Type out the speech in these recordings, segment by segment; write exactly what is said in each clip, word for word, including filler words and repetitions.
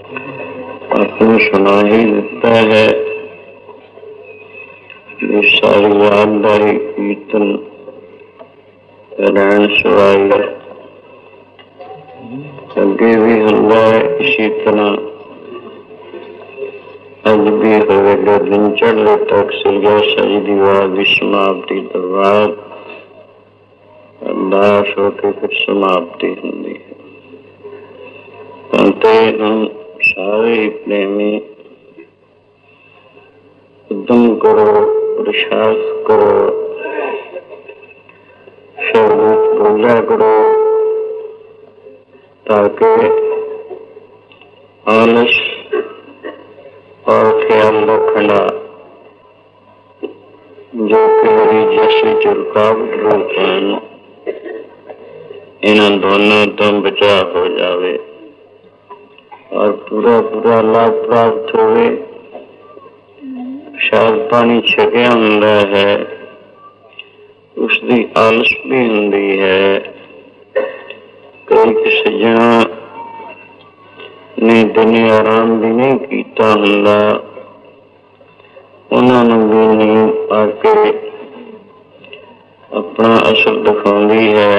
आपने सुना ही देता है। ये सारी याददारी कीर्तन रहन सवाई अगे भी ਹੁੰਦਾ है। इसी तरह अज भी होगा दिन चढ़ने तक सिरजा सजी दीवार की समाप्ति तो बाद अरदास होकर फिर समाप्ति होती है। अंते हम सारे ही प्रेमी उद्यम करो, प्रयास करो, शब्द बोला करो ताकि आलस और ख्याल रखना जो कि जैसे रुकावट रूप हैं इन दोनों तो बचाव हो जावे और पूरा पूरा लाभ प्राप्त होवे। शायद पानी छकिया हुंदा है, उसकी आलस भी हुंदी है। कई सज्जना ने दिन आराम भी नहीं कीता हुंदा, उन्होंने भी नींद आके अपना असर दिखाती है।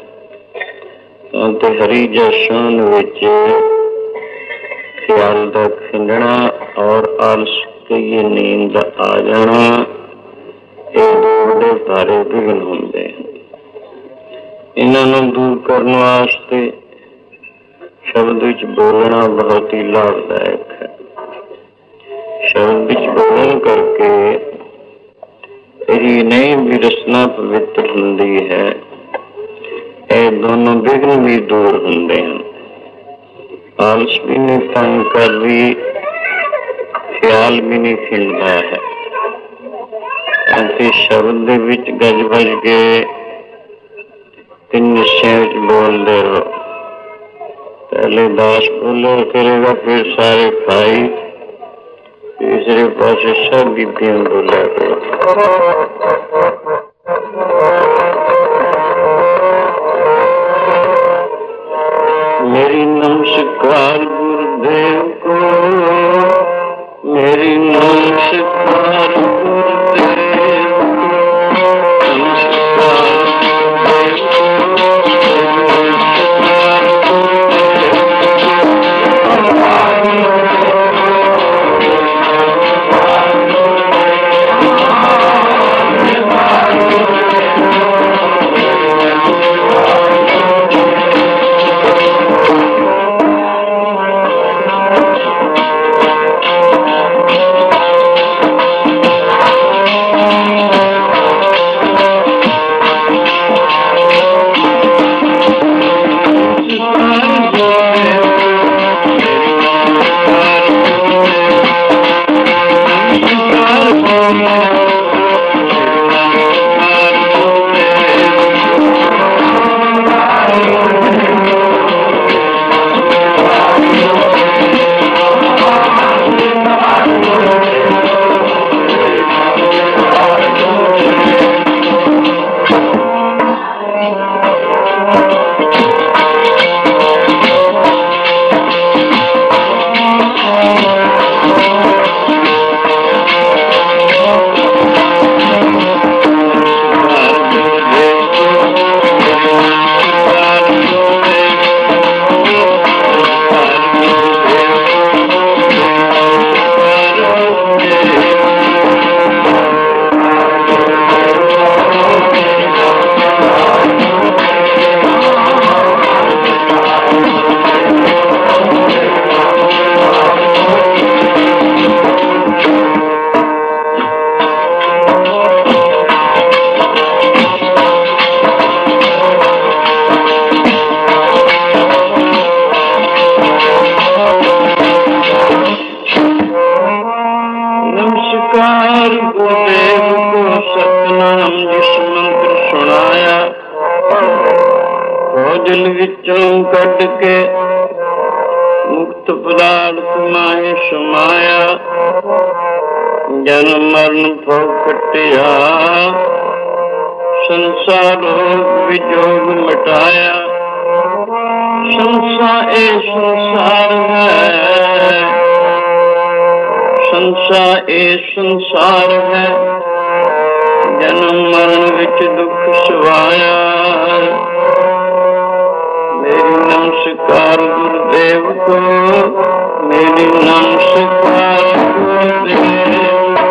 तो हरी जशान विच ख्याल का खिंडना और आलस के ये नींद आ जाना, ये दो बड़े भारे विघ्न होंगे। इन्हों दूर करने वास्ते शब्द विच बोलना बहुत ही लाभदायक है। शब्द विच बोलन करके यही नहीं भी रचना पवित्र होंदी है, ये दोनों विघ्न भी दूर होंगे हैं। आलस भी नहीं तंग कर रही, ख्याल भी नहीं खिंडता है। शब्द दे विच गज बज के तीन हिस्सों विच बोलते रहो। पहले दास बोलो करेगा, फिर सारे खाई, तीसरे पासे सब बीबियां बोला करो। मेरी नमस्कार गुरुदेव को, मेरी नमस्कार गुरुदेव को, नमस्कार कट के मुक्त पदार्थ माहे समाया, जन्म मरण भव कटिया, संसार विजोग मिटाया। संसार ए संसार है ਸੰਸਾ ਇਹ ਸੰਸਾਰ ਹੈ, ਜਨਮ ਮਰਨ ਵਿੱਚ ਦੁੱਖ ਸਵਾਇਆ। ਮੇਰੀ ਨਮਸਕਾਰ ਗੁਰਦੇਵ ਕੋ, ਮੇਰੀ ਨਮਸਕਾਰ ਗੁਰਦੇਵ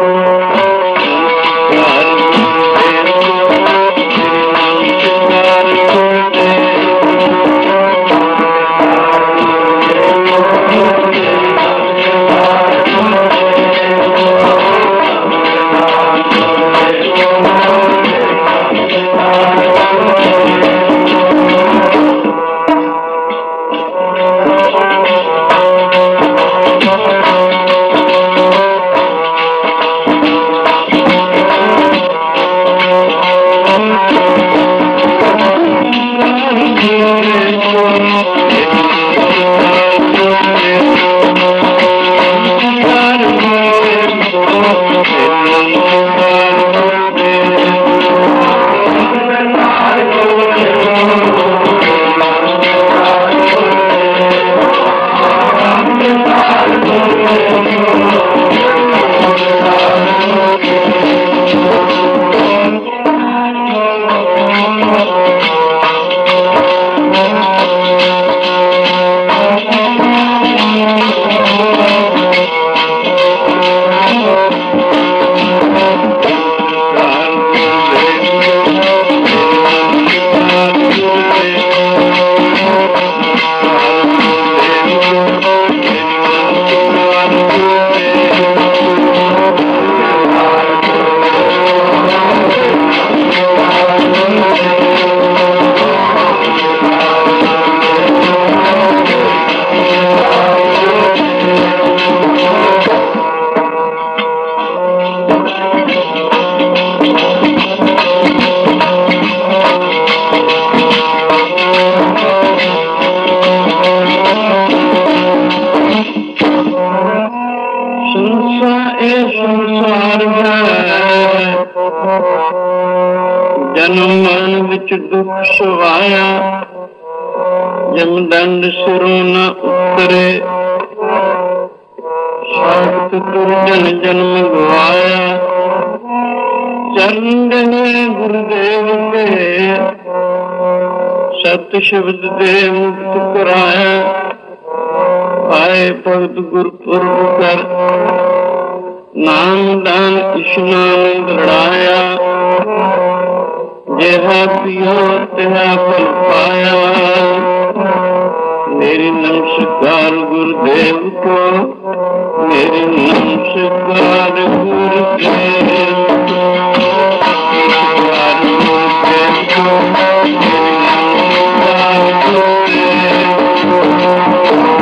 ਜਨਮ ਮਰਨ ਵਿੱਚ ਦੁੱਖ ਸਵਾਇਆ। ਜਮਦੰਡ ਸਿਰੋਂ ਨ ਉਤਰੇ, ਸਾਖਤ ਦੁਰਜਨ ਜਨਮ ਗਵਾਇਆ। ਚਰਨ ਗਏ ਗੁਰਦੇਵ ਕੇ, ਸਤ ਸ਼ਬਦ ਦੇ ਮੁਕਤ ਕਰਾਇਆ। ਆਏ ਭਗਤ ਗੁਰਪੁਰਬ ਕਰ, ਨਾਮ ਦਾਨ ਇਸ਼ਨਾਨ ਦ੍ਰਿੜਾਇਆ। ਜਿਹਾ ਪਿਓ ਤਿਹਾ ਫਲ ਪਾਇਆ। ਮੇਰੀ ਨਮਸਕਾਰ ਗੁਰਦੇਵ ਕੋ, ਮੇਰੀ ਨਮਸਕਾਰ ਗੁਰਦੇਵ ਕੋ, ਨਮਸਕਾਰ ਗੁਰਦੇਵ ਕੋ, ਮੇਰੀ ਨਮਸਕਾਰ ਗੁਰਦੇਵ ਕੋ।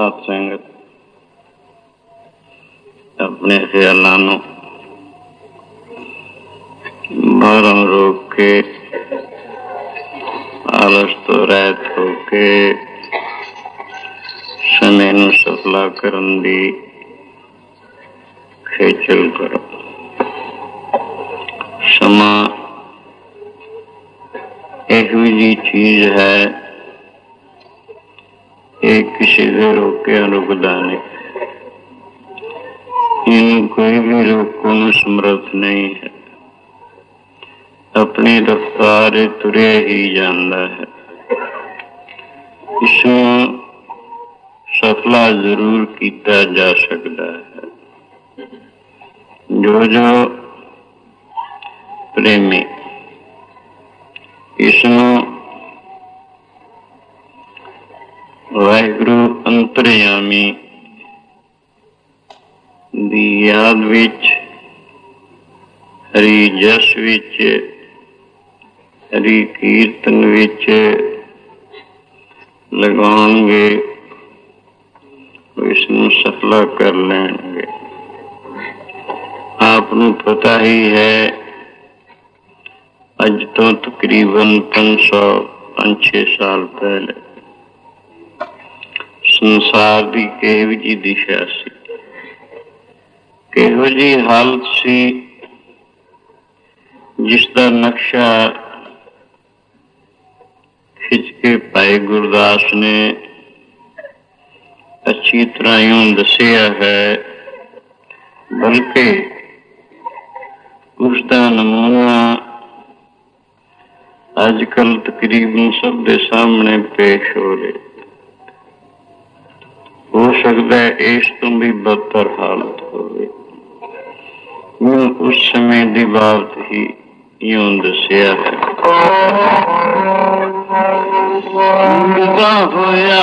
साथ संगत अपने ख्यालों नूं बाहरों रोक के आलस तो रहत होके समय नूं सफला करन दी खेचल करो। समा इहो जी चीज है, ये किसी दे रोके रुकदा नहीं, इन कोई भी रोकने समर्थ नहीं है। अपनी रफ्तार तुरे ही जाता है। इसमें सफला जरूर किया जा सकता है। जो जो प्रेमी इसमें वाहिगुरु अंतर्यामी दी याद विच, हरि जस विच, हरि कीर्तन विच लगाउणगे, इसनूं सफला कर लेंगे। आपनूं पता ही है, अज तो तकरीबन पांच सौ पांच छे साल पहले संसार की किहो जी दिशा सी, किहो जी हालत सी, जिसका नक्शा खिंच के भाई गुरदास ने अच्छी तरह यूं दसिया है, बल्कि उसका नमूना आजकल तकरीबन सब के सामने पेश हो रहा। हो सकता है इस तो भी बदतर हालत हो। उस समय की बात ही यूं दसिया है। होया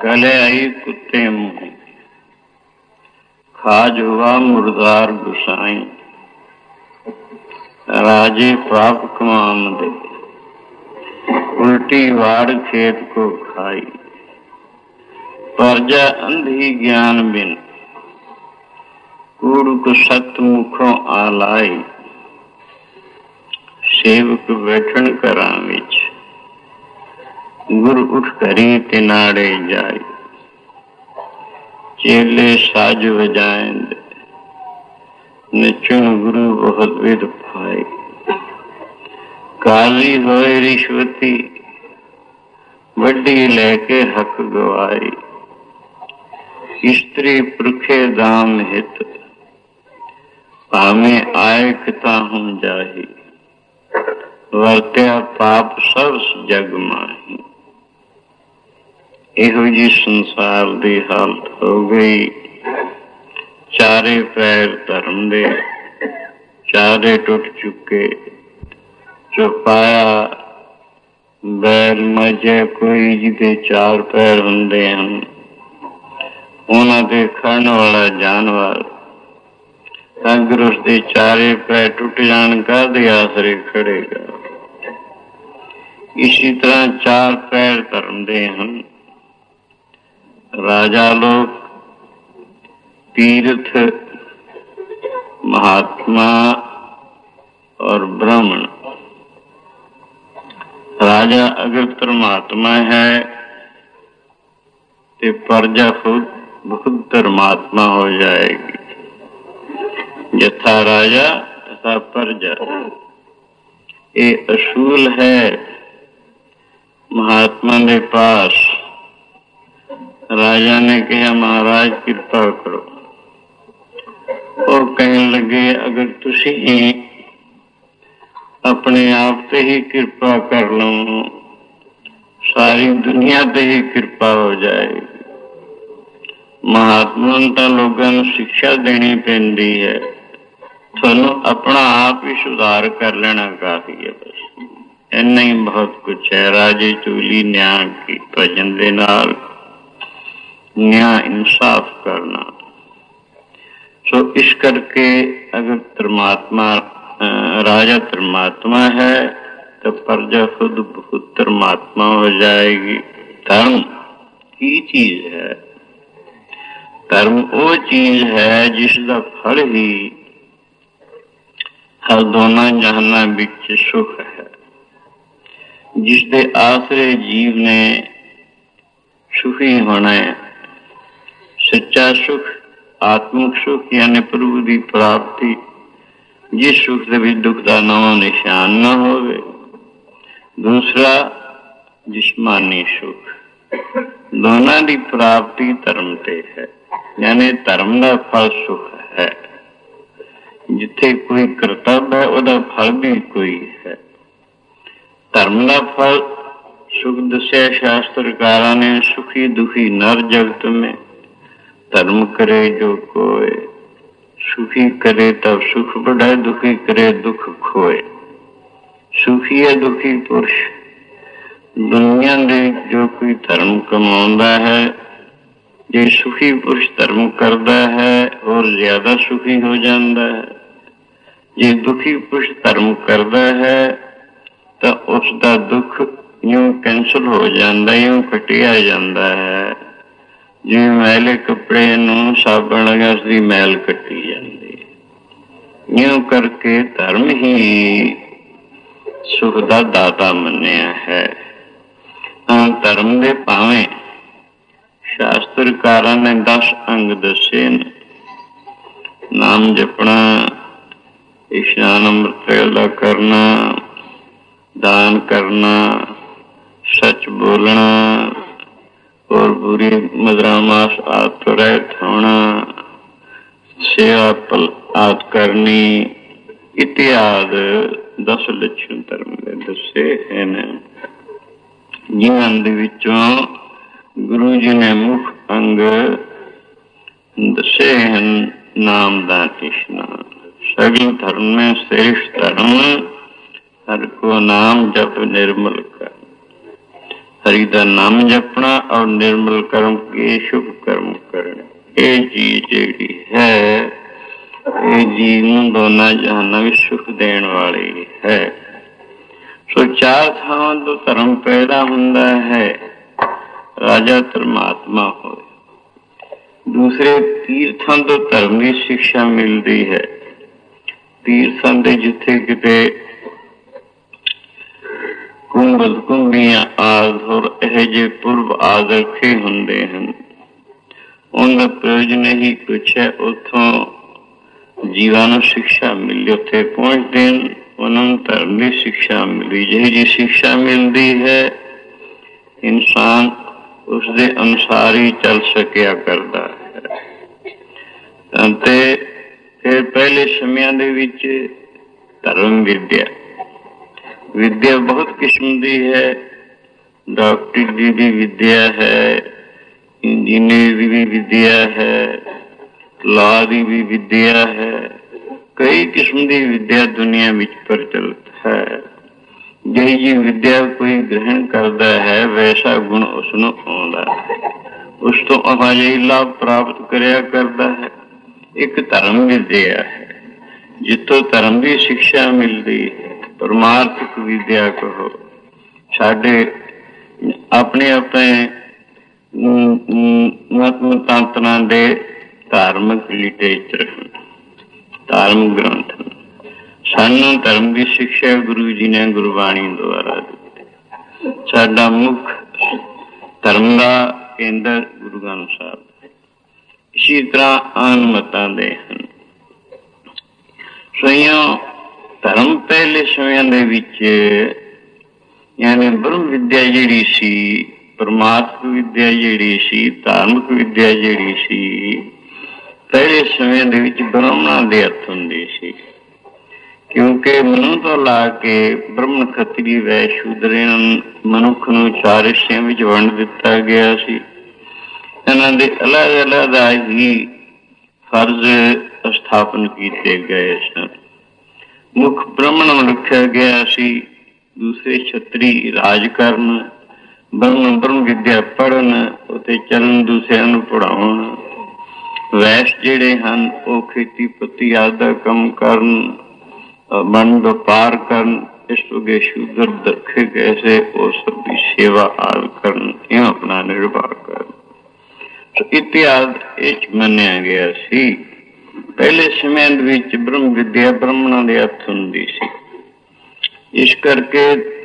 गले आई कुत्ते मुँह, खाज हुआ मुर्दार गुसाई, राजे पाप कमाम दे, उल्टी वाड़ खेत को खाई, प्रजा अंधी ज्ञान बिन, कूड़ को सत मुखों आलाई, सेवक बैठन घरां विच, गुरु उठ करी तिनाड़े जाए, चेले साज वजाएंद, नचन गुरु बहुत विद पाए, काली होए रिश्वती, वड्डी लेके हक गवाई, स्त्री पुरखे दाम हित, भावे आए किता हम जाही, वरत्या पाप सब जग माही। इहो जी संसार की हालत हो गई। चारे पैर धर्म दे, चारे टुट चुके, चौपाया बैल मजे कोई जिदे चार पैर हुंदे हन, उन्हां दे खाण वाला जानवर, अगर उसके चारे पैर टुट जान काहदे आसरे खड़ेगा। इसी तरह चार पैर धर्म दे हन। राजा लोग, तीर्थ, महात्मा और ब्राह्मण। राजा अगर धर्मात्मा है तो प्रजा खुद बहुत धर्मात्मा हो जाएगी। यथा राजा तथा प्रजा, ये असूल है महात्मा के पास। राजा ने कहा महाराज कृपा करो, और कहने लगे अगर तुसी ही अपने आप से ही कृपा कर लो, सारी दुनिया से ही कृपा हो जाएगी। महात्मा तो लोगों को शिक्षा देनी पैंदी है, थानू अपना आप ही सुधार कर लेना काफी है। बस इन्ना ही बहुत कुछ है। राजे चूली न्याय की भजन दे नाल न्याय इंसाफ करना। सो इस करके अगर धर्मात्मा, राजा धर्मात्मा है तो प्रजा खुद बहुत धर्मात्मा हो जाएगी। धर्म की चीज है? धर्म वो चीज है जिसका फल ही हर दोनों जहाना बिच सुख है, जिसके आसरे जीव ने सुखी होना है। सच्चा सुख, आत्मिक सुख यानी प्रभु की प्राप्ति, जिस सुख के भी दुख का नाम निशान न होवे। दूसरा जिस्मानी सुख। दोनों की प्राप्ति धर्म से है, यानी धर्म का फल सुख है। जिथे कोई कर्तव्य है उसका फल भी कोई है। धर्म का फल सुख दस्या शास्त्रकारा ने, सुखी दुखी नर जगत में। धर्म करे जो कोय, सुखी करे तब सुख बढ़ाए, दुखी करे दुख खोए। सुखी है दुखी पुरुष। दुनिया में जो कोई धर्म कमाता है, जो सुखी पुरुष धर्म करता है और ज्यादा सुखी हो जाता है। जो दुखी पुरुष धर्म करता है तो उसका दुख यूं कैंसल हो जाता, यूं कटिया जाता है। जिवें मैले कपड़े नूं साबण लगा उसकी मैल कटी जाती है। यूं करके धर्म ही सुख का दाता मन्निया है। धर्म दे भावें शास्त्रकारा ने दस अंग दसे ने। नाम जपना, इशान अमृत वेला करना, दान करना, सच बोलना और बुरी मदरामास आत रहित होना, सेवा पल आत करनी इत्यादि दस लक्षण धर्म दे दसे हैं। जिन्हां दे विचों गुरु जी ने मुख अंग दसे हैं नाम दान इशनान। सगल धर्म में श्रेष्ठ धर्म हर को नाम जप निर्मल कर। हरि का नाम जपना और निर्मल कर्म के शुभ कर्म करने, ये चीज जी है ये जीव नूं दोनों जहाना भी सुख देने वाली है। सो चार थावां तो धर्म पैदा हुंदा है, राजा धर्मात्मा हो। दूसरे तीर्थां तो धर्म की शिक्षा मिलती है। तीर्थां दे जिथे किते कुंभल कुंभियां आदि होर इहो जे पुरब आदि रखे हुंदे हन, उनका प्रयोजन ही कुछ है। उथों जीवां नूं शिक्षा मिली, उत्थे पहुंचदे उन्होंने धर्म की शिक्षा मिली। जिही जी शिक्षा मिलती है इंसान उसके अनुसार ही चल सकिया करता है। ते फिर पहले समयां दे विच धर्म विद्या विद्या बहुत किस्म की है। डॉक्टरी की विद्या है, इंजीनियरिंग की विद्या है, लॉ की भी विद्या है, कई किस्म की विद्या दुनिया में प्रचलित है। जी जी विद्या कोई ग्रहण करता है वैसा गुण उसनों आउंदा है, उस तो अवाजी लाभ प्राप्त करया करता है। एक धर्म विद्या है जितों धर्म की शिक्षा मिलती है। परमार्थिक विद्या कहो, साडे अपने अपने मतमतांतरां दे धार्मिक लिटरेचर धार्मिक ग्रंथ सानू धर्म की शिक्षा गुरु जी ने गुरबाणी द्वारा दी। साडा मुख धर्म का केंद्र गुरु ग्रंथ साहब है। इसी तरह आन मतां दे हन। सोइयों धर्म पहले समय दे विच यानी ब्रह्म विद्या जिहड़ी सी, परमात्म विद्या जिहड़ी सी, धार्मिक विद्या जिहड़ी सी, पहले समय दे विच ब्राह्मणां दे हत्थ हुंदी सी। क्योंकि मनु तो ला के ब्रह्मण खत्री वैश्य शूद्र मनुख नूं चार हिस्सिਆਂ ਵਿੱਚ ਵੰਡ ਦਿੱਤਾ ਗਿਆ ਸੀ। ਇਹਨਾਂ ਦੇ ਅਲੱਗ-ਅਲੱਗ ਹੀ ਫਰਜ਼ ਸਥਾਪਨ ਕੀਤੇ ਗਏ ਸਨ। ਮੁੱਖ ਬ੍ਰਾਹਮਣ ਨੂੰ ਰੱਖਿਆ ਗਿਆ ਸੀ, ਦੂਸਰੇ ਛਤਰੀ ਰਾਜ ਕਰਨ, ਬ੍ਰਹਮ ਬ੍ਰਹਮ ਵਿਦਿਆ ਪੜ੍ਹਨ ਅਤੇ ਚੱਲਣ, ਦੂਸਰਿਆਂ ਨੂੰ ਪੜ੍ਹਾਉਣ। ਵੈਸ਼ ਜਿਹੜੇ ਹਨ ਉਹ ਖੇਤੀਪਤੀ ਆਦਿ ਦਾ ਕੰਮ ਕਰਨ, मन व्यापार कर। इस वगे शूद्र रखे गए से वो सबकी सेवा आदि कर अपना निर्वाह कर। तो इत्यादि मनिया गया सी। पहले समय विच ब्रह्म विद्या ब्राह्मणों के हत्थ हुंदी सी। इस करके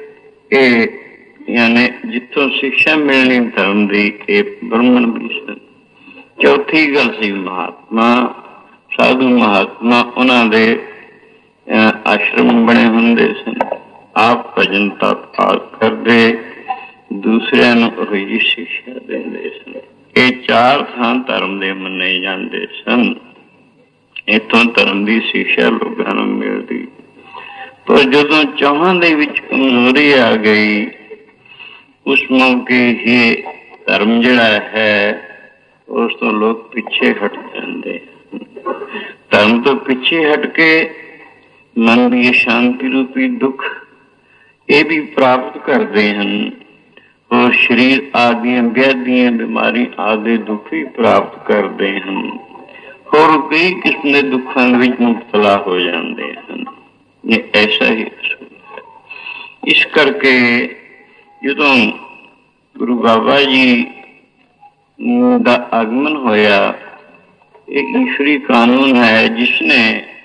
यानी जिथों शिक्षा मिलनी धर्म की ब्राह्मण भी सन। चौथी गल सी महात्मा साधु महात्मा उन्होंने आश्रम बने होंदे सन, आप भजन तप आदि करते, दूसरिਆਂ ਨੂੰ ਉਹੀ शिक्षा देंदे सन। ये चार थां धर्म दे मन्ने जाते सन। इतों धर्म की शिक्षा लोगों को मिलती। पर जदों चौहां दे विच कमजोरी आ गई उस मौके ही धर्म जिहड़ा है उस तो लोग पिछे हट जाते। धर्म तो पिछे हट के मन की शांति रूपी दुख ये भी प्राप्त करते हैं और शरीर आदि व्याधियां बीमारी आदि दुख भी प्राप्त करते हैं और कई किस्म के दुखों में मुबतला हो जाते हैं। ये ऐसा ही है। इस करके जदों गुरु बाबा जी का आगमन होया, एक ईश्वरी कानून है जिसने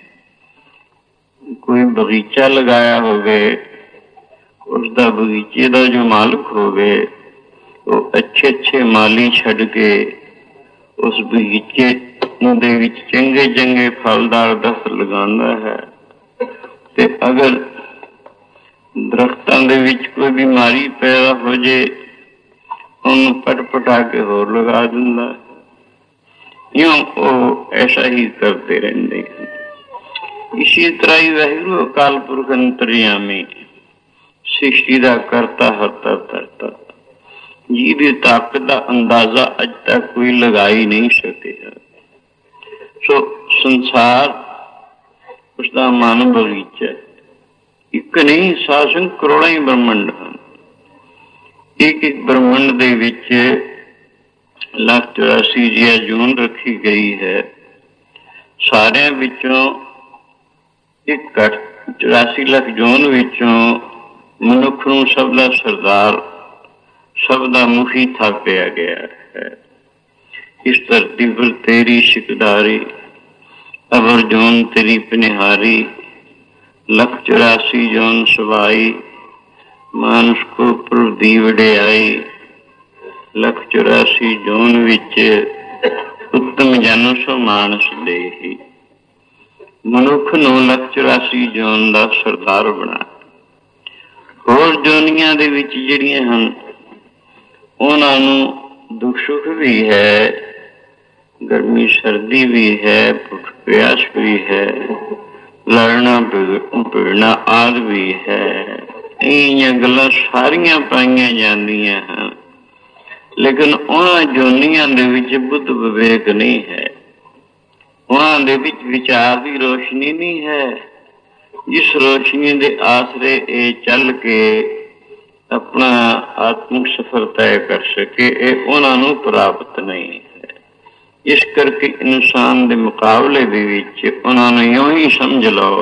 कोई बगीचा लगाया हो गए, उसका बगीचे का जो मालिक हो गए वो अच्छे अच्छे माली छड़ के उस बगीचे दे विच चंगे चंगे फलदार दरख्त लगांदा है। ते अगर दरख्तां दे विच कोई बीमारी पैदा हो जाए उन्होंने पट पटा के होर लगा दिंदा है। यूं वो ऐसा ही करते रहते हैं। इसी तरह ही वाहिगुरू अकाल पुरख अंतर्यामी सृष्टि का करता हरता धरता जिहदी ताकत का अंदाजा अज तक कोई लगा ही नहीं सके। सो संसार उसका मानव बगीचा एक नहीं, सासन करोड़ों ही ब्रह्मंड हैं। एक एक ब्रह्मंड दे विच लाख चौरासी जिया जून रखी गई है। सारिਆਂ ਵਿੱਚੋਂ एक घट चौरासी लाख जून ਵਿੱਚੋਂ मनुख नूं सब दा सरदार सब दा मुखी थापिया गया है। इस धरती पर तेरी शिकदारी अबर जून तेरी पनिहारी, लख चौरासी जून सवाई मानस को प्रभु दी वडियाई। लख चौरासी जून विच उत्तम जन सो मानस देही। मनुख नूं लख चौरासी जून दा सरदार बना। होर जोनियां दे विच जिहड़ियां हन उन्हां नूं दुख सुख भी है, गर्मी सर्दी भी है, भुख प्यास भी है, लड़ना भिड़ना आदि भी है। इह गल्लां सारियां पाईयां जांदियां हैं, लेकिन उन्हां जोनियां दे विच बुद्ध विवेक नहीं है, उन्हां दे विच विचार की रोशनी नहीं है, जिस रोशनी दे आसरे ये चल के अपना आत्मिक सफर तय कर सके, ये उन्हां नूं प्राप्त नहीं है। इस करके इंसान दे मुकाबले दे विच उन्हां नूं यूं ही समझ लो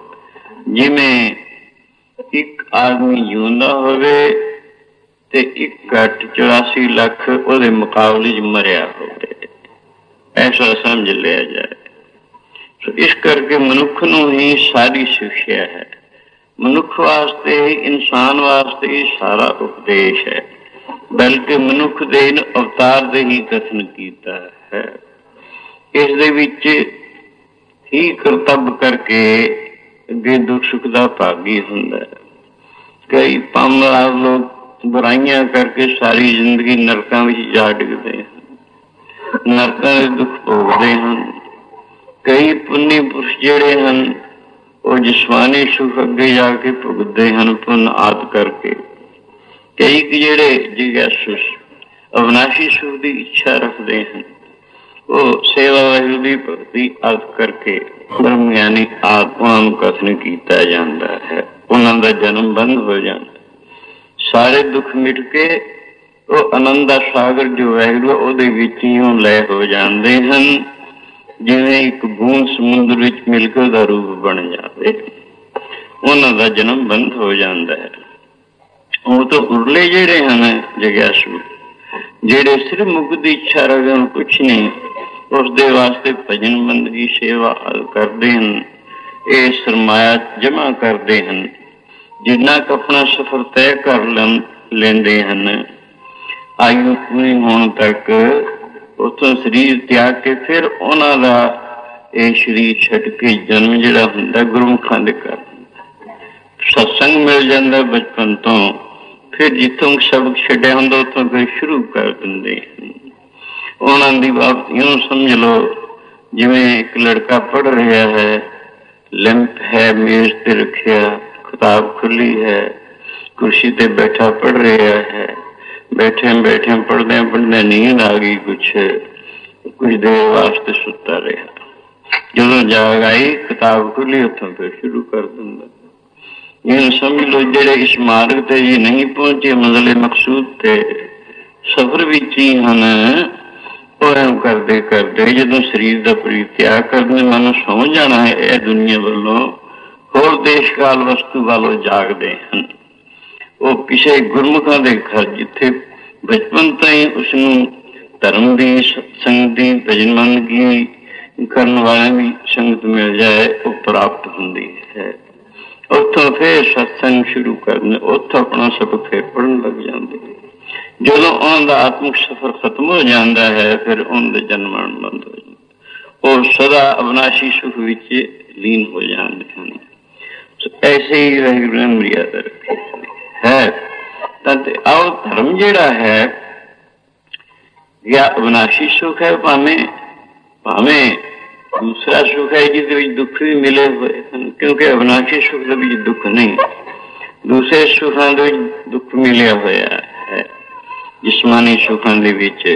जिवें एक आदमी जिउंदा होवे ते एक घट चौरासी लख उहदे मुकाबले च मरिया होवे, ऐसा समझ लिया जाए। तो इस करके मनुख नूं ही सारी शिक्षा है, मनुख वास्ते ही इंसान वास्ते ही सारा उपदेश है, बल्कि मनुख दे अवतार दे ही कथन कीता है। इस दे विच ही करतब करके अगे दुख सुख दा भागी हुंदा है। कई पामर लोग बुराइयां करके सारी जिंदगी नरकां विच जा डिगदे हैं, नरकां दे दुख भोगदे हैं। कई पुण्य पुरुष जिहड़े हन वो जिस्मानी सुख अगे जाके भुगतते हैं पुन आदि करके। कई जिहड़े जिज्ञासु अविनाशी सुख की इच्छा रखते हैं वो सेवा वाहिगुरू दी भगती आदि करके ब्रह्मज्ञानी आत्मा नूं कथन किया जाता है, उन्हां दा जन्म बंद हो जाता। सारे दुख मिट के वो आनंद दा सागर जो वाहिगुरू उहदे विच ही लय हो जाते हैं, जिवें एक बूंद समुद्र विच मिल के उहदा रूप बन जाए, उन्हां दा जन्म बंद हो जाता है। वो तो उरले जिहड़े हैं जिज्ञासु जिहड़े सिर्फ मुक्ति की इच्छा रखते हैं, कुछ नहीं, उसदे वास्ते भजन बंदगी सेवा करते हैं, ये सरमाया जमा करते हैं, जिन्ना क अपना सफर तय कर लेंदे हैं। आयु पूरी होने तक उतों शरीर त्याग के फिर उन्हां दा ये शरीर छड्ड के जन्म जिहड़ा हुंदा गुरमुखां दे घर सत्संग मिल जाता बचपन तो, फिर जितों सबक छड्डिया हुंदा उतों फिर शुरू कर दिंदे। उन्हां दी बात यूं समझ लो जिवें एक लड़का पढ़ रहा है, लैंप है मेज ते रखिया, किताब खुली है, कुर्सी ते बैठा पढ़ रहा है, बैठे बैठे पढ़दे पढ़दे नींद आ गई, कुछ कुछ देर वास्ते सुता रहा, जो जाग आई किताब खुली उतों फिर शुरू कर दिंदा। यूं समझ लो जेड़े इस मार्ग ते जी नहीं पहुंचे मंजिल मकसूद ते सफर विच ही हन, एम करते करते जो शरीर का परित्याग करने मन सौ जाना है यह दुनिया वालों होर देश काल वस्तु वालों जागते हैं। वो किसी गुरमुखा के घर जिथे बचपन तो ही उसनों धर्म की सत्संग की भजन बंदगी करने वाले की संगत मिल जाए वो प्राप्त होती है। उतों फिर सत्संग शुरू करने उतों अपना सबक फिर पढ़न लग जाते। जो उनका आत्मिक सफर खत्म हो जाता है फिर उनके जन्म बंद हो जाता, और सदा अविनाशी सुख विच लीन हो जाते हैं। तो ऐसे ही वाहिगुरू ने मर्यादा रखी है। तो आओ धर्म जिहड़ा है या अविनाशी सुख है, भावे भावे दूसरा सुख है जिसके दुख भी मिले हुए हैं, क्योंकि अविनाशी सुख के दुख नहीं, दूसरे सुखों के दुख मिले हुए है जिस्मानी सुखों के।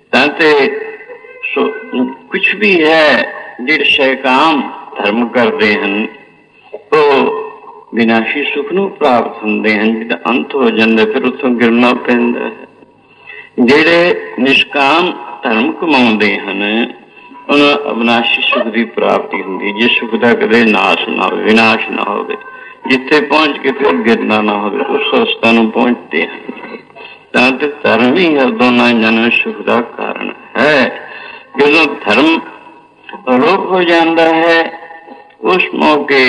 कुछ भी है जिहड़े शैतान धर्म करते हैं वो विनाशी सुख नूं प्राप्त हुंदे हन। जिहदा अंत हो जांदा फिर उत्थों गिरना पैंदा है। जिहड़े निष्काम धर्म कमाउंदे हन उन्हां अविनाशी सुख की प्राप्ति हुंदी, जिस सुख का कदे नाश ना हो, विनाश ना हो, जिथे पहुंच के फिर गिरना ना हो, उस अवस्था नूं पहुंचते हैं। तां ते धर्म ही हर दोनों जन्म सुख का कारण है। जो धर्म अलोप हो जाता है उस मौके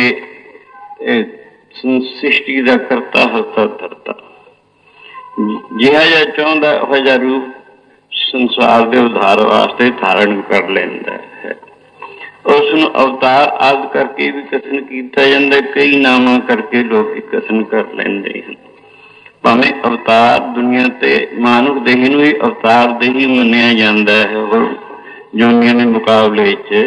सृष्टि का करता हरता धरता जिहा जा चाहुंदा उहा जा रूप संसार के उद्धार वास्ते धारण कर लेंदा है। उसनूं अवतार आदि करके भी कथन किया जाता है, कई नामां करके लोग कथन कर लेंदे हैं। भावें अवतार दुनिया ते मानुख देही नूं ही अवतार दे ही मन्निया जाता है और जोनियां के मुकाबले च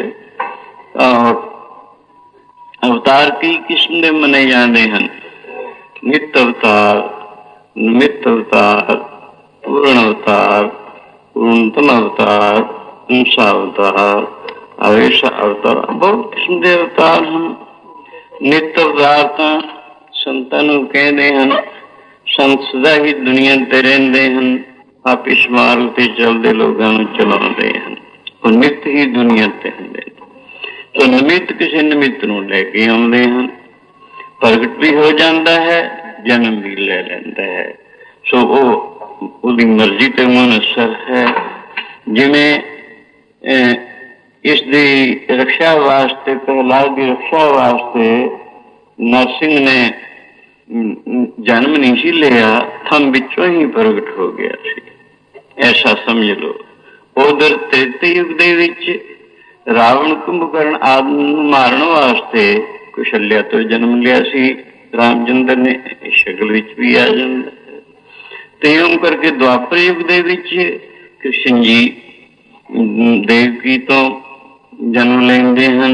अवतार कई किस्म के मने जाते हैं। नित अवतार, निमित्त अवतार, पूर्ण अवतार, पूर्णतम अवतार, अंशा अवतार, आवेश अवतार, बहुत किस्म के अवतार हैं। नित अवतार तो संतां नूं कहते हैं। संत सदा ही दुनिया ते रहिंदे हन, आप इस मार्ग ते चलदे लोगां नूं चलाउंदे हन, और नित ही दुनिया ते हुंदे। तो निमित्त किसी निमित्त नूं लैके आउंदे हन, प्रगट भी हो जाता है, जन्म भी ले लैंदा है। सो वो उहदी मर्जी ते मुनसर है। जिवें इसदी रक्षा वास्ते, प्रहलाद की रक्षा वास्ते नरसिंह ने जन्म नहीं सी लिया, थम विचों ही प्रगट हो गया सी, ऐसा समझ लो। उधर त्रेते युग दे विच रावण कुंभकर्ण आदि नूं मारन वास्ते कुशल्या तो जन्म लिया सी रामचंद्र ने, शक्ल विच भी आ जांदा है। ते इउं करके द्वापर युग दे विच कृष्ण जी देवकी तो जन्म लेंदे हन।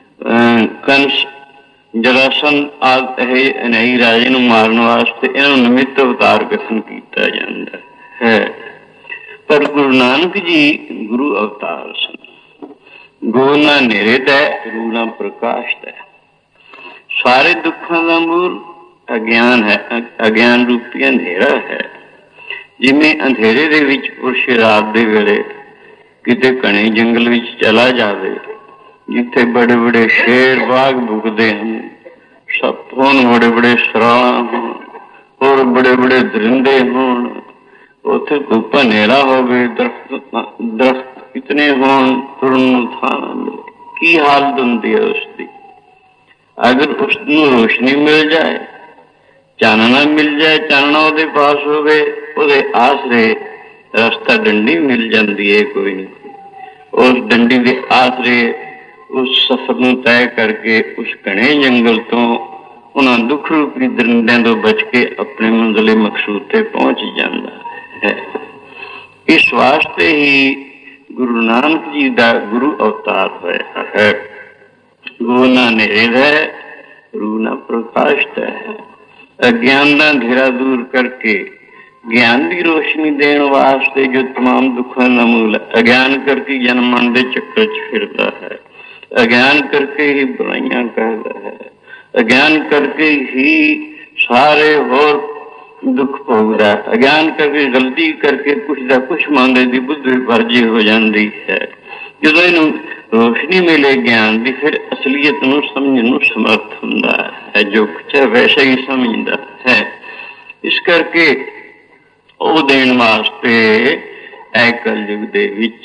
कंस जरासंध आदि अनई राजे नूं मारन वास्ते इन्हां नूं निमित्त अवतार कथन किया जाता है। पर गुरु नानक जी गुरु अवतार सन। गुरु ना नेरे दा, गुरु ना प्रकाश दा। सारे दुखों का मूल अज्ञान है, अज्ञान रूपी अंधेरा है। जिवें अंधेरे दे विच पुरुष रात दे वेले किते घने जंगल विच चला जावे, जिथे बड़े बड़े शेर बाघ भुगते हैं, सप होन, बड़े बड़े सरां होन, और बड़े बड़े दरिंदे होन, उथे धुप हनेरा होवे, दरख्त दरख्त इतने होन, तुरन थां ना मिले, की हालत हुंदी है उसकी। अगर उसनूं रोशनी मिल जाए, चानना मिल जाए, चानना उहदे पास होवे, उहदे आसरे रास्ता डंडी मिल जाती है कोई नहीं कोई। उस डंडी के आसरे उस सफर नूं तय करके उस घने जंगल तो उन्हां दुख रूपी दरिंदियां तो बच के अपने मंजिले मकसूद ते पहुंच जाता है। इस वास्ते ही गुरु नानक जी का गुरु अवतार होया है। गुरु ना नेरे दा, गुरु ना प्रकाश दा है। अज्ञान का अंधेरा दूर करके ज्ञान की रोशनी देने वास्ते जो तमाम दुखों का मूल अज्ञान करके जन्म मन के चक्कर च फिरता है, अज्ञान करके ही बुराइयां करता है, अज्ञान करके ही सारे होर दुख भोगता है, अज्ञान करके गलती करके कुछ ना कुछ मांगे की बुद्धि वर्जी हो जाती है। जो इन्हू रोशनी मिले ज्ञान की, फिर असलीयत नूं समझण नूं समर्थ हुंदा है, जो कुछ है वैसा ही समझदा है। इस करके ਉਹ देण वास्ते ऐ कलयुग दे विच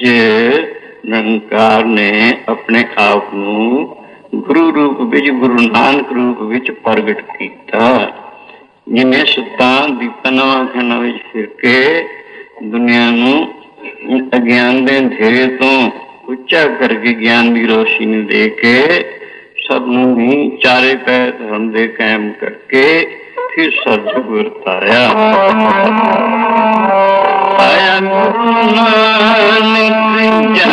निरंकार ने अपने आप नूं गुरु रूप विच, गुरु नानक रूप विच प्रगट कीता। जिन्हें सुल्तान दीपां खाना विच फिर के दुनिया नूं अज्ञान दे अंधेरे तो उच्चा करके ज्ञान की रोशनी दे के सब नूं ही चारे पैर धर्म दे कायम करके फिर सतजुग वरताया। आया गुरु नानक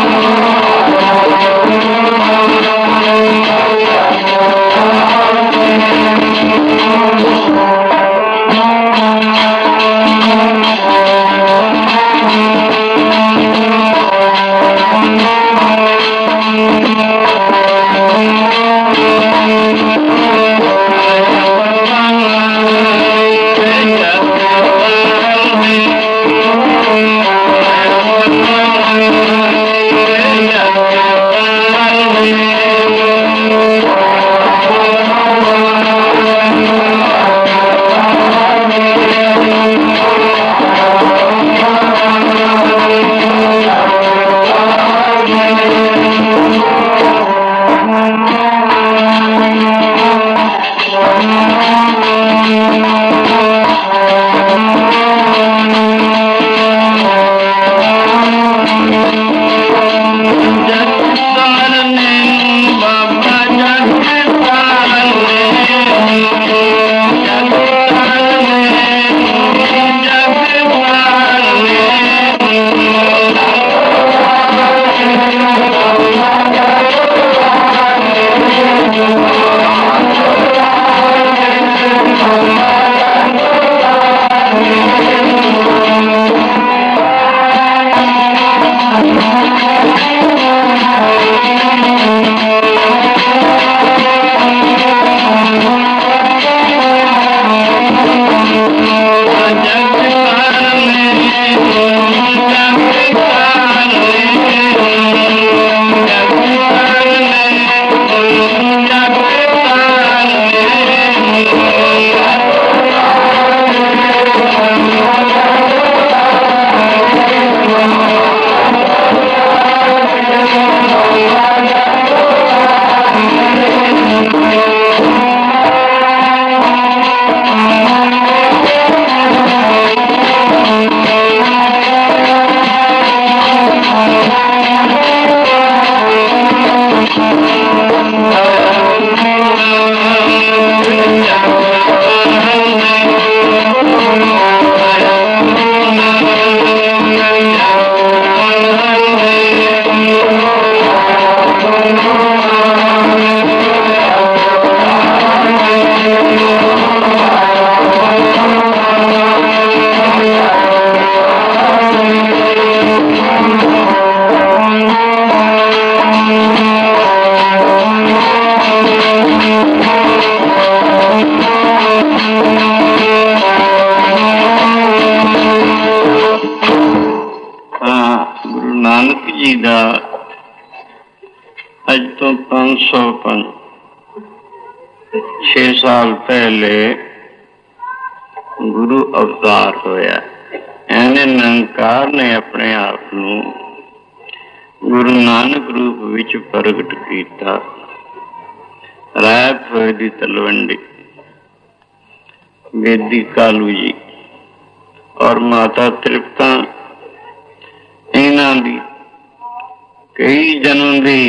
जग छे साल पहले गुरु अवतार होया। एने निरंकार ने अपने आप नूं गुरु नानक रूप विच प्रगट कीता। राय होए दी तलवंडी बेदी कालू जी और माता तृप्ता इन्हां दी कई जन्म दी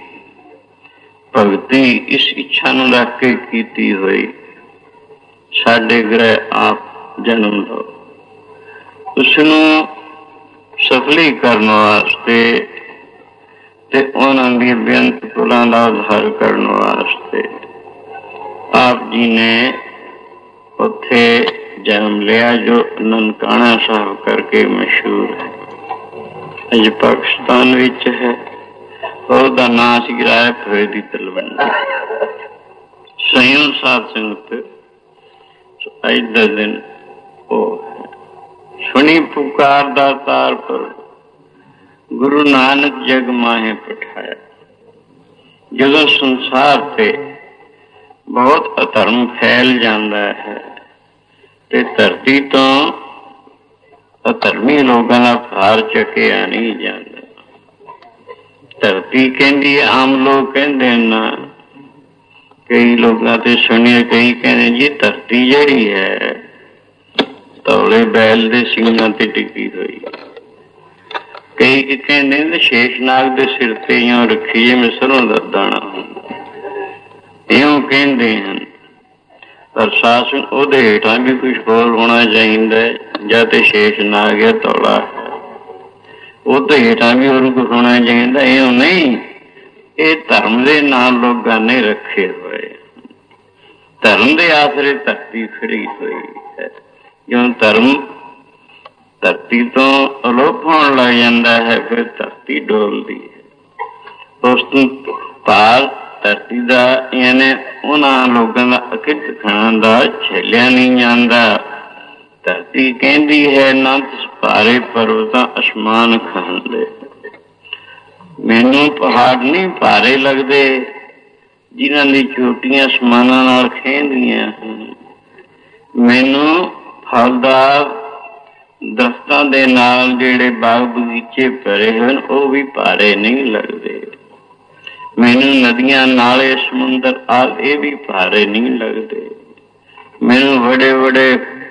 भगती इस इच्छा नूं रख के कीती हुई। साडे ग्रह आप जन्म दो, उसनूं सफली करने वास्ते ते उन्हां दी बेअंत पुलां दा उद्धार करने वास्ते आप जी ने उत्थे जन्म लिया, जो ननकाना साहब करके मशहूर है, अज पाकिस्तान विच है। ਉਹਦਾ ਨਾਂ ਸੀ ਰਾਏ ਹੋਏ ਦੀ ਤਲਵੰਡੀ। ਸੰਯਮ ਸਾਧ ਸੰਗਤ ਅੱਜ ਦਾ ਦਿਨ ਉਹ ਸੁਣੀ ਪੁਕਾਰ ਦਾ ਤਾਰ ਪਰ ਗੁਰੂ ਨਾਨਕ ਜਗ ਮਾਹੇ ਪਠਾਇਆ। ਜਦੋਂ ਸੰਸਾਰ ਤੇ ਬਹੁਤ ਅਧਰਮ ਫੈਲ ਜਾਂਦਾ ਹੈ ਤੇ ਧਰਤੀ ਤੋਂ ਅਧਰਮੀ ਲੋਕਾਂ ਦਾ ਭਾਰ ਚੱਕਿਆ ਨਹੀਂ ਜਾਂਦਾ। धरती कहती है, आम लोग कहते ना, कई लोग तो सुनिए, कई कहते जी धरती जड़ी है तौले बैल दे सिंगां ते टिकी हुई। कई कहते शेषनाग दे सिर ते इं रखी जिवें सरों दा दाना हुंदा, इं कहते हैं। पर शासन उहदे हेठां भी कुछ होर होना चाहिए, जां ते शेषनाग है तौला है, वो तो हेठा भी और कुछ होना चाहिए। ये नहीं, ये धर्म के नाम लोग ने रखे हुए, धर्म के आसरे धरती खड़ी हुई है। जो धर्म धरती तो अलोप होने लग जाता है, फिर धरती डोलती है। उस भार धरती का यानी उन्होंने लोगों का अकित खाना का झेलिया नहीं जाता। धरती कहती है नंद भारे पर्वत आसमान खान दे, मैनू पहाड़ नहीं भारे लगते जिन्हां दी चोटियां आसमानां नाल खेंदियां हन। मैनू फलदार दरख्तां दे नाल जिहड़े बाग बगीचे भरे हन वो भी भारे नहीं लगते। मैनू नदियां नाले समुंदर आदि ये भी भारे नहीं लगते। मैनू बड़े बड़े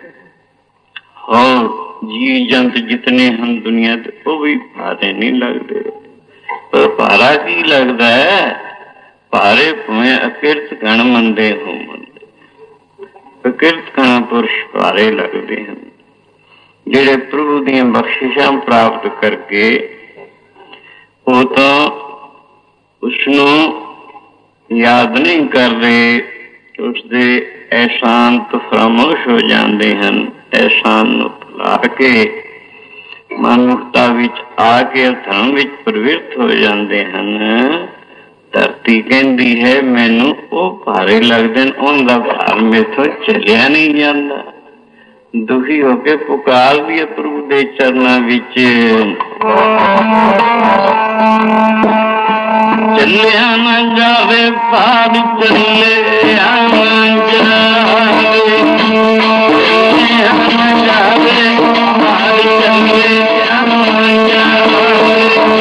और जी जंत जितने हम दुनिया ते वो भी भारे नहीं लगते। पर भारा की लगता है, भारे भावें अकिरत गण मंदे हो, अकिरत गण पुरुष भारे लगते हैं, जिहड़े प्रभु दी बख्शिशां प्राप्त करके वो तो उसनूं याद नहीं करते, उसदे एहसान तो फरामोश हो जाते हैं। एहसान नूं भुला के मनुखता विच आके धर्म विच प्रवृत्त हो जाते हैं। धरती कहती है मैनू वो भारे लगते हैं, उनका भार मेथों चलिया नहीं जाता। दुखी होके पुकार दिए प्रभु दे चरणों विच, चलिया न जावे भार चलिया न जावे, चलिया न जावे भार चलिया न जावे।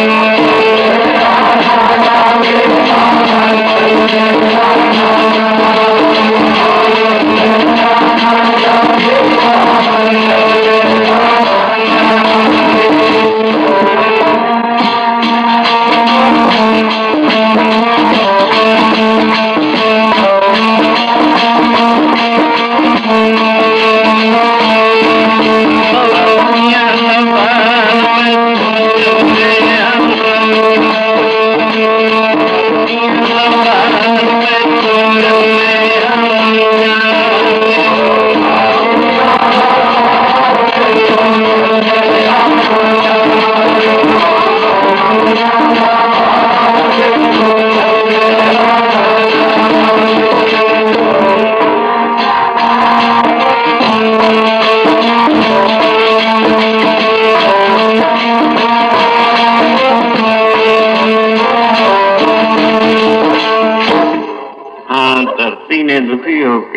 दुखी होके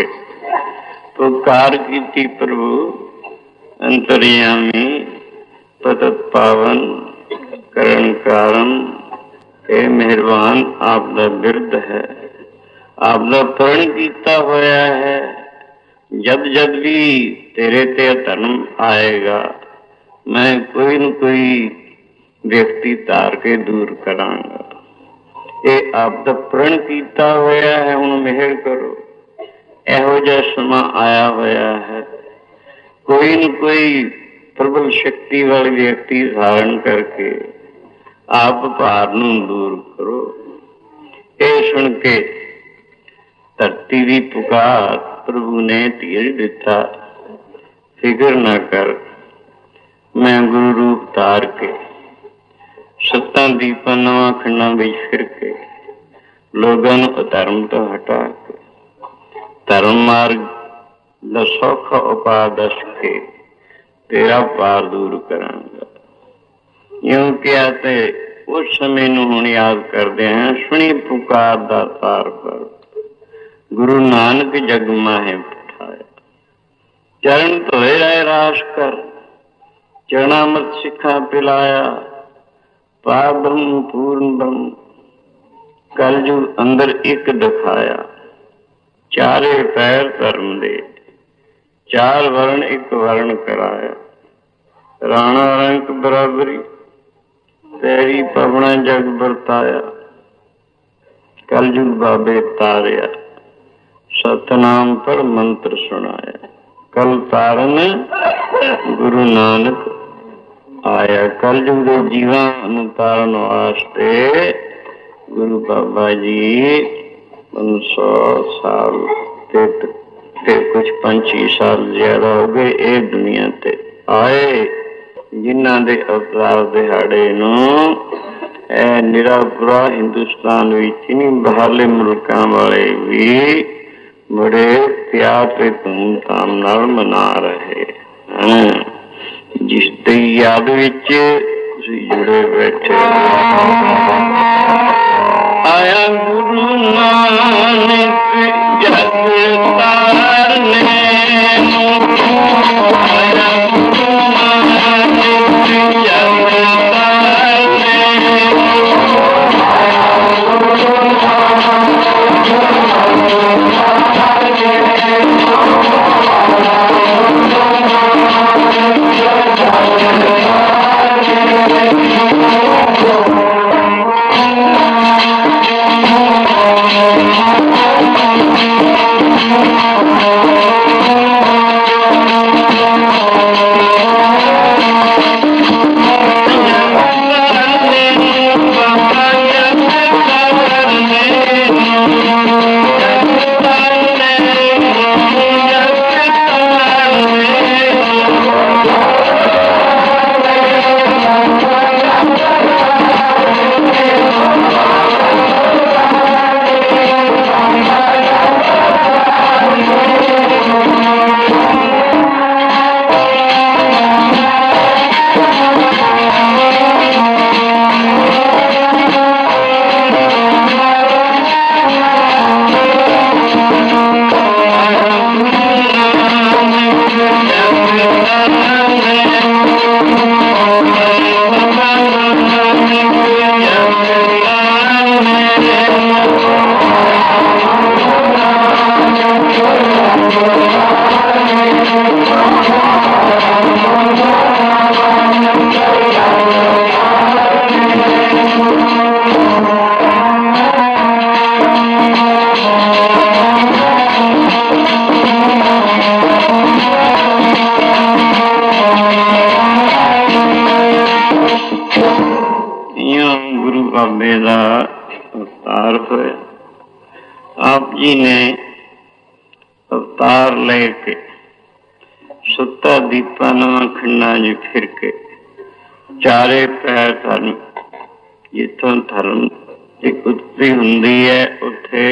पुकार की प्रभु अंतर्यामी पतत पावन करण कारण, हे मेहरबान आप दा बिरद है, आप दा प्रण कीता होया है। जब जब भी तेरे ते धर्म आएगा मैं कोई न कोई व्यक्ति तार के दूर करांगा। ये आप दा प्रण कीता होया है, हुण मेहर करो। एहो जिहा समा आया होया है, कोई न कोई प्रबल शक्ति वाले व्यक्ति धारण करके आप भार नूं दूर करो। ये सुन के धरती की पुकार प्रभु ने धीरज दिता, फिक्र न कर, मैं गुरु रूप धार के सत्तां दीपां नवां खंडां विच फिर के लोगों नूं अधर्म तो हटा के धर्म मार्ग दा सौखा उपाय दस के तेरा पार दूर करांगा। यूं किया ते उस समय नूं हुण याद करदे हैं, सुनी पुकार दा तार पर गुरु नानक जग माहे पठाया। चरण धोए रहे रास कर, चरणामृत सिखा पिलाया। पार ब्रह्म पूर्ण ब्रह्म कलयुग अंदर एक दिखाया। चारे पैर धर्म दे, चार वर्ण एक वर्ण कराया। राणा रंक बराबरी, पैरी पवना जग बरताया। कलयुग बाबे तारिया, सतनाम पर मंत्र सुनाया। कल तारन गुरु नानक आया। कलयुग के जीवन तारन वास्ते गुरु बाबा जी सौ साल ते, ते कुछ पंछी साल ज्यादा हो गए ये दुनिया ते आए, जिन्हां दे अवतार दिहाड़े नूं ए निरापुरा हिंदुस्तान विच नहीं बाहरले मुल्कां वाले भी बड़े प्यार ते धूमधाम नाल मना रहे हैं। जिस दी याद विच तुसीं जुड़े बैठे। आया गुरु नानक जग तारने, आया गुरु नानक जग तारने। जी ने अवतार लेके सुता दीपा नवा खंडा जी फिर के चारे पैर धर्म जिथों धर्म की उत्पत्ति हुंदी है उत्थे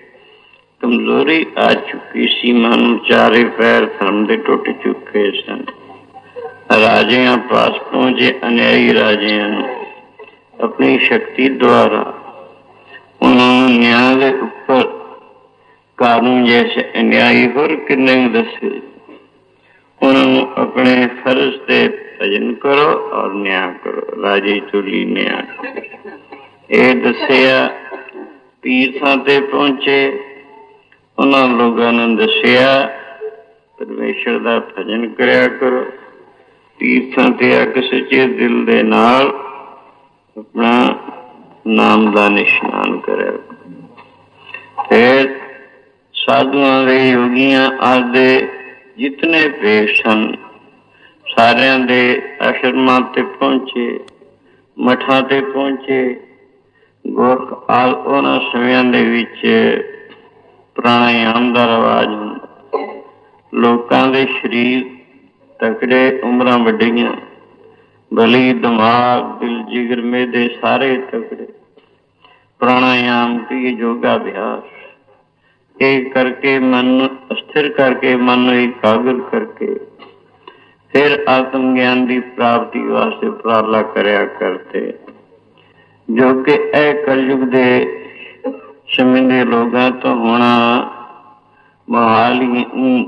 कमजोरी आ चुकी सी। मन चारे पैर धर्म दे टुट चुके सन। राजियां पास पहुंचे अन्यायी राजियां अपनी शक्ति द्वारा उन्होंने न्याय के ऊपर कानून जैसे अन्यायी होर किन्ने दसे उन्होंने अपने फर्ज से भजन करो और न्याय करो। राजी चुली न्याय ये दसिया तीर्थां ते पहुंचे उन्होंने लोगों ने दसिया परमेश्वर का भजन करया करो। तीर्थां ते आके सच्चे दिल दे नाल अपना नाम का निशान करे। फिर साधुआं दे योगियां आदि जितने भेष सन सारियां दे आश्रमां ते पहुंचे मठां ते पहुंचे। गोरख आल उन्हां समयां दे विच प्राणायाम का रिवाज हुंदा। लोकां दे शरीर तकड़े उमरां वड्डियां बली दिमाग दिल जिगर मेदे सारे तकड़े। प्राणायाम की योगाभ्यास एक करके मन स्थिर करके मन एकाग्र करके फिर आत्म ज्ञान की प्राप्ति वास्ते उपराला करया करते। जो कि ए कलयुग दे समय दे लोगों तो होना महाल ही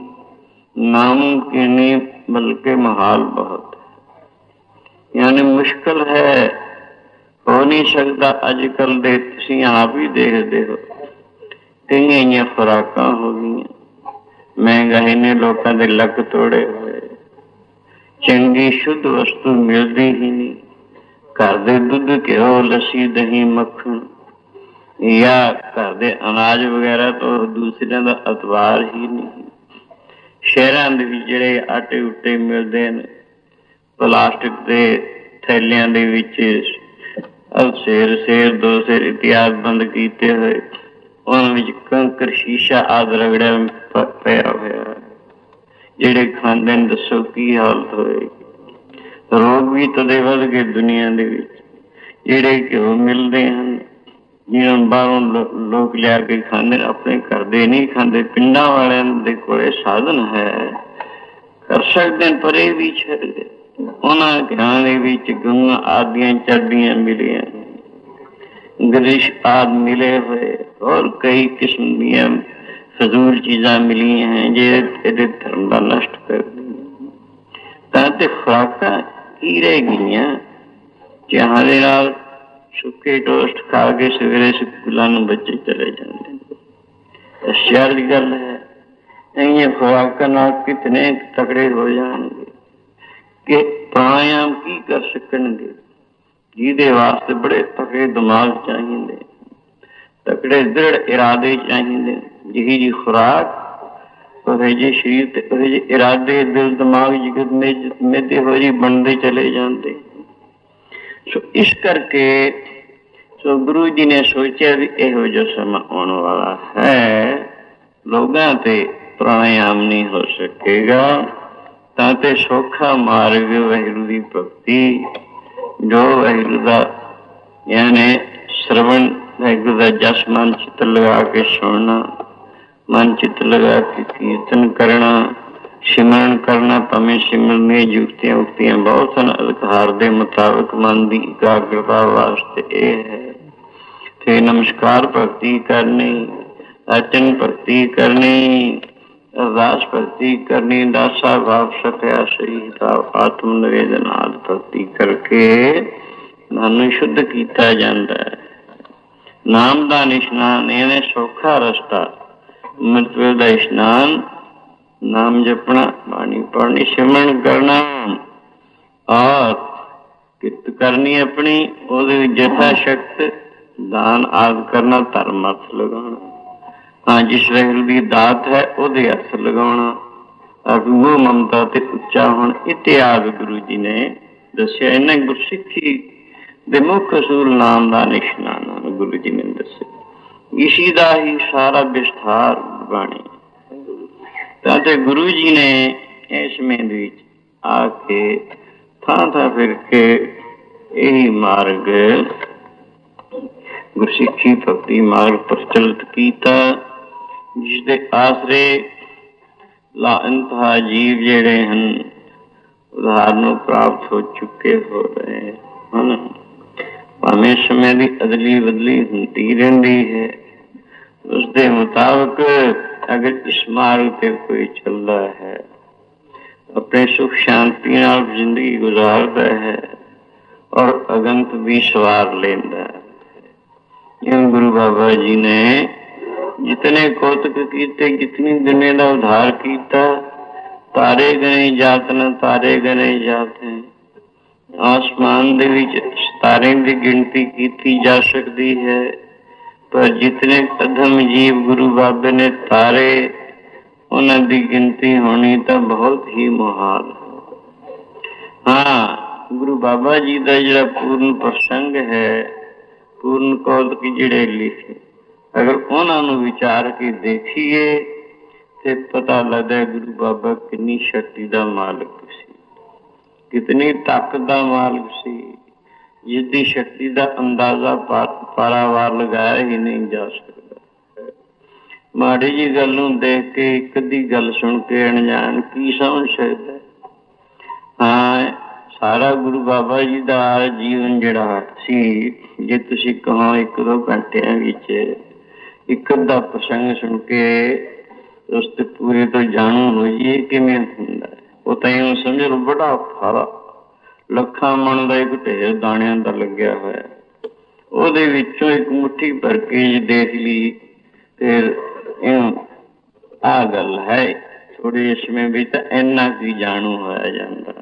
नामुमकिन नहीं बल्कि महाल बहुत यानी मुश्किल है। हो नहीं सकता। अजकल दे तुसीं आप ही देखते हो कई खुराक हो गई। महंगाई ने लोगों के लक तोड़े हुए। चंगी शुद्ध वस्तु मिलती ही नहीं। घर दे दुध घ्यो लस्सी दही मक्खन या घर दे अनाज वगैरह तो दूसरे का अतबार ही नहीं। शहरों के जिहड़े आटे उटे मिलते हैं प्लास्टिक के थैलियां दे विच सेर सेर दो सेर इतिहास बंद किए हुए उन्होंने कंकर शीशा आदि रगड़िया पिया होया। जिहड़े खांदे ने दसो की हालत होएगी। रोग भी तदे वध गए दुनिया दे विच। जिहड़े घ्यो मिलते हैं जिन्होंने बाहरों लोग लिया के खांदे अपने घर दे नहीं खांदे। पिंडां वालियां दे कोले साधन है कर सकते हैं पर भी छड़ गए। उन्होंने घराने विच गंगा आदियां चढ़दियां मिलियां ग्रीश आदि मिले हुए और कई किस्म दियां फजूल चीज़ां मिली हैं जो धर्म का नष्ट कर दी। खुराक की रह गई जहां दे नाल सुके टोस्ट खा के सवेरे स्कूलों में बच्चे चले जाते। आश्चर्य की गल है इन खुराक कितने तकड़े हो जाएंगे कि प्राणायाम की कर सकणगे जिहदे वास्ते बड़े तकड़े दिमाग चाहिए तकड़े दृढ़ इरादे चाहिए। यही जी खुराक वह जी शरीर वह जी इरादे दिल दिमाग जिगर मेदे हो जी बनते चले जाते। सो इस करके सो गुरु जी ने सोचा भी इहो जो समा आने वाला है लोगों से प्राणायाम नहीं हो सकेगा ताते सौखा मार्ग वाहिगुरू की भक्ति जो वाहिगुरू का यानी श्रवण वाहिगुरू का जस मन चित्त लगा के सुनना मन चित्त लगा के कीर्तन करना सिमरन करना। भावें सिमरन दी युक्तियां उक्तियां बहुत सन। अधिकार के मुताबिक मन की एकाग्रता वास्ते यह है। फिर नमस्कार भक्ति करनी अचन भक्ति करनी अरदास भक्ति करनी दासा भाव सफया सही भाव आत्म निवेदन आदि भक्ति करके मन शुद्ध किया जाता है। नाम का इशनान यानी सौखा रस्ता मृत्यु का इशनान नाम जपना बाणी पढ़नी सिमरन करना और कित करनी अपनी ओदे जथा शक्त दान आदि करना धर्म अर्थ लगाना। हाँ जिस वाहिगुरू की दात है ओदे अर्थ लगाना और मोह ममता ते उच्चा होना इत्यादि गुरु जी ने दसिया। इन्हें गुरसिक्खी दे मुख असूल नाम का निशान गुरु जी ने दसे। इसी का ही सारा विस्तार बाणी। तो गुरु जी ने इस में आके थां थां फिर के यही मार्ग गुरसिੱਖੀ भक्ति मार्ग प्रचलित किया, जिसके आसरे लांतहा जीव जेड़े हैं उदाहरण प्राप्त हो चुके हो रहे हैं। भावें समय की अदली बदली होती रहती है, उसके मुताबिक अगर इस मार्ग पर कोई चलता है, अपने सुख शांति नाल जिंदगी गुजारता है और अगंत भी सवार लेंदा है। गुरु बाबा जी ने जितने कौतक किए, जितनी दुनिया का उद्धार किया, तारे गने जात न तारे गने जात हैं। आसमान दे विच सितारे की गिनती की जा सकती है, पर जितने अधम जीव गुरु बाबे ने तारे, उन्हों की गिनती होनी तो बहुत ही मुहाल। हाँ, गुरु बाबा जी का जो पूर्ण प्रसंग है, पूर्ण कौतक जिहड़े लिखे, अगर उन्होंने विचार के देखिए तो पता लगता है गुरु बाबा कितनी शक्ति का मालिक सी, कितनी ताकत का मालिक सी, जिसकी शक्ति का अंदाजा पारावार लगाया ही नहीं जा सकता। माड़ी जी गल नूं देख के एक अद्धी गल सुन के अनजान की समझ सकता है। हाँ, सारा गुरु बाबा जी का जीवन जिहड़ा सी, जे तुसीं कहो एक दो घंटिया विच एक अद्धा प्रसंग सुन के उस ते पूरे तो जाणू हो जाइए किवें हुंदा है। वो तो यूं समझ लो बड़ा फारा लखां मन का एक ढेर दाणियां दा लग्या होया, ਉਹਦੇ ਵਿੱਚੋਂ एक मुट्ठी भर के देख ली, फिर आ गल है थोड़ी इसमें भी तो इन्ना की जानू होया जाता।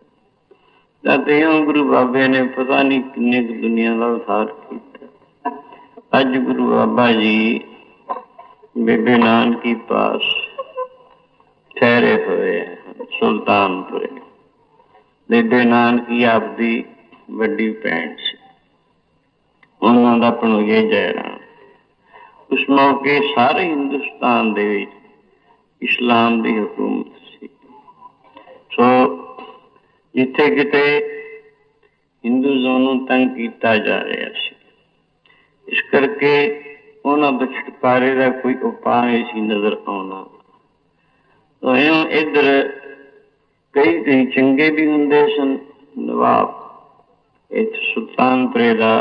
गुरु बाबे ने पता नहीं किन्ने दुनिया का उद्धार किया। अज गुरु बाबा जी बेबे नानकी पास ठहरे हुए हैं सुल्तानपुरे। बेबे नानकी आपकी बड़ी भैन सी, उन्हों का भणोईया जयराम। उस मौके सारे हिंदुस्तान दे विच इस्लाम की हुकूमत सी। सो जिथे किते हिंदुज़म नूं तंग किया जा रहा सी, इस करके उन्होंने तो छुटकारे का कोई उपाय नहीं सी नजर आना। तो इधर कई कई चंगे भी होंदे सन। नवाब इत सुल्तानपुरे का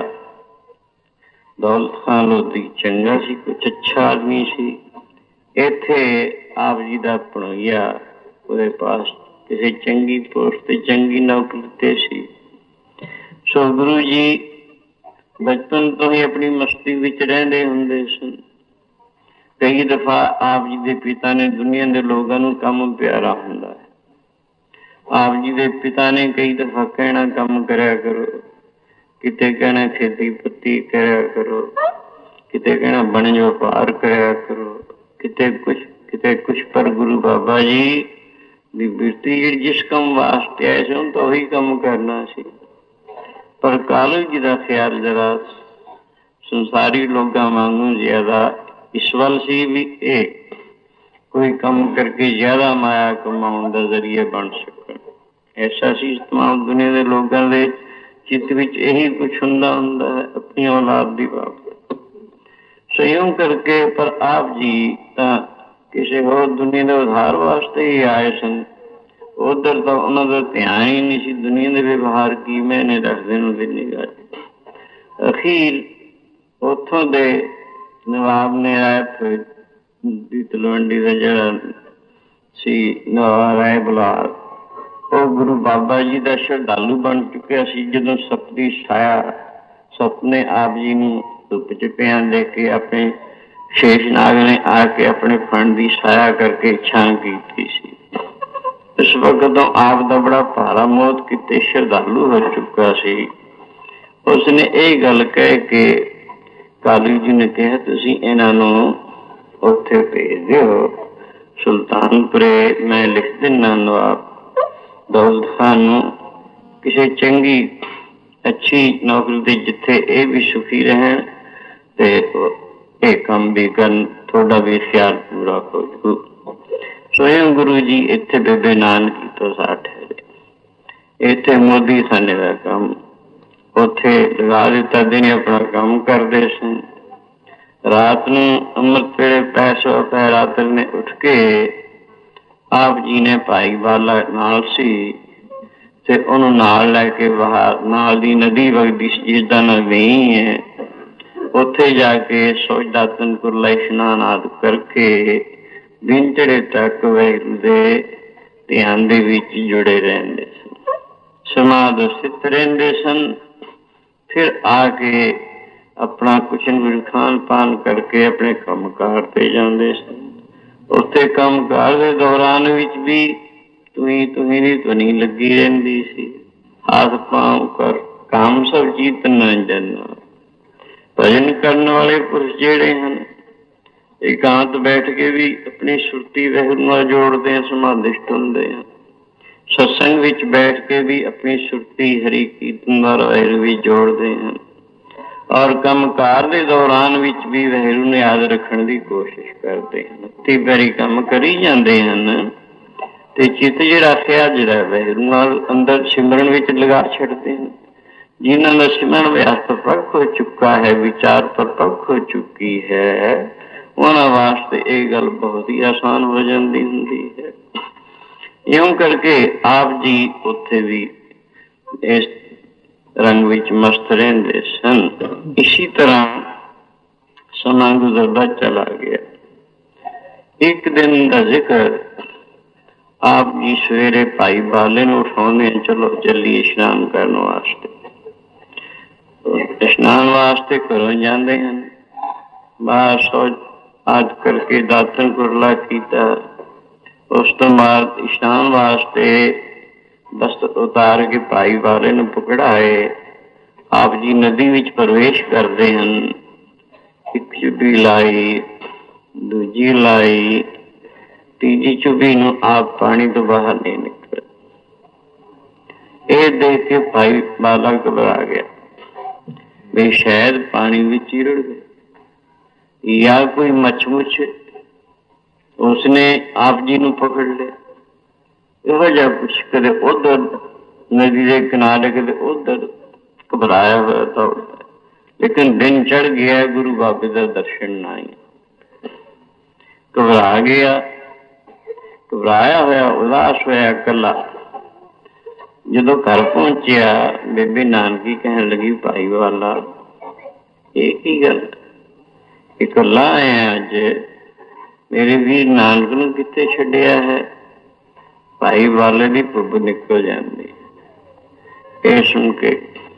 दौलत खान लोधी चंगा सी, कुछ अच्छा आदमी सी। इत्थे आप जी का भणोईया उसदे पास किसी चंगी पोस्ट ते चंगी नौकरी ते सी। सो गुरु जी बचपन तो ही अपनी मस्ती विच रहिंदे हुंदे सन। कई दफा आप जी के पिता ने दुनिया के लोगों को काम प्यारा हुंदा है। आप जी के पिता ने कई दफा कहना काम करया करो, किते कहना खेती पत्ती करया करो, किते कहना बणज व्यापार करया करो, किते कुछ किते कुछ। पर गुरु बाबा जी दी बिरती जिस काम वास्ते आए सन तो वही काम करना सी। पर कालू जी का ख्याल जरा संसारी लोगों वांगू ज्यादा इस वल सी भी एक कोई काम करके ज्यादा माया कमाने का जरिया बन सकन। ऐसा सी तमाम दुनिया के लोगों के चित्त विच यही कुछ हुंदा हुंदा है अपनी औलाद की बात संयोग करके। पर आप जी तां किसी होर दुनिया के उद्धार वास्ते ही आए सन। उधर तो उन्होंने ध्यान ही नहीं सी दुनिया के व्यवहार की मैंने रखते उनकी निगाह। अखीर उतों दे नवाब ने रायपुर दी तलवंडी का जड़ा सी नवाब राय बुलार, वो गुरु बाबा जी का श्रद्धालु बन चुका सी। जदों सपनी छाया सपने आप जी नूं धुप च पिया देख के अपने शेषनाग ने आके अपने फंड की छाया करके छां की सी। इस वक्त तो आप दा बड़ा भारा मौत किते श्रद्धालु हो चुका सी। उसने यह गल कह के कालू जी ने कहा तुसी इन्हां नूं उत्थे भेज दिओ सुल्तानपुरे, मैं लिख दिना नवाब दौलत खान नूं किसी चंगी अच्छी नौकरी ते जिथे ये भी सुखी रहन ते ये काम भी करन, थोड़ा भी ख्याल पूरा हो जू। स्वयं गुरु जी इत्थे बेबे नानकी तो साठ है, इत्थे मोदी साने का काम उत्थे लगा दिता। दिन अपना काम करते सन, रात नूं अमृत वेले पैसो पै रात ने उठ के आप जी ने भाई वाला नाल सी ते उन्होंने नाल लैके बाहर नाल दी नदी वगदी सी जिसदा नाम वेही है, उत्थे जाके सोच दातन कुरला इशनान आदि करके दिन चढ़े तक वाहिगुरू दे ध्यान दे विच जुड़े रहंदे सन, समाध स्थित रहंदे सन। फिर आके अपना कुछ न कुछ खान पान करके अपने काम कार पे जाते सन। उत्थे काम कार के दौरान विच भी तुही तुही दी ध्वनि लगी रहंदी सी। हाथ पांव कर काम सब जीत न जाना। भजन करने वाले पुरुष जेड़े हैं एकांत बैठ के भी अपनी सुरती वाहिगुरू नाल जोड़ते हैं, समाधिष्ट होंदे हैं। सत्संग विच बैठ के भी अपनी सुरती हरि कीर्तन नाल वाहिगुरू भी जोड़ते हैं और कमकार के दौरान विच भी वाहिगुरू ने याद रखने की कोशिश करते हैं। हत्थी पैरी काम करी जाते हैं ते चित जिहड़ा ख्या जिहड़ा वाहिगुरू नाल अंदर सिमरन विच लगा छड्डते हैं। जिन्हां दा सिमरन अभ्यास परिपक्व हो चुका है, विचार परिपक्व हो चुकी है, उन्हां वास्ते ये गल बहुत ही आसान हो जाती हुंदी है। यूं करके आप जी उत्थे भी इस रंग विच मस्त रहंदे सन। इसी तरह समा गुजरदा चला गया। एक दिन का जिक्र आप जी सवेरे भाई बाले नूं उठाउंदे, चलो चलिए स्नान करने वास्ते। स्नान वास्ते घरों जाते हैं, बाहर सोच आद करके दातन कुरला कीता, उस तो बाद स्नान वास्ते वस्त्र उतार के भाई वाले नूं पकड़ाए आप जी नदी विच प्रवेश करते हैं। एक चुबी लाई, दूजी लाई, तीजी चुबी नूं आप पानी तो बाहर नहीं निकले। ये देख के भाई वाला घबरा गया भी शायद पानी विच ही रुड़ गए या कोई मच्छमुछ उसने आप जी नूं पकड़ लिया। इहो जिहा कुछ कदे उधर नदी के किनारे कदे उधर घबराया हुआ दौड़ता, लेकिन दिन चढ़ गया, गुरु बाबे का दर्शन ना आई। घबरा गया, घबराया होया उदास होया कला। जदों घर पहुंचिया बेबी नानकी कहन लगी, भाई वाला ये की गल, इकला आया अज, मेरे वीर नानक नूं कित्थे छड्डिया है। भाई वाले दी पुब निकल जाती। ये सुन के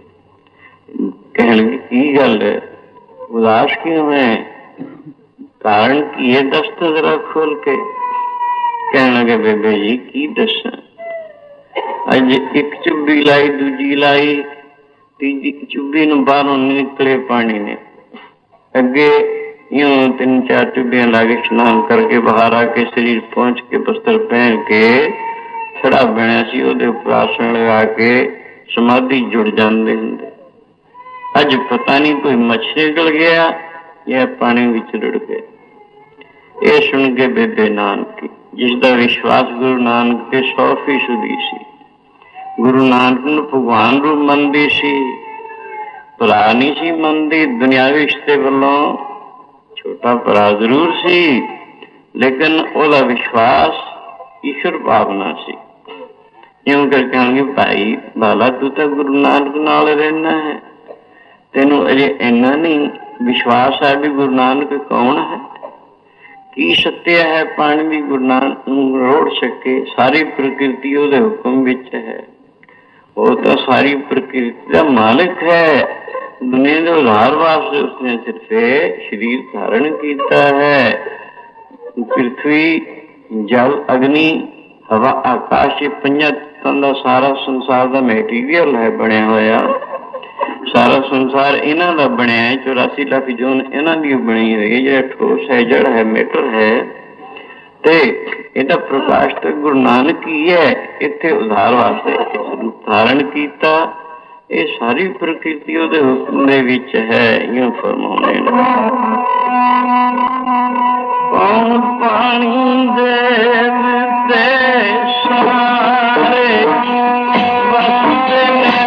कहन लगी, की गल है, उदास क्यों है, कारण की है, दस तो जरा खोल के। कहने लगे, बेबे जी की दसा, अज एक चुब्बी लाई, दूजी लाई, तीजी चुब्बी नूं बाहरों निकले पानी ने। अगे यूं तीन चार चुब्बियां लाके स्नान करके बाहर आके शरीर पहुंच के वस्त्र पहन के खड़ा बनया सी, उहदे उपर आसन लगा के समाधि जुड़ जाते होंगे। अज पता नहीं कोई मच्छ निकल गया या पानी विच रुड़ गए। ये सुन के बेबे नानकी, जिसका विश्वास गुरु नानक के सौ फीसदी सी, गुरु नानक नूं भगवान रूप मनदी सी, भरा नहीं सी मनदी। दुनियावी रिश्ते वालों छोटा भरा जरूर सी, लेकिन ओदा विश्वास ईश्वर भावना सी। यूं कर कहेंगे, भाई बाला तू तो गुरु नानक नाल रहना है, तेनू अजे इन्ना नहीं विश्वास है भी गुरु नानक कौन है, की सत्य है, पानी भी गुरु नानक रोड़ सके, सारी प्रकृति उहदे हुक्म विच है। वो तो सारी प्रकृति का मालिक है। दुनिया के उद्धार वास्ते उसने सिर्फ शरीर धारण किया है। पृथ्वी, जल, अग्नि, हवा, आकाश, ये पंजा तत्वां दा सारा संसार का मैटीरियल है बनया होया। सारा संसार इन्हां दा बनया है। चौरासी लाख जोन इन्हां दी बनी हुई है। जो ठोस है, जड़ है, मैटर है, ते इहदा प्रकाश तो गुरु नानक ही है। इत्थे उद्धार वास्ते रूप धारण किया। ये सारी प्रकृति उहदे हुक्म दे विच है। यूं फरमाउंदे ने, ਕੌਣ ਪਾਣੀ ਦੇ ਤੇ ਸਾਰੇ ਵਸਦੇ ਨੇ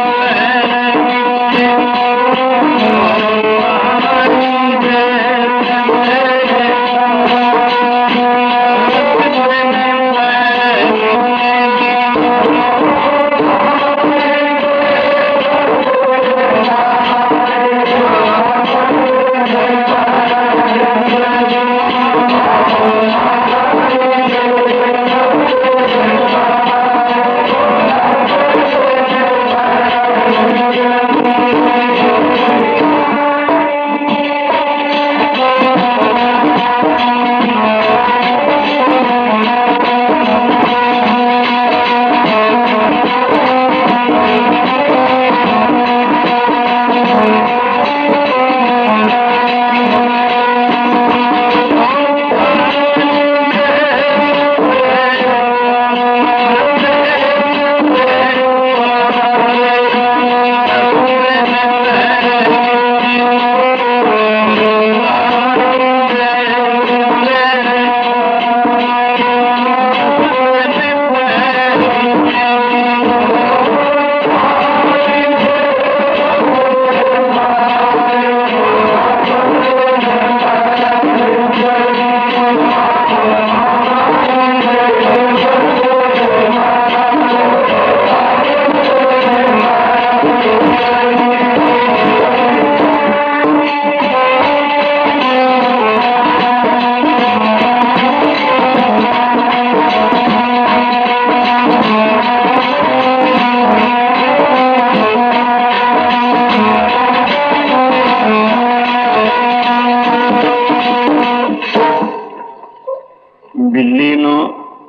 ਬਿੱਲੀ ਨੂੰ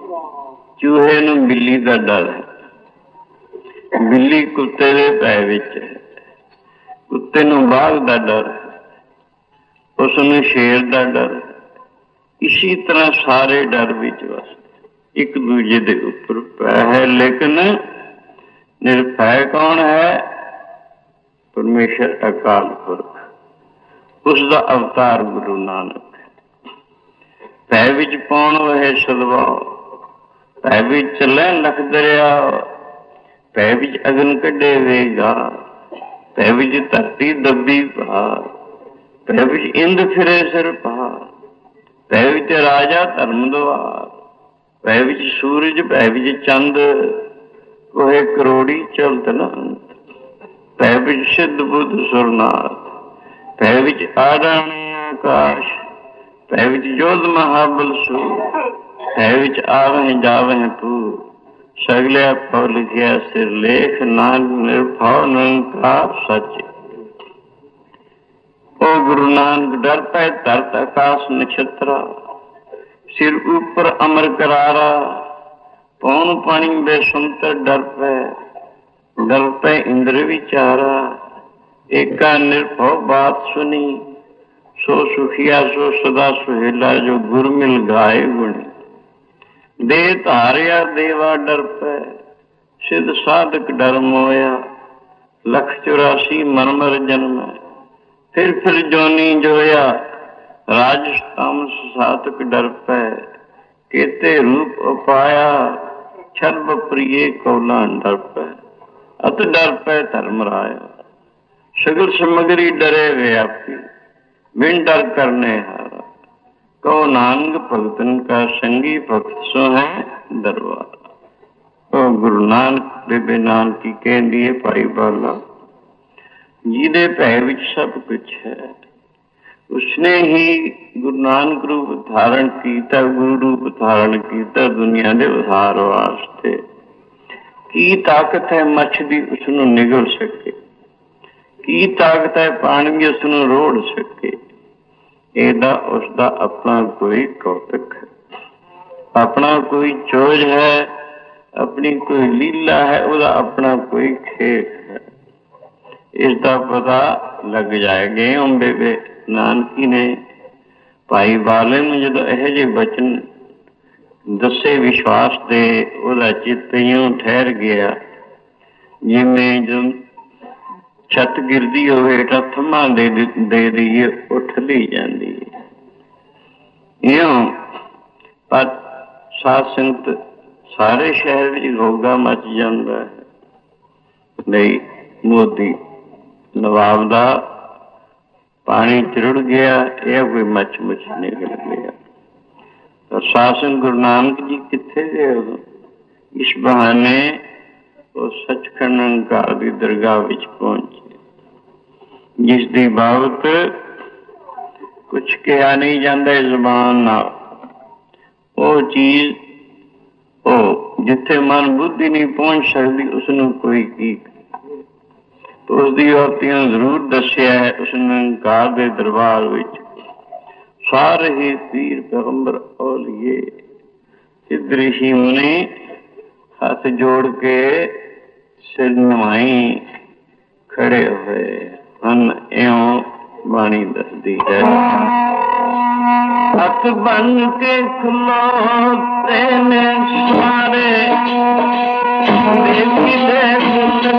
ਚੂਹੇ ਨੂੰ ਬਿੱਲੀ ਦਾ ਡਰ ਹੈ। ਬਿੱਲੀ ਕੁੱਤੇ ਦੇ ਭੈ ਵਿੱਚ ਹੈ। ਕੁੱਤੇ ਨੂੰ ਬਾਘ ਦਾ ਡਰ ਹੈ, ਉਸ ਨੂੰ ਸ਼ੇਰ ਦਾ ਡਰ ਹੈ। ਇਸੀ ਤਰ੍ਹਾਂ ਸਾਰੇ ਡਰ ਵਿੱਚ ਵਸਦੇ, ਇੱਕ ਦੂਜੇ ਦੇ ਉੱਪਰ ਭੈ ਹੈ। ਲੇਕਿਨ ਨਿਰਭੈ ਕੌਣ ਹੈ? ਪਰਮੇਸ਼ਰ ਅਕਾਲ ਪੁਰਖ, ਉਸਦਾ ਅਵਤਾਰ ਗੁਰੂ ਨਾਨਕ। ਭੈ ਵਿੱਚ ਪਾਉਣ ਵਹੇ ਸਦਭਾਵ, ਭੈ ਵਿੱਚ ਚੱਲੇ ਲਖ ਦਰਿਆ, ਭੈ ਵਿੱਚ ਅਗਨ ਕੱਢੇ ਵੇਗਾ, ਭੈ ਵਿੱਚ ਧਰਤੀ ਦੱਬੀ ਭਾਰ, ਭੈ ਵਿੱਚ ਇੰਦ ਫਿਰੇ ਸਿਰ ਭਾਰ, ਭੈ ਵਿੱਚ ਰਾਜਾ ਧਰਮ ਦੁਆਰ, ਭੈ ਵਿੱਚ ਸੂਰਜ, ਭੈ ਵਿੱਚ ਚੰਦ, ਕੋਹੇ ਕਰੋੜੀ ਚਲਤ ਨੰਦ, ਭੈ ਵਿੱਚ ਸਿੱਧ ਬੁੱਧ ਸੁਰਨਾਥ, ਭੈ ਵਿੱਚ ਆਡਾਣੇ ਆਕਾਸ਼, ਭੈ ਵਿੱਚ ਜੋਧ ਮਹਾਬਲ ਸੂਰ, ਭੈ ਵਿੱਚ ਆਵਹਿ ਜਾਵਹਿ ਪੂਰ, ਸਗਲਿਆ ਪਉ ਲਿਖਿਆ ਸਿਰ ਲੇਖ, ਨਾਨਕ ਨਿਰਭਉ ਨਿਰੰਕਾਰ ਸੱਚ। ओ गुरु नानक डर पै धरत आकाश नक्षत्रा, सिर ऊपर अमर करारा, पौन पानी बेसुंतर डर पै, डर पै इंद्र विचारा, एका निर्भव बात सुनी, सो सुखिया सो सदा सुहेला, जो गुर मिल गाए गुणी। दे धारिया देवा डर पै, सिद्ध साधक डर मोया, लख चौरासी मरमर जन्म, फिर फिर जोनी जोया, राजस तामस सातक डर पै, केते रूप उपाया, छल प्रिय कौला डर पै, अत डर पै धर्म राया, सगल समगरी डरे व्यापी, बिन डर करने हारा, कहो नानक भगतन का संगी, भक्त सो है दरबार। ओ गुरु नानक बेबे नानकी कहती है भाई बाला, ਜਿਹਦੇ ਭੈ ਵਿੱਚ ਸਭ ਕੁਛ ਹੈ, ਉਸਨੇ ਹੀ ਗੁਰੂ ਨਾਨਕ ਰੂਪ ਧਾਰਨ ਕੀਤਾ, ਗੁਰੂ ਰੂਪ ਧਾਰਨ ਕੀਤਾ ਦੁਨੀਆ ਦੇ ਉਧਾਰ ਵਾਸਤੇ। ਕੀ ਤਾਕਤ ਹੈ ਮੱਛ ਦੀ ਉਸਨੂੰ ਨਿਗਲ ਸਕੇ, ਕੀ ਤਾਕਤ ਹੈ ਪਾਣੀ ਉਸਨੂੰ ਰੋੜ ਸਕੇ। ਇਹਦਾ ਉਸਦਾ ਆਪਣਾ ਕੋਈ ਕੌਤਕ ਹੈ, ਆਪਣਾ ਕੋਈ ਚੋਜ ਹੈ, ਆਪਣੀ ਕੋਈ ਲੀਲਾ ਹੈ, ਉਹਦਾ ਆਪਣਾ ਕੋਈ ਖੇਡ ਹੈ। इसका पता लग जाएगा। हम बेबे नानकी ने भाई बाले में जो यह जे बचन दसे विश्वास दे, ओदा चित्त यूं ठहर गया जिमें जो छत गिरदी होवे थमा दे दे दईए उठ ली जाती है। ਇਉਂ ਪਰ ਸਾਧ ਸੰਗਤ ਸਾਰੇ ਸ਼ਹਿਰ ਵਿੱਚ ਗੋਗਾ ਮਚ ਜਾਂਦਾ ਹੈ। ਨਹੀਂ, ਮੋਦੀ ਨਵਾਬ ਦਾ ਪਾਣੀ ਚ ਰੁੜ ਗਿਆ, ਇਹ ਕੋਈ ਮੱਚ ਮੁੱਚ ਨਿਕਲ ਗਿਆ। ਪਰ ਸਾਸਨ ਗੁਰੂ ਨਾਨਕ ਜੀ ਕਿੱਥੇ ਗਏ ਉਦੋਂ? ਇਸ ਬਹਾਨੇ ਉਹ ਸੱਚਖੰਡ ਨਿਰੰਕਾਰ ਦੀ ਦਰਗਾਹ ਵਿੱਚ ਪਹੁੰਚੇ, ਜਿਸ ਦੀ ਬਾਬਤ ਕੁਛ ਕਿਹਾ ਨਹੀਂ ਜਾਂਦਾ ਜ਼ੁਬਾਨ ਨਾਲ। ਉਹ ਚੀਜ਼, ਉਹ ਜਿੱਥੇ ਮਨ ਬੁੱਧੀ ਨਹੀਂ ਪਹੁੰਚ ਸਕਦੀ, ਉਸਨੂੰ ਕੋਈ ਕੀ ਉਸਦੀ ਔਰਤੀਆਂ ਜ਼ਰੂਰ ਦੱਸਿਆ ਹੈ। ਉਸ ਨਿਰੰਕਾਰ ਦੇ ਦਰਬਾਰ ਵਿੱਚ ਸਾਰੇ ਹੀ ਪੀਰ ਪੈਗੰਬਰ ਔਲੀਏ ਸਿੱਧ ਰਿਸ਼ੀ ਮੁਨੀ ਹੱਥ ਜੋੜ ਕੇ ਸਿਰ ਨਵਾਈ ਖੜੇ ਹੋਏ ਹਨ। ਇਉਂ ਬਾਣੀ ਦੱਸਦੀ ਹੈ। ਹੱਥ ਬਨ ਕੇ ਖਲੋਤੇ ਨੇ ਸਾਰੇ ਦੇਵੀ ਦੇ ਗੁਣ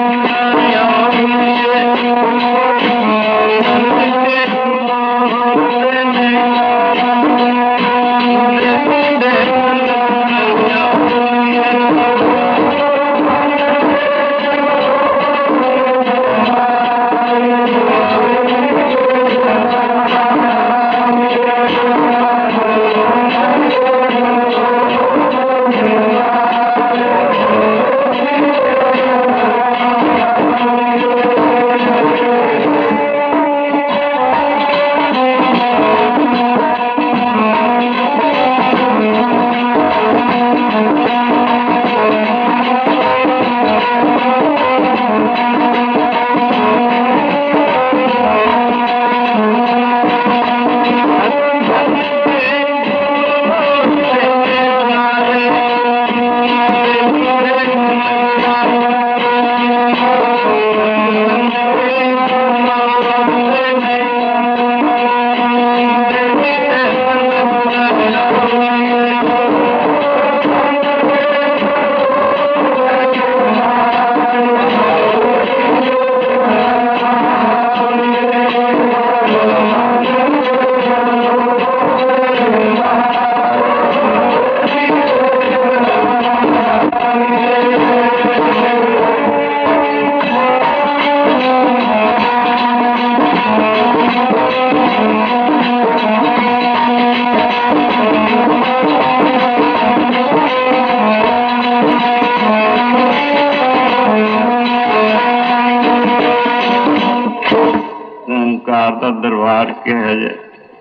ਦਾ ਦਰਬਾਰ ਕਿਹਾ ਜਾਏ।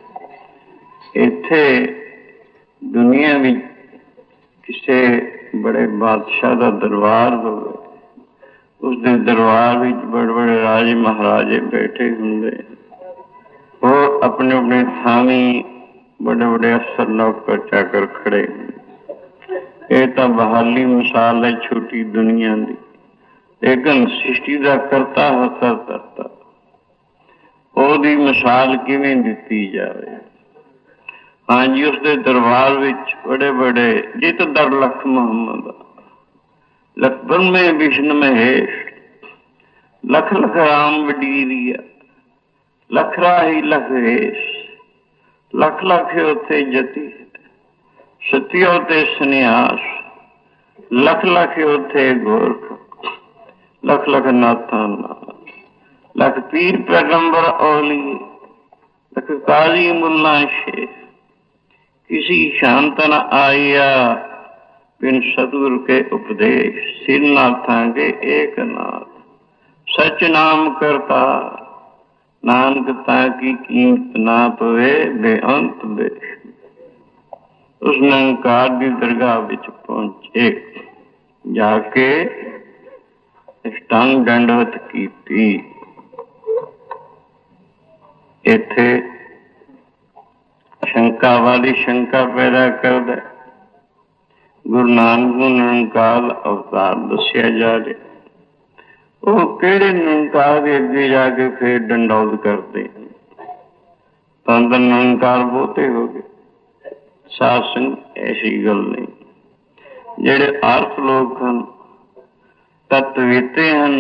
ਇੱਥੇ ਦੁਨੀਆ ਵਿੱਚ ਕਿਸੇ ਬੜੇ ਬਾਦਸ਼ਾਹ ਦਾ ਦਰਬਾਰ ਹੋਵੇ, ਉਸਦੇ ਦਰਬਾਰ ਵਿੱਚ ਬੜੇ ਬੜੇ ਰਾਜੇ ਮਹਾਰਾਜੇ ਬੈਠੇ ਹੁੰਦੇ, ਉਹ ਆਪਣੇ ਆਪਣੇ ਥਾਵੀਂ ਬੜੇ ਬੜੇ ਅਫਸਰ ਨੌਕਰ ਚਾਕਰ ਖੜੇ ਹੁੰਦੇ। ਇਹ ਤਾਂ ਬਹਾਲੀ ਮਿਸਾਲ ਹੈ ਛੋਟੀ ਦੁਨੀਆ ਦੀ, ਲੇਕਿਨ ਸ੍ਰਿਸ਼ਟੀ ਦਾ ਕਰਤਾ ਹੱਥਾ ਕਰਤਾ, ਉਹਦੀ ਮਿਸਾਲ ਕਿਵੇਂ ਦਿੱਤੀ ਜਾਵੇ। ਹਾਂਜੀ, ਉਸਦੇ ਦਰਬਾਰ ਵਿੱਚ ਬੜੇ ਬੜੇ ਜਿਤ ਦਰ ਲਖ ਮੁਹੰਮਦ, ਲਖ ਬ੍ਰਹਮੇ ਵਿਸ਼ਨ ਮਹੇਸ਼, ਲਖ ਲਖ ਰਾਮ ਵਡੀਰੀਆ, ਲਖ ਰਾਹੀ ਲਖ ਹੇਸ਼, ਲਖ ਲਖ ਉੱਥੇ ਜਤੀ, ਸਤਿਓ ਤੇ ਸੰਨਿਆਸ, ਲਖ ਲਖ ਉੱਥੇ ਗੋਰਖ, ਲਖ ਲਖ ਨਾਥਾਂ ਨਾਲ, ਲਖ ਪੀਰ ਪੈਗੰਬਰ ਔਲੀ, ਲਖ ਕਾਜ਼ੀ ਮੁੱਲਾ ਸ਼ੇਖ, किसी शांत न आया बिन सतगुर के उपदेश, सिर नाथां के एक नाथ, सच नाम करता नानक ताकि कीमत ना पवे बेअंत बेश। उस निरंकार की दरगाह विच पहुंचे, जाके अष्टांग दंडवत कीती। इत्थे शंका वाली शंका पैदा करदा, गुरु नानक नूं निरंकार अवतार दस्या जा रहा, वो किहड़े निरंकार दे अगे जाके फिर डंडौत करते हैं। तन तन निरंकार बहुते हो गए। साध संगत ऐसी गल नहीं, जिहड़े अर्थ लोग हन, तत्विते हन,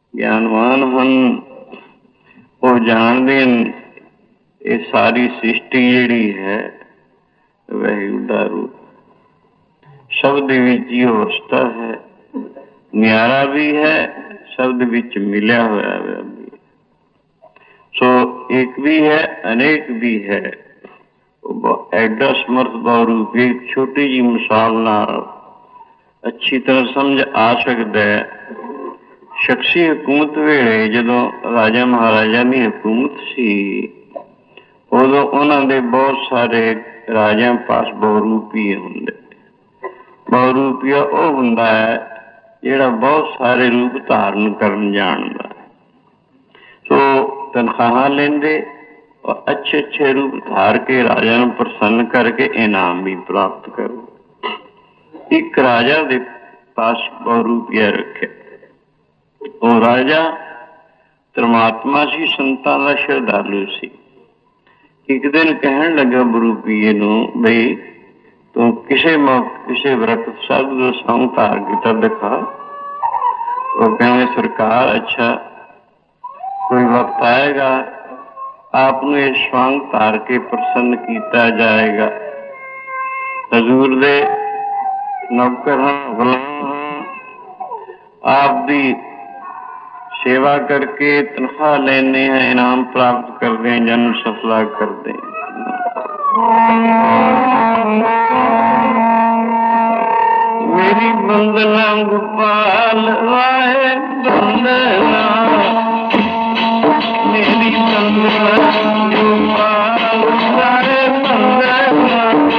ज्ञानवान हन, वो जानते हैं ये सारी सृष्टि ਮਿੱਟੀ ਜਿਹੜੀ ਹੈ ਵਾਹਿਗੁਰੂ ਦਾ ਰੂਪ, ਸ਼ਬਦ ਵਿੱਚ ਹੀ ਅਵਸਥਾ ਹੈ, ਨਿਆਰਾ ਵੀ ਹੈ, ਸ਼ਬਦ ਵਿੱਚ ਮਿਲਿਆ ਹੋਇਆ ਵੀ। ਸੋ ਇੱਕ ਵੀ ਹੈ, ਅਨੇਕ ਵੀ ਹੈ। ਐਡਾ ਸਮਰਥ ਬਹੁਰੂਪੀ ਇੱਕ ਛੋਟੀ ਜਿਹੀ ਮਿਸਾਲ ਨਾਲ ਅੱਛੀ ਤਰ੍ਹਾਂ ਸਮਝ ਆ ਸਕਦਾ ਹੈ। ਸ਼ਖਸੀ ਹਕੂਮਤ ਵੇਲੇ ਜਦੋਂ ਰਾਜਾ ਮਹਾਰਾਜਾ ਦੀ ਹਕੂਮਤ ਸੀ, ਉਦੋਂ ਉਹਨਾਂ ਦੇ ਬਹੁਤ ਸਾਰੇ ਰਾਜਿਆਂ ਪਾਸ ਬਹੁਰੂਪੀ ਹੁੰਦੇ। ਬਹੁਰੂਪੀਆ ਉਹ ਹੁੰਦਾ ਹੈ ਜਿਹੜਾ ਬਹੁਤ ਸਾਰੇ ਰੂਪ ਧਾਰਨ ਕਰਨ ਜਾਣਦਾ। ਸੋ ਤਨਖਾਹਾਂ ਲੈਂਦੇ ਔਰ ਅੱਛੇ ਅੱਛੇ ਰੂਪ ਧਾਰ ਕੇ ਰਾਜਾ ਨੂੰ ਪ੍ਰਸੰਨ ਕਰਕੇ ਇਨਾਮ ਵੀ ਪ੍ਰਾਪਤ ਕਰੋ। ਇੱਕ ਰਾਜਾ ਦੇ ਪਾਸ ਬਹੁਰੂਪੀਆ ਰੱਖਿਆ। ਉਹ ਰਾਜਾ ਧਰਮਾਤਮਾ ਸੀ, ਸੰਤਾਂ ਦਾ ਸ਼ਰਧਾਲੂ ਸੀ। ਇੱਕ ਦਿਨ ਕਹਿਣ ਲੱਗਾ ਬਹੁਰੂਪੀਏ ਨੂੰ, ਬਈ ਤੂੰ ਕਿਸੇ ਮੌਕੇ ਕਿਸੇ ਵਰਤ ਸਾਧੂ ਦਾ ਸੌਂਗ ਧਾਰ ਕੀਤਾ ਦਿਖਾ। ਉਹ ਕਹਿੰਦੇ ਸਰਕਾਰ, ਅੱਛਾ ਕੋਈ ਵਕਤ ਆਏਗਾ ਆਪ ਨੂੰ ਇਹ ਸੌਂਗ ਧਾਰ ਕੇ ਪ੍ਰਸੰਨ ਕੀਤਾ ਜਾਏਗਾ। ਹਜ਼ੂਰ ਦੇ ਨੌਕਰ ਹਾਂ, ਗੁਲਾਮ ਹਾਂ, ਆਪ ਦੀ ਸੇਵਾ ਕਰਕੇ ਤਨਖਾਹ ਲੈਂਦੇ ਹਾਂ, ਇਨਾਮ ਪ੍ਰਾਪਤ ਕਰਦੇ ਹਾਂ, ਜਨਮ ਸਫਲਾ ਕਰਦੇ ਹਾਂ। ਮੇਰੀ ਬੰਦਨਾ ਗੋਪਾਲ ਵਾਏ ਬੰਦਨਾ, ਮੇਰੀ ਬੰਦਨਾ ਗੋਪਾਲ ਵਾਏ ਬੰਦਨਾ।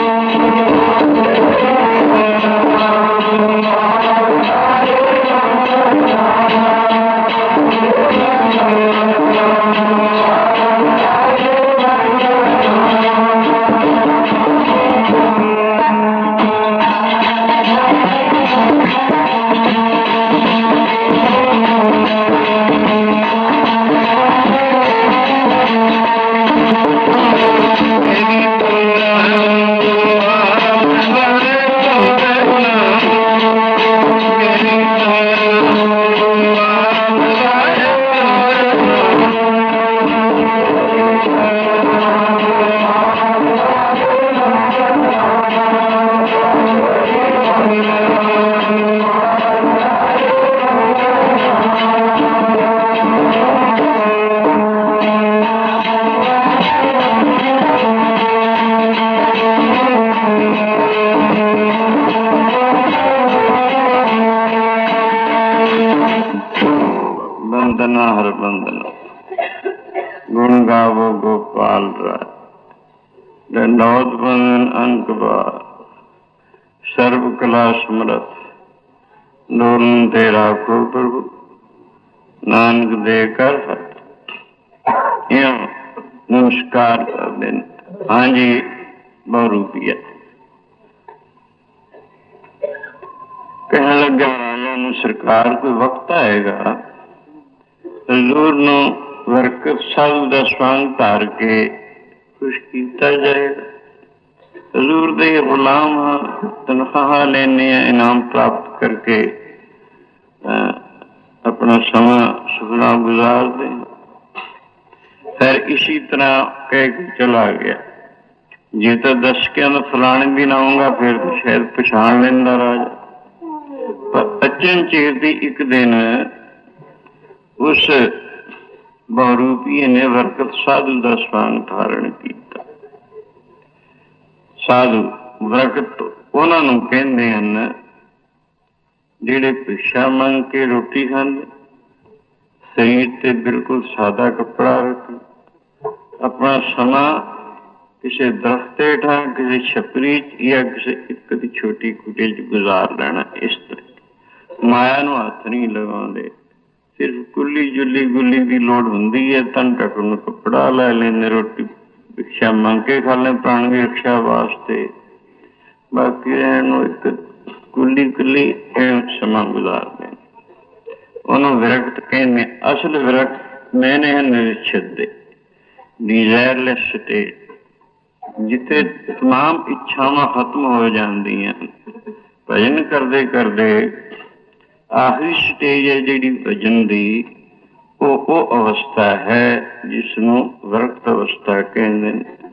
ਹਰ ਬੰਦਨਾ ਗੁਣ ਗਾਵੋ ਗੋਪਾਲ ਰਾਏ, ਦੰਡੌਤ ਬੰਦਨ ਅੰਕ ਬਾਰ, ਸਰਬ ਕਲਾ ਸਮਰਥ ਡੋਲਨ ਤੇ ਰਾਖੋ ਪ੍ਰਭੂ, ਨਾਨਕ ਦੇ ਕਰ ਹੱਥ। ਇਉਂ ਨਮਸਕਾਰ ਕਰਦੇ ਨੇ। ਹਾਂਜੀ ਬਹੁਰੂਪੀਆ ਕਹਿਣ ਲੱਗਾ ਰਾਜਾ ਨੂੰ, ਸਰਕਾਰ ਕੋਈ ਵਕਤ ਆਏਗਾ ਹਜ਼ੂਰ ਨੂੰ ਵਰਕਤ ਸਾਧੂ ਦਾ ਸੌਂਗ ਧਾਰ ਕੇ ਖੁਸ਼ ਕੀਤਾ ਜਾਏਗਾ। ਹਜ਼ੂਰ ਦੇ ਗੁਲਾਮ ਹਾਂ, ਤਨਖਾਹਾਂ ਲੈਂਦੇ ਹਾਂ, ਇਨਾਮ ਪ੍ਰਾਪਤ ਕਰਕੇ अपना समा सुखना गुजारते हैं। फिर इसी तरह कह के चला गया। जे तो दस के अंदर फलाने दिन आऊंगा फिर तो शायद पछाण लेंदा राजा, पर अचनचेती एक दिन उस बहुरूपी ने वरकत साधु का स्वांग धारण किया। साधु वरकत उन्होंने कहते हैं ਜਿਹੜੇ ਭਿਖਸ਼ਾ ਮੰਗ ਕੇ ਰੋਟੀ ਖਾਂਦੇ, ਸਰੀਰ ਤੇ ਬਿਲਕੁਲ ਸਾਦਾ ਕੱਪੜਾ ਰੱਖ, ਆਪਣਾ ਸਮਾਂ ਕਿਸੇ ਦਰਖਤ ਹੇਠਾਂ, ਕਿਸੇ ਛਪਰੀ ਚ ਜਾਂ ਕਿਸੇ ਇੱਕ ਦੀ ਛੋਟੀ ਕੁਟੀਰ ਚ ਗੁਜ਼ਾਰ ਲੈਣਾ। ਇਸ ਤਰ੍ਹਾਂ ਮਾਇਆ ਨੂੰ ਹੱਥ ਨਹੀਂ ਲਗਾਉਂਦੇ, ਸਿਰਫ ਕੁੱਲੀ ਜੁੱਲੀ ਗੁੱਲੀ ਦੀ ਲੋੜ ਹੁੰਦੀ ਹੈ, ਤਨ ਢੱਕਣ ਨੂੰ ਕੱਪੜਾ ਲੈ ਲੈਂਦੇ, ਰੋਟੀ ਭਿਖਸ਼ਾ ਮੰਗ ਕੇ ਖਾ ਲੈਂਦੇ ਪ੍ਰਾਣ ਦੀ ਰਕਸ਼ਾ ਵਾਸਤੇ, ਬਾਕੀ ਰਹਿਣ ਨੂੰ ਇੱਕ ਕੁੱਲੀ ਕੁੱਲੀ ਸਮਾਂ ਗੁਜ਼ਾਰਦੇ। ਉਹਨੂੰ ਵਿਰਕਤ ਕਹਿੰਦੇ। ਅਸਲ ਵਿਰਕਤ ਮੈਨੇ ਹੈ ਨਿਸ਼ਚਿਤ ਦੇ, ਡਿਜ਼ਾਇਰਲੈਸ ਸਟੇਟ, ਜਿੱਥੇ ਤਮਾਮ ਇੱਛਾਵਾਂ ਖਤਮ ਹੋ ਜਾਂਦੀਆਂ। ਭਜਨ ਕਰਦੇ ਕਰਦੇ ਆਖਰੀ ਸਟੇਜ ਹੈ ਜਿਹੜੀ ਭਜਨ ਦੀ, ਉਹ ਉਹ ਅਵਸਥਾ ਹੈ ਜਿਸ ਨੂੰ ਵਿਰਕਤ ਅਵਸਥਾ ਕਹਿੰਦੇ ਨੇ।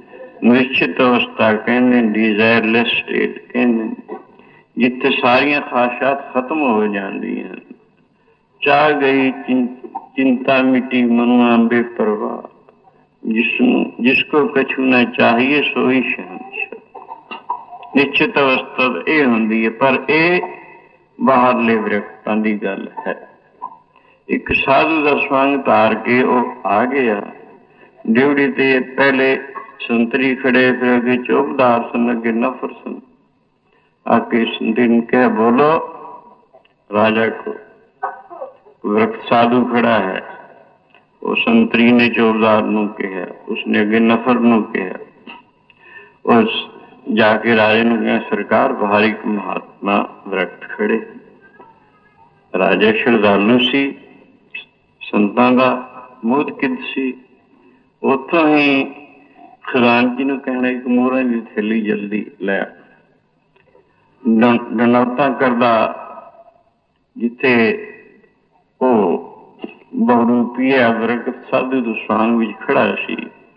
निश्चित अवस्था कहने, डिजायरलेस स्टेट कहने, जिथे सारिया ख्वाहिशात खत्म हो जाती हैं। चाह गई चिंता मिटी मनुआ बेपरवाह, जिसनु जिसको कछु न चाहिए सोई शहंशाह। निश्चित अवस्था ये होंदी है, पर ये बाहरले विरक्तां दी गल है। एक साधु का स्वांग धार के वो आ गया ड्यूटी ते। पहले संतरी खड़े, फिर अगे चौबदार सन, अगे नफर सन। आके दिन कह बोलो राजा को। वृक्ष साधु खड़ा है, वो संतरी ने चौबदार नू कहा, उसने अगे नफर नू कहा। उस जाके राजे ने कहा, सरकार बाहर एक महात्मा वृक्ष खड़े। राजा श्रद्धालु सी, संतां दा मोदकिद सी। उतों ही खजानची नू कहना, एक मोहरां दी थैली जल्दी लै। डनौता करदा जिथे ओ बहुरूपीया वृक्ष साधु दे स्वांग विच खड़ा सी,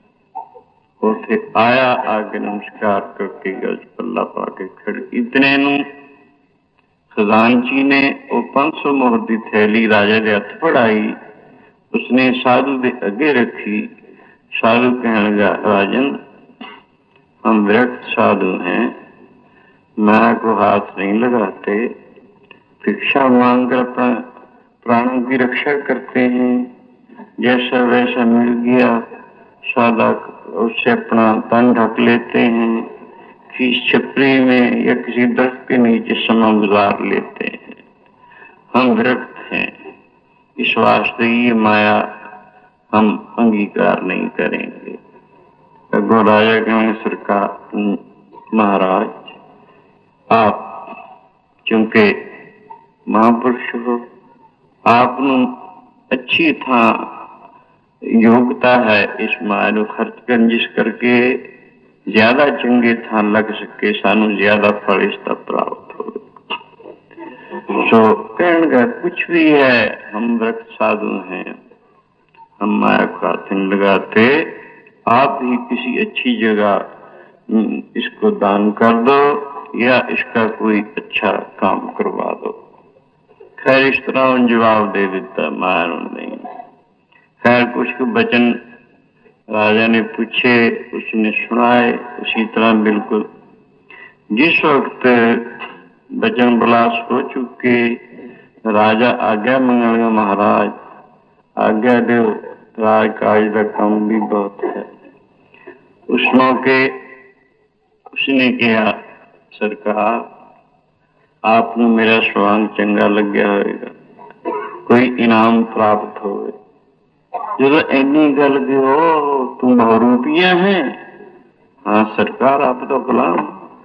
उथे आया, आके नमस्कार करके गज पल्ला पाके खड़। इतने नू खजानची ने वो पांच सौ मोहर की थैली राजा के हथ फड़ाई, उसने साधु के अगे रखी। साधु कहने लगा, राजन हम विरक्त साधु हैं, माया को हाथ नहीं लगाते, भिक्षा मांगकर अपना प्राणों की रक्षा करते हैं। जैसा वैसा मिल गया सादा उससे अपना तन ढक लेते हैं, किसी छपरी में या किसी दरख्त के नीचे समय गुजार लेते हैं। हम विरक्त हैं, इस वास्ते ये माया हम अंगीकार नहीं करेंगे। अगो राजा कहेंगे, सरकार महाराज आप क्योंकि महापुरुष हो, आप अच्छी था योग्यता है इस माया को खर्च कर, जिस करके ज्यादा चंगे था लग सके, सानू ज्यादा फल इसका प्राप्त हो। सो कहने का कुछ भी है, हम वृक्ष साधु हैं, हम माया को हाथ नहीं लगाते। आप ही किसी अच्छी जगह इसको दान कर दो या इसका कोई अच्छा काम करवा दो। खैर इस तरह उन जवाब दे देता माया नहीं। खैर कुछ वचन राजा ने पूछे, उसने सुनाए उसी तरह बिल्कुल। जिस वक्त वचन विलास हो चुके, राजा आज्ञा मंगल, महाराज आज्ञा दो, राजकाज का काम भी बहुत है। उस मौके उसने कहा, सरकार आपको मेरा स्वांग चंगा लग गया होगा, कोई इनाम प्राप्त हो। जो इन्नी गल की हो, तू बहुरूपिया है? हाँ सरकार आप तो गुलाम।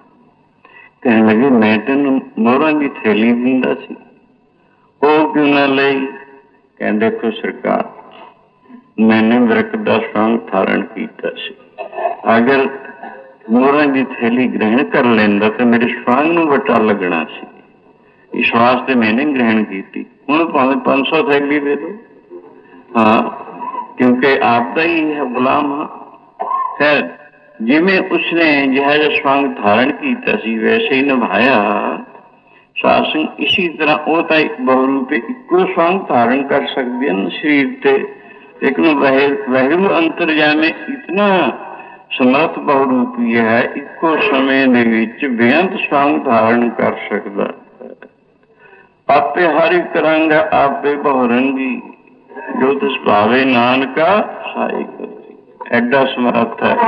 कहने लगे, मैं तेन मोहरां की थैली दींदा सी, वो क्यों ना लई? कह देखो सरकार, मैंने वृक्ष का स्वांग धारण किया सी, अगर मोहरां की थैली ग्रहण कर लेंदा तो मेरे स्वांग नूं वटा लगना सी, इस वास्ते मैंने ग्रहण की थी। हुण भावें पांच सौ थैली दे दो, हाँ क्योंकि आपका ही है गुलाम। हाँ खैर जिमें उसने जहाज स्वांग धारण किया सी वैसे ही निभाया शासन। इसी तरह वो तो बहुरूपे इको स्वांग धारण कर सकते हैं शरीर से, लेकिन वह अंतरजामे इतना समर्थ बहुरूपी है, इको समय बेअंत स्वांग धारण कर सकता है। आपे हर एक रंग आपे बहुरंगी, जो तिस भावे नानका साई करी। एडा समर्थ है।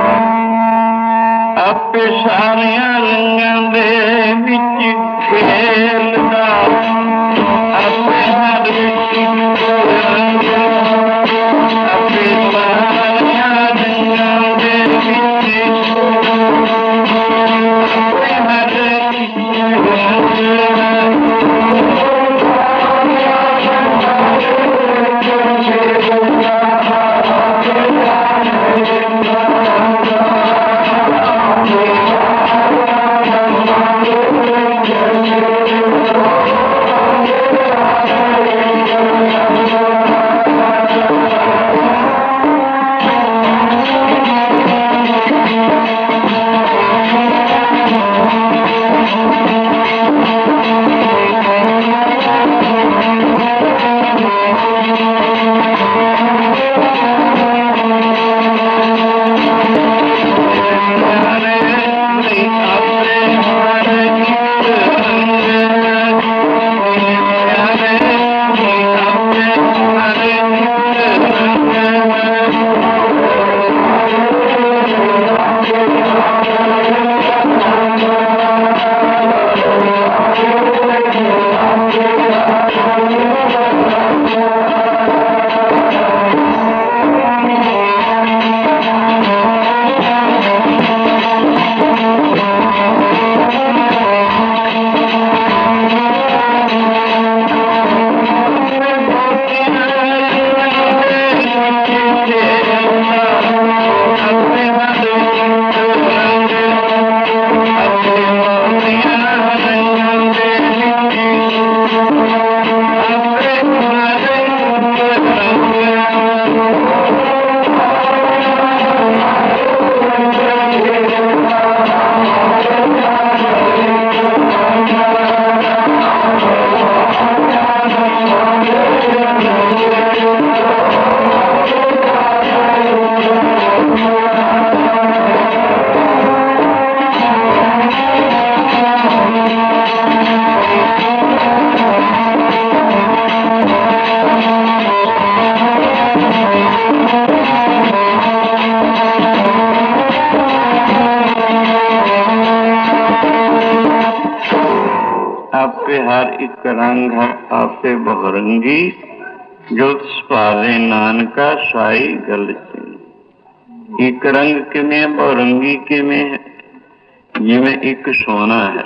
आपे सारिया रंगों दे विच खेलदा, आपे हर एक रंग, आपे सारिया रंगों दे विच, आपे हर एक रंग। आपे हर एक रंग है आपे बहुरंगी, जो सुभावे नानका साई गल चंगी। एक रंग किवें बहुरंगी किवें है? जिवें एक सोना है,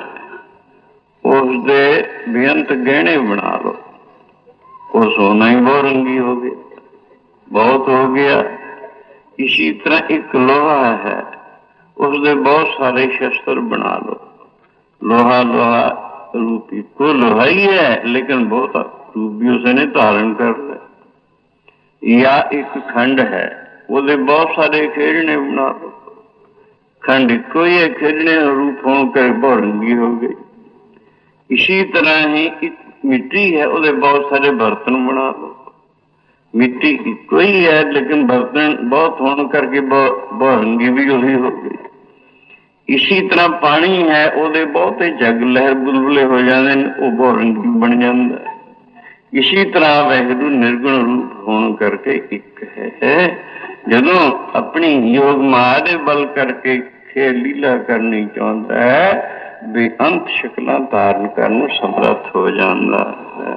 उसदे बेअंत गहने बना लो, वो सोना ही बहुरंगी हो गया, बहुत हो गया। इसी तरह एक लोहा है, उसदे बहुत सारे शस्त्र बना लो, लोहा लोहा रूप को लोहा ही है, लेकिन बहुत रूप भी उसने धारण कर लिया। या एक खंड है, उसदे बहुत सारे खेलने बना लो, खंड इको ही है, खेलने रूप होकर बहुरंगी हो गई। इसी तरह ही एक मिट्टी है, उसदे बहुत सारे बर्तन बना लो, मिट्टी इको ही है, लेकिन बर्तन बहुत होने करके बहुरंगी भी वही हो गई। इसी तरह पानी है, ਉਹਦੇ ਬਹੁਤੇ जग लहर बुलबुले हो जाते हैं, वो बहुरंगी बन जाता है। इसी तरह वाहिगुरू निर्गुण रूप होने करके एक है। जदों अपनी योग माया दे बल करके खेल लीला करनी चाहता है, बेअंत शक्लां धारण करने समर्थ हो जाता है।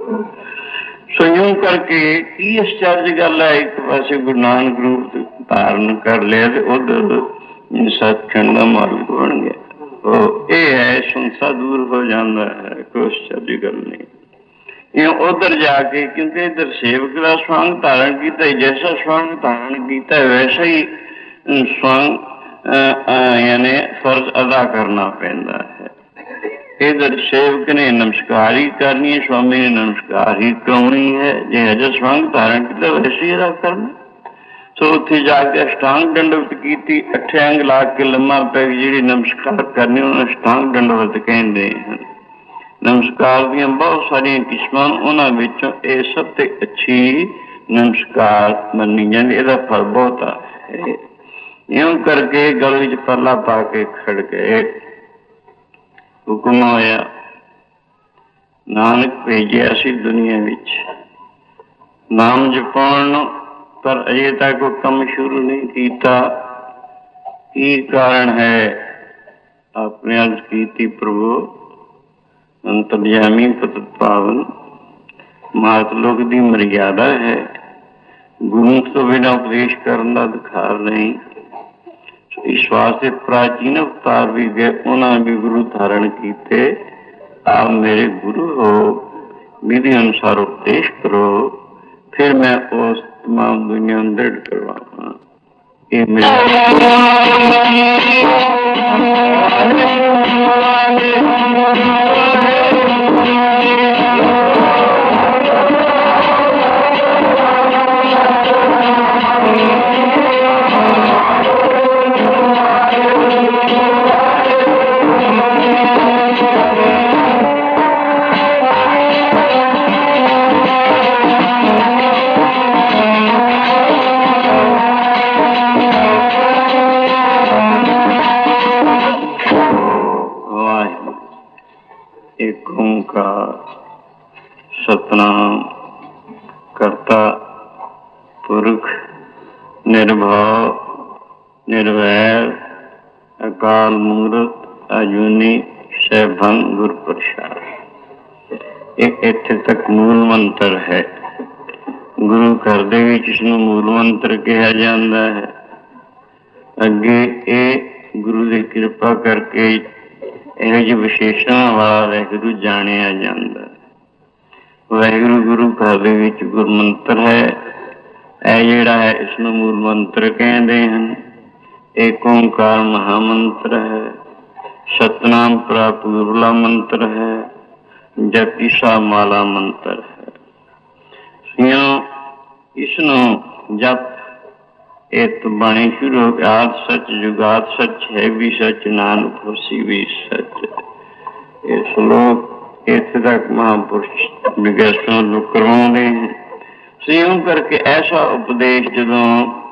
सो यूं करके की आश्चर्य गल है, एक पासे गुरु नानक रूप धारण कर लिया, उधर सचखंड का मालिक बन गया। तो यह है संसा दूर हो जाता है, कोई आश्चर्य गल नहीं। उधर जाके क्योंकि इधर सेवक का स्वांग धारण किया, जैसा स्वांग धारण किया वैसा ही स्वांग यानी फर्ज अदा करना पैंदा है। इधर सेवक ने नमस्कार ही करनी है, स्वामी ने नमस्कार ही करनी है, जो हजर स्वांग धारण किया वैसे ही अदा करना। सो उत्थे जाके अष्टांग दंडवत की, अठे अंग ला के लम्मा पै जी नमस्कार करनी, उन्हें अष्टांग दंडवत कहते हैं। नमस्कार दी बहुत सारिया किस्मां, उन्हां विचों यह सब ते अच्छी नमस्कार मनी जाती, इसका फल बहुत है। यूं करके गल विच परला पा के खड़ गए। हुक्म होया, नानक भेजिया सी दुनिया विच नाम जपाउण, पर अजे तक वो कम शुरू नहीं किया। की कारण है? अपने अर्ज की प्रभु अंतर्यामी पतित पावन, मात लोक की मर्यादा है, गुरु तो बिना उपदेश करने का अधिकार नहीं। इस वास्ते प्राचीन अवतार भी गए, उन्होंने भी गुरु धारण किए। आप मेरे गुरु हो, विधि अनुसार उपदेश करो, फिर मैं उस तमाम दुनिया दृढ़ करवाऊंगा। ये मेरा सतनाम करता पुरख निर्भव निर्वैर अकाल मूरत अजूनी सैभं गुर प्रसाद। एक इत्थे तक मूल मंत्र है। गुरु घर दे विच इसनूं मूल मंत्र कहा जाता है। अगे ये गुरु की कृपा करके इहो ਜਿਹੇ विशेषणा वाला वाहिगुरू जानिया जाता है। वाहिगुरू गुरु घर दे विच गुरमंत्र है, यह जिहड़ा है इसनूं मूल मंत्र कहते हैं। एक ओंकार महामंत्र है, सतनाम प्रापूरला मंत्र है, जपी सा माला मंत्र है। इं इसनूं जप एक बाणी शुरू हो गया, आद सच जुगात सच है भी सच, नानक होसी भी सच। ये श्लोक इत्थे तक महापुरुष विगस्तों लोग करवाते हैं। यूं करके ऐसा उपदेश जदों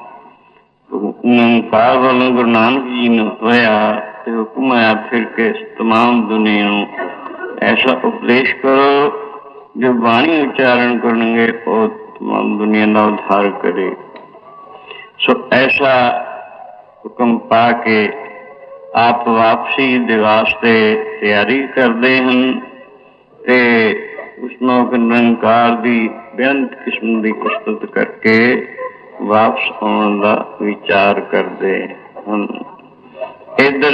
ओंकार वालों गुरु नानक जी ने होया तो हुक्म आया फिर के तमाम दुनिया ऐसा उपदेश करो जो बाणी उच्चारण करेंगे वो तमाम दुनिया का उद्धार करे। सो ऐसा हुक्म पा के आप वापसी दे वास्ते तैयारी करते हैं। ਤੇ ਉਸਨੂੰ ਨਿਰੰਕਾਰ ਦੀ ਬੇਅੰਤ ਕਿਸਮ ਦੀ ਉਸਤਤ ਕਰਕੇ ਵਾਪਸ ਆਉਣ ਦਾ ਵਿਚਾਰ ਕਰਦੇ ਹਨ। ਇੱਧਰ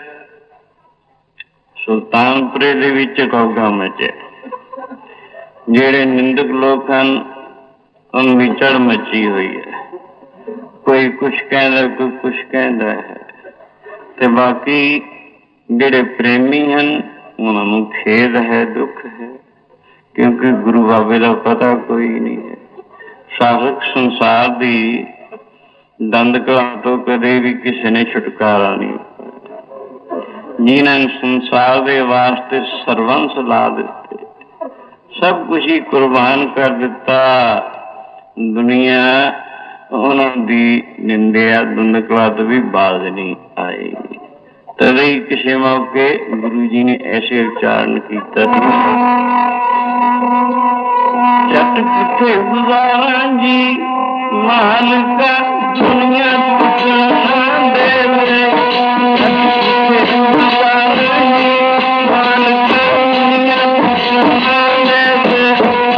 ਸੁਲਤਾਨਪੁਰੇ ਦੇ ਵਿੱਚ ਗੌਗਾ ਮਚਿਆ। ਜਿਹੜੇ ਨਿੰਦਕ ਲੋਕ ਹਨ ਉਹਨਾਂ ਦੀ ਚੜ੍ਹ ਮੱਚੀ ਹੋਈ ਹੈ। ਕੋਈ ਕੁਛ ਕਹਿੰਦਾ, ਕੋਈ ਕੁਛ ਕਹਿੰਦਾ ਹੈ, ਤੇ ਬਾਕੀ ਜਿਹੜੇ ਪ੍ਰੇਮੀ ਹਨ ਉਹਨਾਂ ਨੂੰ ਖੇਦ ਹੈ, ਦੁੱਖ ਹੈ, ਕਿਉਂਕਿ ਗੁਰੂ ਬਾਬੇ ਦਾ ਪਤਾ ਕੋਈ ਨਹੀਂ ਹੈ। ਸਾਰਕ ਸੰਸਾਰ ਦੀ ਦੰਦ ਕਲਾ ਤੋਂ ਕਦੇ ਵੀ ਕਿਸੇ ਨੇ ਛੁਟਕਾਰਾ ਨਹੀਂ ਪਾਇਆ। ਜਿਨ੍ਹਾਂ ਨੇ ਸੰਸਾਰ ਦੇ ਵਾਸਤੇ ਸਰਵੰਸ ਲਾ ਦਿੱਤੇ, ਸਭ ਕੁਛ ਹੀ ਕੁਰਬਾਨ ਕਰ ਦਿੱਤਾ, ਦੁਨੀਆ ਉਹਨਾਂ ਦੀ ਨਿੰਦਿਆ ਧੁੰਦਕਲਾ ਤੋਂ ਵੀ ਬਾਜ਼ ਨਹੀਂ ਆਈ। ਤਦੇ ਹੀ ਕਿਸੇ ਮੌਕੇ ਗੁਰੂ ਜੀ ਨੇ ਐਸੇ ਉਚਾਰਨ ਕੀਤਾ ਸੀ, ਜੱਟ ਕਿੱਥੇ ਗੁਜ਼ਾਰਾਂ ਜੀ ਮਾਲਕਾ ਦੁਨੀਆ ਪੁੱਛਣਾ ਦੇਵੇ, ਜੱਟ ਕਿੱਥੇ ਗੁਜ਼ਾਰਾਂ ਜੀ ਮਾਲਕਾ ਦੁਨੀਆ ਪੁੱਛਣਾ ਦੇਵੇ।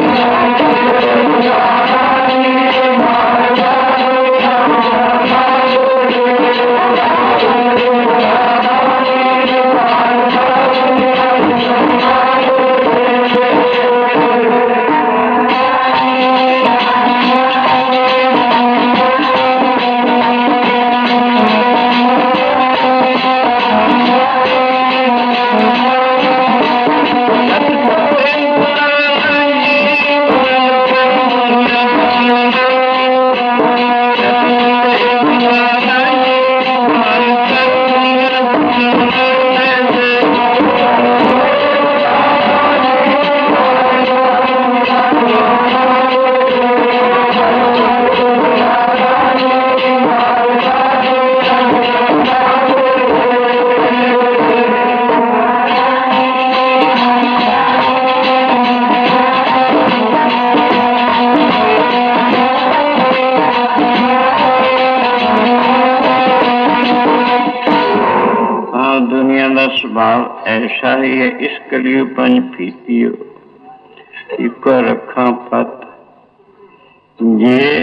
ਸੁਭਾਵ ਐਸਾ ਹੀ ਹੈ। ਇਸ ਕਲਿਯੁਗ ਪੰਜ ਫੀਤੀਓ ਇੱਕੋ ਰੱਖਾਂ ਪਤ, ਜੇ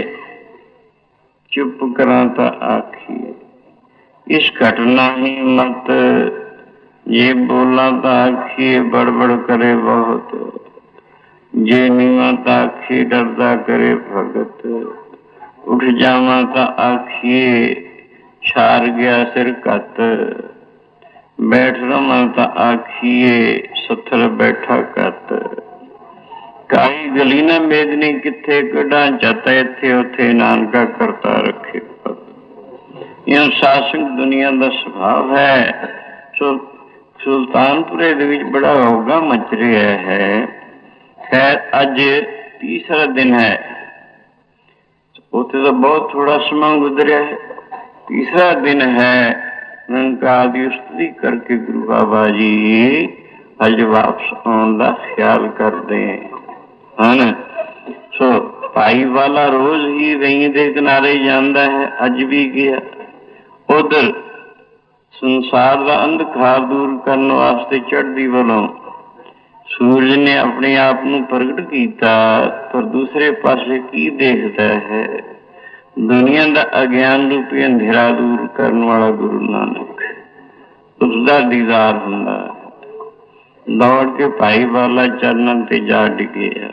ਚੁੱਪ ਕਰਾਂ ਤਾਂ ਆਖੀਏ ਇਸ ਘਟਨਾ ਹੀ ਮਤ, ਜੇ ਬੋਲਾਂ ਤਾਂ ਆਖੀਏ ਬੜਬੜ ਕਰੇ ਬਹੁਤ, ਜੇ ਨੀਵਾਂ ਤਾਂ ਆਖੀਏ ਡਰਦਾ ਕਰੇ ਭਗਤ, ਉੱਠ ਜਾਵਾਂ ਤਾਂ ਆਖੀਏ ਛਾਰ ਗਿਆ ਸਿਰ ਘੱਤ, ਬੈਠ ਰਵਾਂ ਤਾਂ ਆਖੀਏ ਸੱਥਰ ਬੈਠਾ ਕੱਤ, ਕਾਈ ਗਲੀ ਨਾ ਮੇਦਨੀ ਕਿੱਥੇ ਕੱਢਾਂ ਜੱਤ, ਇੱਥੇ ਉੱਥੇ ਨਾਨਕਾ ਕਰਤਾ ਰੱਖੇ ਪਤ। ਇਹ ਸਾਸੰਗ ਦੁਨੀਆ ਦਾ ਸੁਭਾਵ ਹੈ। ਸੋ ਸੁਲਤਾਨਪੁਰੇ ਦੇ ਵਿੱਚ ਬੜਾ ਰੌਗਾ ਮਚ ਰਿਹਾ ਹੈ। ਖੈਰ ਅੱਜ ਤੀਸਰਾ ਦਿਨ ਹੈ, ਉੱਥੇ ਤਾਂ ਬਹੁਤ ਥੋੜਾ ਸਮਾਂ ਗੁਜ਼ਰਿਆ ਹੈ। ਤੀਸਰਾ ਦਿਨ ਹੈ, ਨਿਰੰਕਾਰ ਦੀ ਉਸਤਤੀ ਕਰਕੇ ਗੁਰੂ ਬਾਬਾ ਜੀ ਅੱਜ ਵਾਪਸ ਆਉਣ ਦਾ ਖਿਆਲ ਕਰਦੇ ਹਨ। ਸੋ ਭਾਈ ਵਾਲਾ ਰੋਜ਼ ਹੀ ਰਈ ਦੇ ਕਿਨਾਰੇ ਜਾਂਦਾ ਹੈ, ਅੱਜ ਵੀ ਗਿਆ। ਉਧਰ ਸੰਸਾਰ ਦਾ ਅੰਧਕਾਰ ਦੂਰ ਕਰਨ ਵਾਸਤੇ ਚੜ੍ਹਦੀ ਵੱਲੋਂ ਸੂਰਜ ਨੇ ਆਪਣੇ ਆਪ ਨੂੰ ਪ੍ਰਗਟ ਕੀਤਾ, ਪਰ ਦੂਸਰੇ ਪਾਸੇ ਕੀ ਦੇਖਦਾ ਹੈ? ਦੁਨੀਆ ਦਾ ਅਗਿਆਨ ਰੂਪੀ ਅੰਧੇਰਾ ਦੂਰ ਕਰਨ ਵਾਲਾ ਗੁਰੂ ਨਾਨਕ, ਉਸਦਾ ਦੀਦਾਰ ਹੁੰਦਾ। ਦੌੜ ਕੇ ਭਾਈ ਵਾਲਾ ਚਰਨਾਂ ਤੇ ਜਾ ਡਿੱਗਿਆ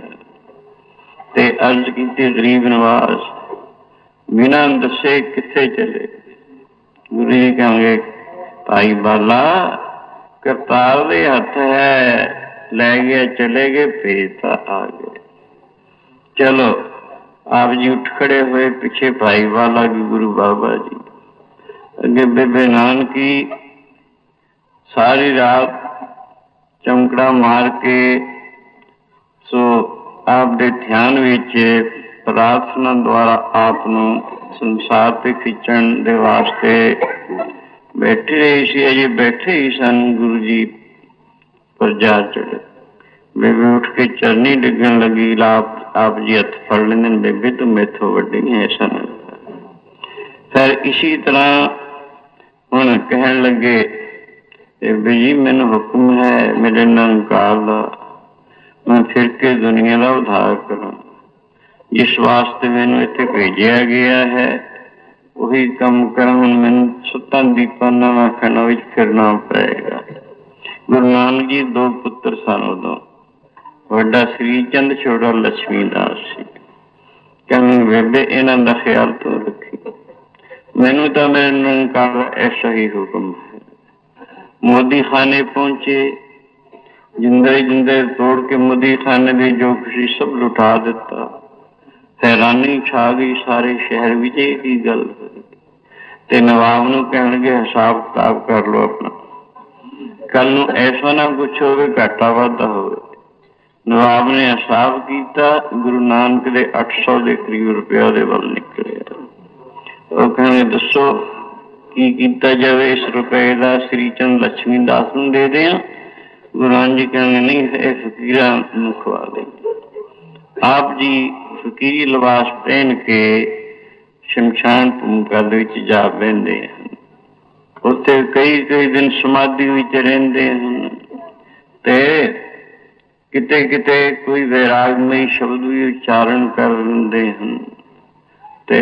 ਤੇ ਅਰਜ਼ ਕੀਤੀ, ਗਰੀਬ ਨਵਾਜ਼ ਬਿਨਾਂ ਦੱਸੇ ਕਿੱਥੇ ਚਲੇ? ਗੁਰੂ ਜੀ ਕਹਾਂਗੇ, ਭਾਈ ਵਾਲਾ ਕਰਤਾਰ ਦੇ ਹੱਥ ਹੈ, ਲੈ ਗਏ ਚਲੇ ਗਏ, ਭੇਜ ਤਾਂ ਆ ਗਏ। ਚਲੋ ਆਪ ਜੀ ਉੱਠ ਖੜੇ ਹੋਏ, ਪਿੱਛੇ ਭਾਈ ਵਾਲਾ ਕੀ ਗੁਰੂ ਬਾਬਾ ਜੀ, ਅੱਗੇ ਬੇਬੇ ਨਾਨਕੀ ਸਾਰੀ ਰਾਤ ਚਮਕੜਾ ਮਾਰ ਕੇ ਸੋ ਆਪ ਦੇ ਧਿਆਨ ਵਿੱਚ ਪ੍ਰਾਰਥਨਾ ਦੁਆਰਾ ਆਪ ਨੂੰ ਸੰਸਾਰ ਤੇ ਖਿੱਚਣ ਦੇ ਵਾਸਤੇ ਬੈਠੇ ਰਹੇ ਸੀ। ਅਜੇ ਬੈਠੇ ਹੀ ਸਨ, ਗੁਰੂ ਜੀ ਪਰ ਜਾ ਚੜੇ। ਬੇਬੇ ਉੱਠ ਕੇ ਚਰਨੀ ਡਿੱਗਣ ਲੱਗੀ, ਆਪ ਆਪ ਜੀ ਹੱਥ ਫੜ ਲੈਂਦੇ ਨੇ, ਬੇਬੇ ਤੂੰ ਮੈਥੋਂ ਵੱਡੀ ਹੈ, ਐਸਾ ਨਾ। ਫਿਰ ਇਸੀ ਤਰ੍ਹਾਂ ਹੁਣ ਕਹਿਣ ਲੱਗੇ, ਬੇਬੇ ਜੀ ਮੈਨੂੰ ਹੁਕਮ ਹੈ ਮੇਰੇ ਨਿਰੰਕਾਰ ਦਾ, मैं फिर के दुनिया का उद्धार करा। जिस वास्ते मैनू इत्थे भेजिया गया है वही काम करा। हुण मैनू सत्तां दीपां नाल अखां विच फिरना पएगा। गुरु नानक जी दो पुत्र सन उदों, वड्डा श्री चंद, छोटा लक्ष्मी दास सी। कहने बेबे इन्हां दा ख्याल तू रखी, मैनू तो मेरे निरंकार का ऐसा ही हुक्म है। मोदी खाने पहुंचे, जिंदरे जिंदरे तोड़ के मोदी खाने की जो खुशी सब लुटा दिता। हैरानी छा गई सारे शहर विच की गल। ते नवाब नूं कहणगे हिसाब किताब कर लो अपना, कल नूं ऐसा ना कुछ होवे घाटा वाधा होवे। नवाब ने हिसाब किया, गुरु नानक दे अठ सौ के करीब रुपया दे वल निकले। वो कहने दसो की कीता जावे, इस रुपए का श्री चंद लक्ष्मी दास नूं दे दें। गुरु नानक जी कहने नहीं, फकीरां नूं खवा दें। आप जी फकीरी लिबास पहन के शमशान भूमिका दे विच जा बहिंदे हैं। उत्थे कई कई दिन समाधि विच रहिंदे हैं ते किते किते कोई वैरागमई शब्द भी उच्चारण कर लेंदे हैं ते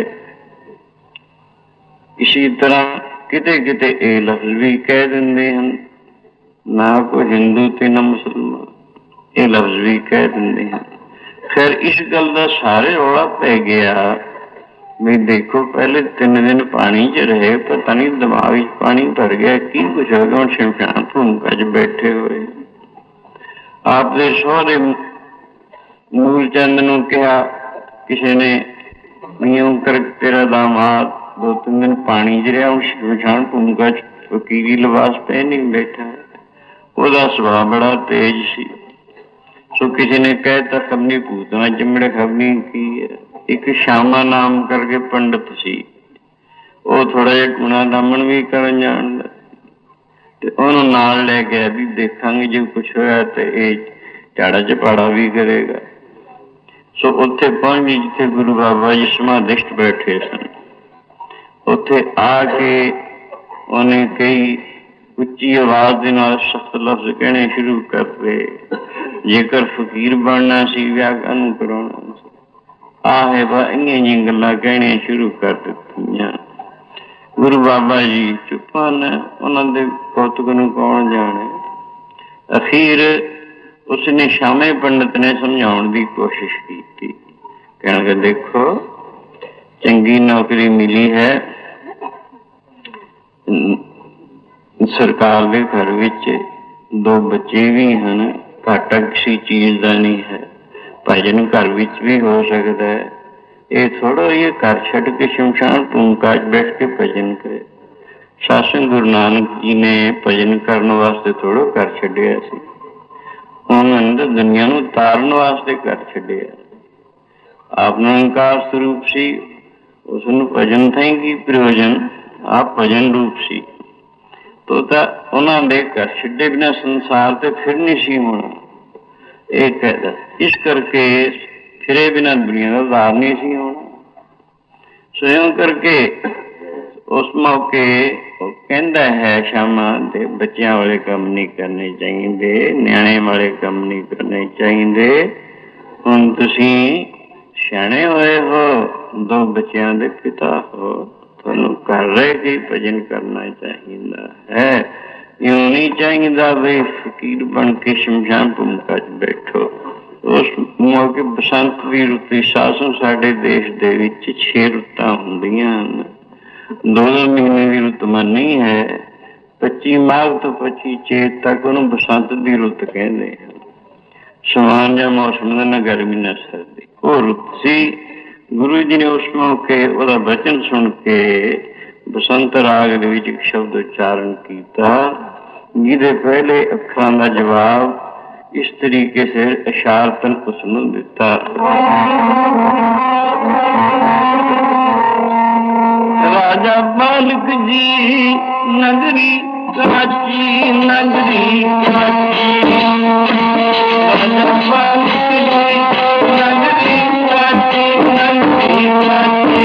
इसी तरह किते किते ये लफ्ज भी कह देंदे हैं। ना कोई हिंदू ते ना मुसलमान, ये लफ्ज भी कह देंदे हैं। खैर इस गल का सारे रौला पै गया भी देखो पहले तीन दिन पानी च रहे, पता नहीं दिमाग च पानी भर गया, की कुछ हो गया। शमशान भूमिका च बैठे हुए आपके सोहरे मूलचंद नूं कहा किसी ने, यूं कर तेरा दामाद दो तीन दिन पानी च रहा, शमशान भूमिका च फकीरी लिबास पहन ही बैठा है। ਉਹਦਾ ਸੁਭਾਅ बड़ा तेज सी। सो किसी ने कहता कमनी भूतना चिमड़े खबनी की है। एक श्यामा नाम करके पंडित सी, वो थोड़ा जिहा टूणा दामन भी करन जाणदा ते ਉਹਨੂੰ ਨਾਲ ले गया भी देखांगे जो कुछ होया तो ये झाड़ा झपाड़ा भी करेगा। सो उत्थे पहुंच गई जिथे गुरु बाबा जी समाधिस्थ बैठे सन। उत्थे आके उन्हें कई उच्ची आवाज के नाल सख्त लफ्ज कहने शुरू कर दे। जेकर फकीर बनना सी विआह कानूं कराउणा सी, आहे बा इन्नियां जी गल्लां कहणियां शुरू कर दित्तियां। गुरु बाबा जी चुप ने, उन्हां दे कौतुक नूं कौन जाणे। अखीर उसने शामे पंडित ने समझाउण दी कोशिश की। कहण लगा देखो चंगी नौकरी मिली है, सरकार के घर विच दो बच्चे भी हैं, घाटा किसी चीज का नहीं है। भजन घर विच भी हो सकता है। ये थोड़ा ये घर छड़ के शमशान भूमिका बैठ के भजन करे। शासन गुरु नानक जी ने भजन करने वास्ते थोड़ा घर छड्डिया सी, उन्होंने दुनिया नूं तारन वास्ते घर छड्डिया। आप निरंकार स्वरूप सी, उसनूं भजन थाई की प्रयोजन, आप भजन रूप सी। तो उन्होंने घर छड्डे बिना संसार ते फिर नहीं सी होना। ये कहता इस करके फिरे बिना दुनिया का उद्धार नहीं सी होना। स्वयं करके उस मौके कहता है शामा दे बच्चों वाले काम नहीं करने चाहिए, न्याणे वाले काम नहीं करने चाहिए। हुण तुसीं सियाणे होए हो, दो बच्चों के पिता हो, तुहानूं घर रह के भजन करना चाहिए है। यूं नहीं चाहिए भाई फकीर बन के शमशान भूमिका च बैठो। उस मौके बसंत की रुत शासन साडे देश दे विच छे रुतां हुंदियां हन। दो दो महीने की रुत नहीं है। पच्ची माघ तो पच्ची चेत तक उन्होंने बसंत की रुत कहते हैं। समान जा मौसम ना गर्मी ना सर्दी, वो रुत सी। गुरु जी ने उस मौके वह वचन सुन के बसंत राग दे विच एक शब्द उच्चारण किया, जिहदे पहले अखरां दा जवाब इस तरीके से इशारतन उसनूं दिता। राजा बालक जी नगरी कराची, नगरी कराची, राजा बालक जी नगरी कराची, नगरी कराची।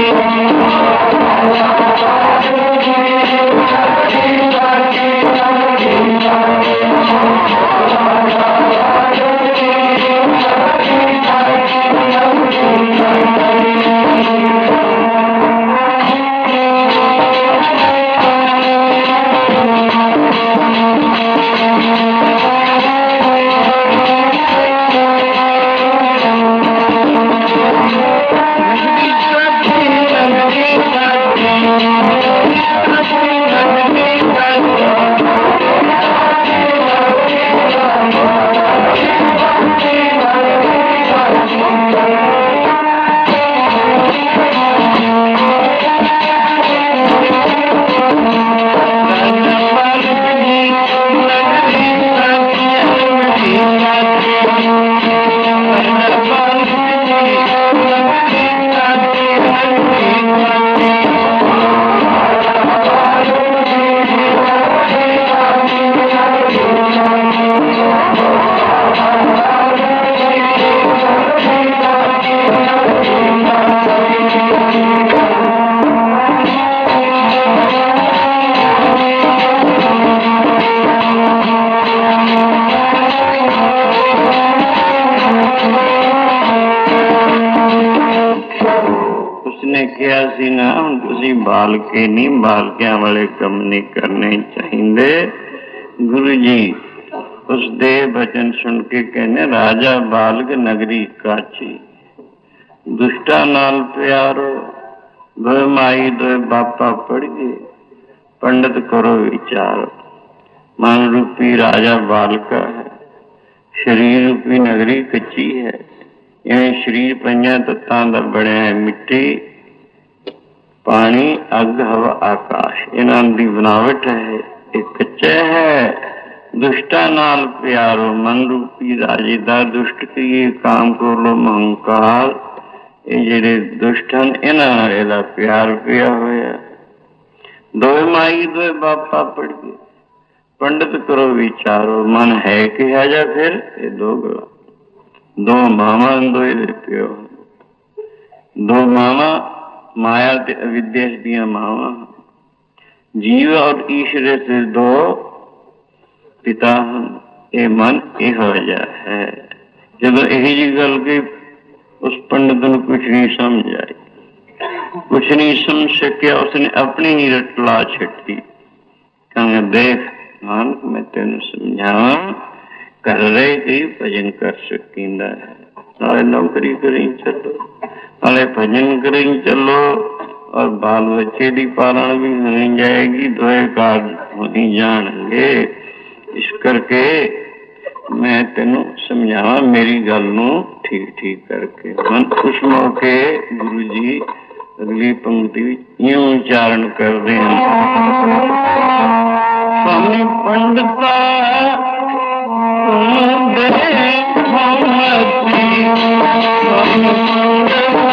उसने कहा सी ना हुण तुसीं बालके नहीं बालकियां वाले कम नहीं करने चाहिए। गुरु जी उसदे बचन सुन के कहने राजा बालक नगरी काची, दुष्टा नाल प्यारो, दो माई दो बापा पड़ गए, पंडित करो विचार। मन रूपी राजा बालका है, शरीर रूपी नगरी कच्ची है। इवें शरीर पंजां तत्तां दा बणिया है, मिट्टी पानी अग हवा आकाश, इन्हां दी बनावट है, ये कच्चा है। दुष्टा नाल प्यारो, मन रूपी राजे दा दुष्ट की काम क्रोध अहंकार, ये जेड़े दुष्ट हन इन्हां नाल इहदा प्यार पिया होया। दो माई दो बापा पड़ गए, पंडित करो विचारो। मन है कि है जा फिर ये दो गला, दो मामा दो प्यो, दो मामा माया ते अविद्या दियां मावा, जीव और ईश्वर से दो पिता हन। ये मन इहो जा है। जब यही जी गल की उस पंडित ने कुछ नहीं समझ आई, कुछ नहीं समझ सकिया, उसने अपनी ही रट ला छट्टी। कहने देख नानक मैं तेन समझावा, कर रहे थी भजन कर सकींदा है, नाले नौकरी करी चलो, नाले भजन करी चलो, और बाल बच्चे की पालन भी हो जाएगी, दोए कार्य हो ही जाएंगे। इस करके मैं तेनों समझावा, मेरी गल नूं ठीक ठीक करके। मन उस मौके गुरु जी अगली पंक्ति यूं उच्चारण करते हैं, स्वामी पंडिता तुम दे भगवती, स्वामी पंडिता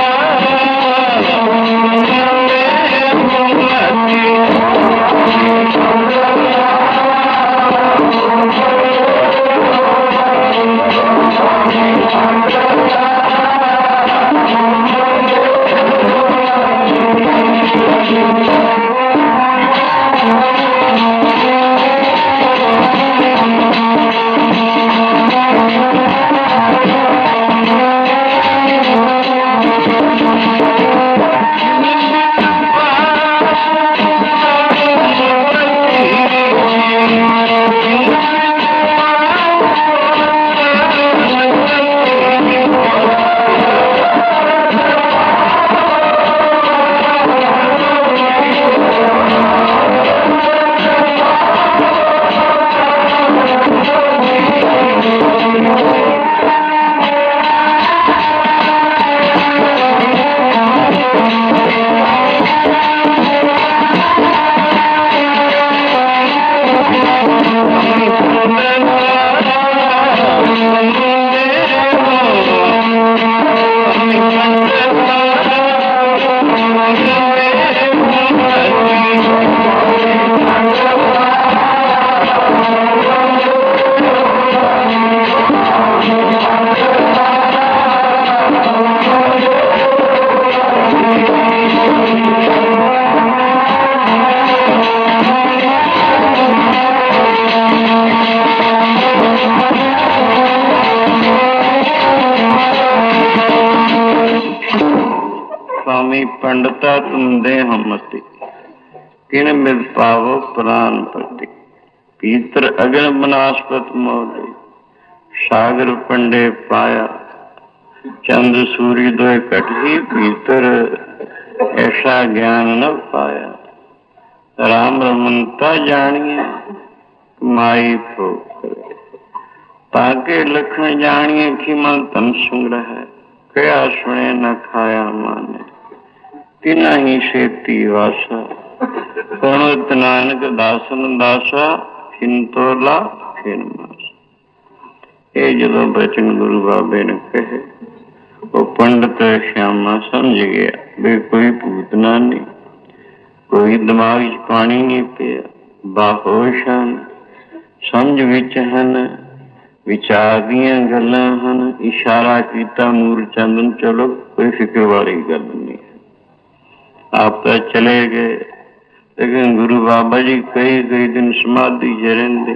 पंडिता तुम दे हमति, किन मिल पावो प्राण पति, पीतर अगन बनास्पत मोले, सागर पंडे पाया, चंद्र सूर्य दो कटही पीतर, ऐसा ज्ञान न पाया। राम रमनता जानिए माई पोखरे, ताके लखन जानिए कि मन तन संग्रह, कया सुने न खाया माने, तिना ही सेती वासा, प्रणत नानक दासन दासा, फिन तोला फिन मासा। ये जो बचन गुरु बाबे ने कहे, वो पंडित श्यामा समझ गया भी कोई पूतना नहीं, कोई दिमाग च पानी नहीं पिया, बाहोश हन, समझ विच हन, विचार दियां गल्लां हन, इशारा कीता मूरचंद चलो कोई फिक्र वाली गल नहीं। आप तो चले गए, लेकिन गुरु बाबा जी कई कई दिन समाधि च रहिंदे,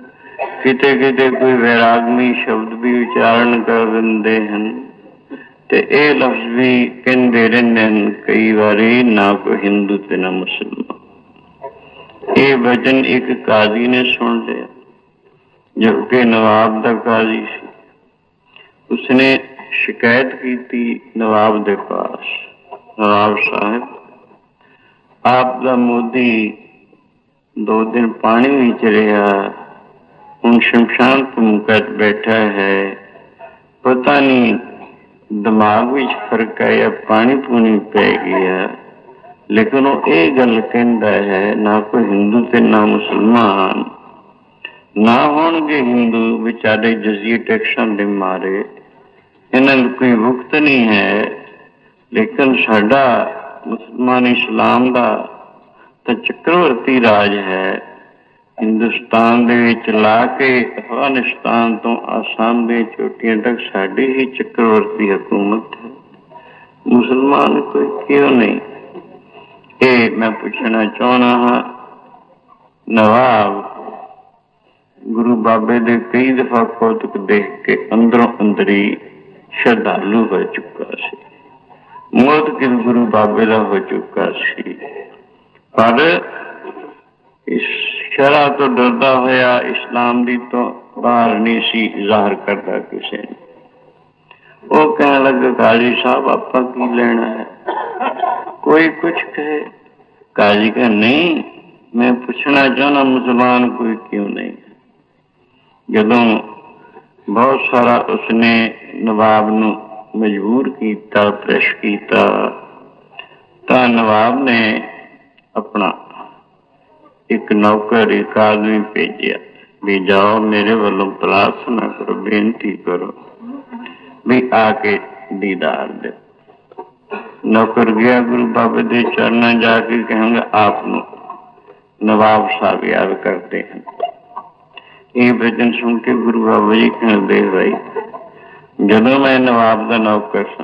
किते किते कोई वैरागमी शब्द भी उच्चारण कर दिंदे हन, ते ये लफ्ज भी कहते रहते हैं कई बारी, ना कोई हिंदू ते ना मुसलमान। ये वचन एक काजी ने सुन लिया, जो कि नवाब दा काजी सी। उसने शिकायत की थी नवाब दे पास, नवाब साहब आप दा मोदी दो दिन पानी विच रहा, हुण शमशान भूमिका बैठा है, पता नहीं दिमाग विच फर्क है या पानी पूनी पै गया, लेकिन वो ये गल कहता है ना कोई हिंदू ते ना मुसलमान, ना होणगे हिंदू बेचारे जजिए टैक्सां दे मारे, इन्हां नूं कोई मुक्त नहीं है, लेकिन साडा मुसलमान इस्लाम दा तां चक्रवर्ती राज है। हिंदुस्तान दे विच ला के अफगानिस्तान तो आसाम दे चोटियां तक साडी ही चक्रवर्ती हुकूमत है, मुसलमान कोई क्यों नहीं? ये मैं पूछना चाहना हाँ। नवाब गुरु बाबे दे कई दफा कौतुक देख के अंदरों अंदरी श्रद्धालु हो चुका सी, मौत के गुरु बाबे दा हो चुका सी, पर इस शरा तो डरदा होया इस्लाम दी तो बाहर नहीं सी जाहिर करता किसी ने। वो कहने लगे काजी साहब आपा की लेना है, कोई कुछ कहे। काजी का नहीं, मैं पूछना चाहना मुसलमान कोई क्यों नहीं? जदों बहुत सारा उसने नवाब नू मजबूर किया, प्रेस किया, तो नवाब ने अपना एक नौकर एक आदमी भेजा भी जाओ मेरे वालों प्रार्थना करो, बेनती करो भी आके दीदार दे। नौकर गया गुरु बाबे दे चरणा जाके कहेंगे आप नवाब साहब याद करते हैं। ये वचन सुन के गुरु बाबा जी कहते भाई जदों मैं नवाब का नौकर सा,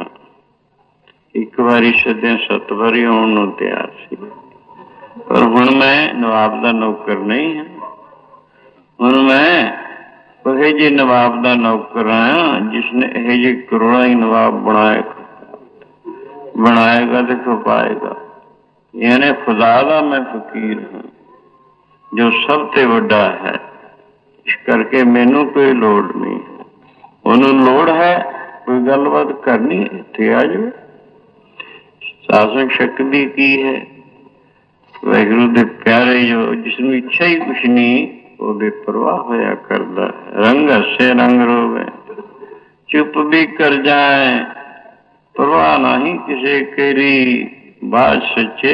एक बारी सदे सत बारी आने तैयार सी, पर हुण मैं नवाब का नौकर नहीं है। हुण मैं वही जे नवाब का नौकर हाँ जिसने यह जे करोड़ा ही नवाब बनाएगा बनाएगा तो खपाएगा, यानी खुदा का मैं फकीर हूं जो सब ते वड्डा है, इस करके मैनू कोई लोड़ नहीं है। उन्हों लोड़ है कोई गलबात करनी इत्थे आ जाए। शासन शक्ति की है वाहिगुरू दे प्यारे जो जिसमें इच्छा ही कुछ नहीं वो बेपरवाह होया करदा है। रंग हसे रंग रोवे, चुप भी कर जाए परवाह नहीं किसे केरी, बात सच्चे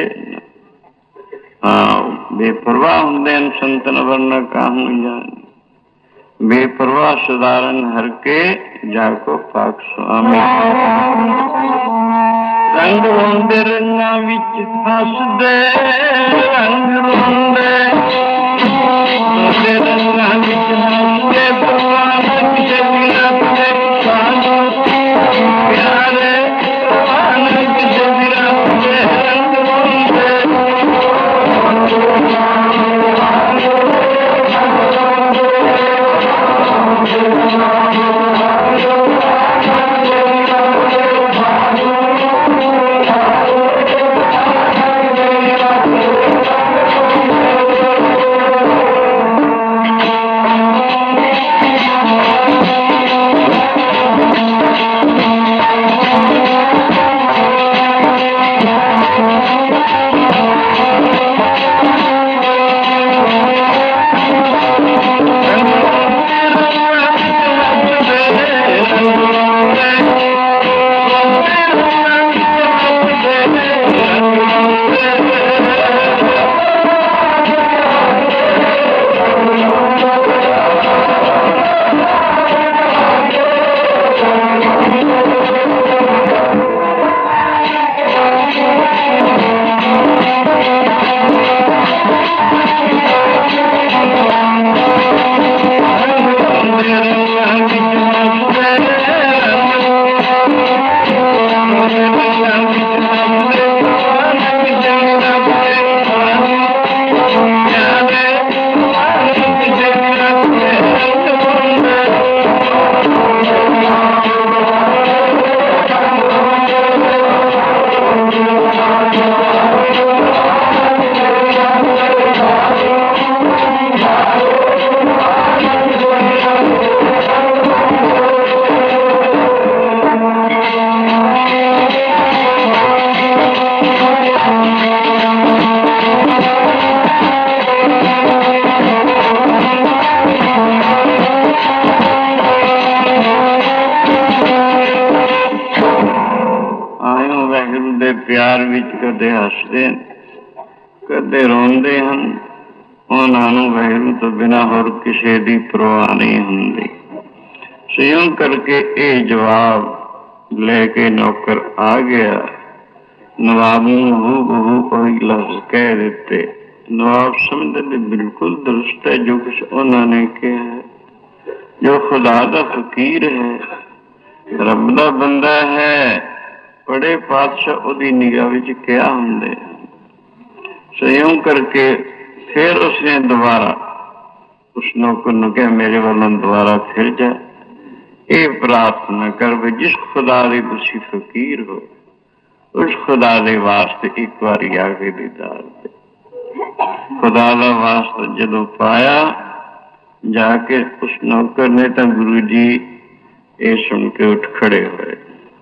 हाँ बेपरवाह होंदे संतन वरना काहू जान, बेपरवाह सधारण हर के जाको पाक स्वामी। रंग रोंदे रंगा विच फसदे, रंग रोंदे रोंदे रंगा विच फसदे, परवाह किसे बिना ते सानू प्यारे, परवाह किसे बिना ते रंग रोंदे। ਆਇਓ ਵਾਹਿਗੁਰੂ ਦੇ ਪਿਆਰ ਵਿੱਚ ਕਦੇ ਹੱਸਦੇ ਕਦੇ ਰੋਂਦੇ ਹਨ। ਉਹਨਾਂ ਨੂੰ ਵਾਹਿਗੁਰੂ ਤੋਂ ਬਿਨਾਂ ਹੋਰ ਕਿਸੇ ਦੀ ਪਰਵਾਹ ਨਹੀਂ ਹੁੰਦੀ। ਸਿਉਂ ਕਰਕੇ ਇਹ ਜਵਾਬ ਲੈ ਕੇ ਨੌਕਰ ਆ ਗਿਆ। ਨਵਾਬ ਨੂੰ ਹੂ ਬਹੂ ਉਹੀ ਲਫ਼ਜ਼ ਕਹਿ ਦਿੱਤੇ। ਨਵਾਬ ਸਮਝਦੇ ਵੀ ਬਿਲਕੁਲ ਦਰੁਸਤ ਹੈ ਜੋ ਕੁਛ ਉਹਨਾਂ ਨੇ ਕਿਹਾ ਹੈ। ਜੋ ਖੁਦਾ ਦਾ ਫਕੀਰ ਹੈ, ਰੱਬ ਦਾ ਬੰਦਾ ਹੈ, ਬੜੇ ਪਾਤਸ਼ਾਹ ਉਹਦੀ ਨਿਗਾਹ ਵਿੱਚ ਕਿਆ ਹੁੰਦੇ ਹਨ। ਸਿਉਂ ਕਰਕੇ ਫਿਰ ਉਸਨੇ ਦੁਬਾਰਾ ਉਸ ਨੌਕਰ ਨੂੰ ਕਿਹਾ, ਮੇਰੇ ਵੱਲੋਂ ਦੁਬਾਰਾ ਫਿਰ ਜਾ, ਇਹ ਪ੍ਰਾਰਥਨਾ ਕਰ ਵੀ ਜਿਸ ਖੁਦਾ ਦੇ ਤੁਸੀਂ ਫਕੀਰ ਹੋ, ਉਸ ਖੁਦਾ ਦੇ ਵਾਸਤੇ ਇੱਕ ਵਾਰੀ ਆ ਕੇ ਦੀਦਾਰ ਦੇ। ਖੁਦਾ ਦਾ ਵਾਸਤਾ ਜਦੋਂ ਪਾਇਆ ਜਾ ਕੇ ਉਸ ਨੌਕਰ ਨੇ, ਤਾਂ ਗੁਰੂ ਜੀ ਇਹ ਸੁਣ ਕੇ ਉੱਠ ਖੜੇ ਹੋਏ।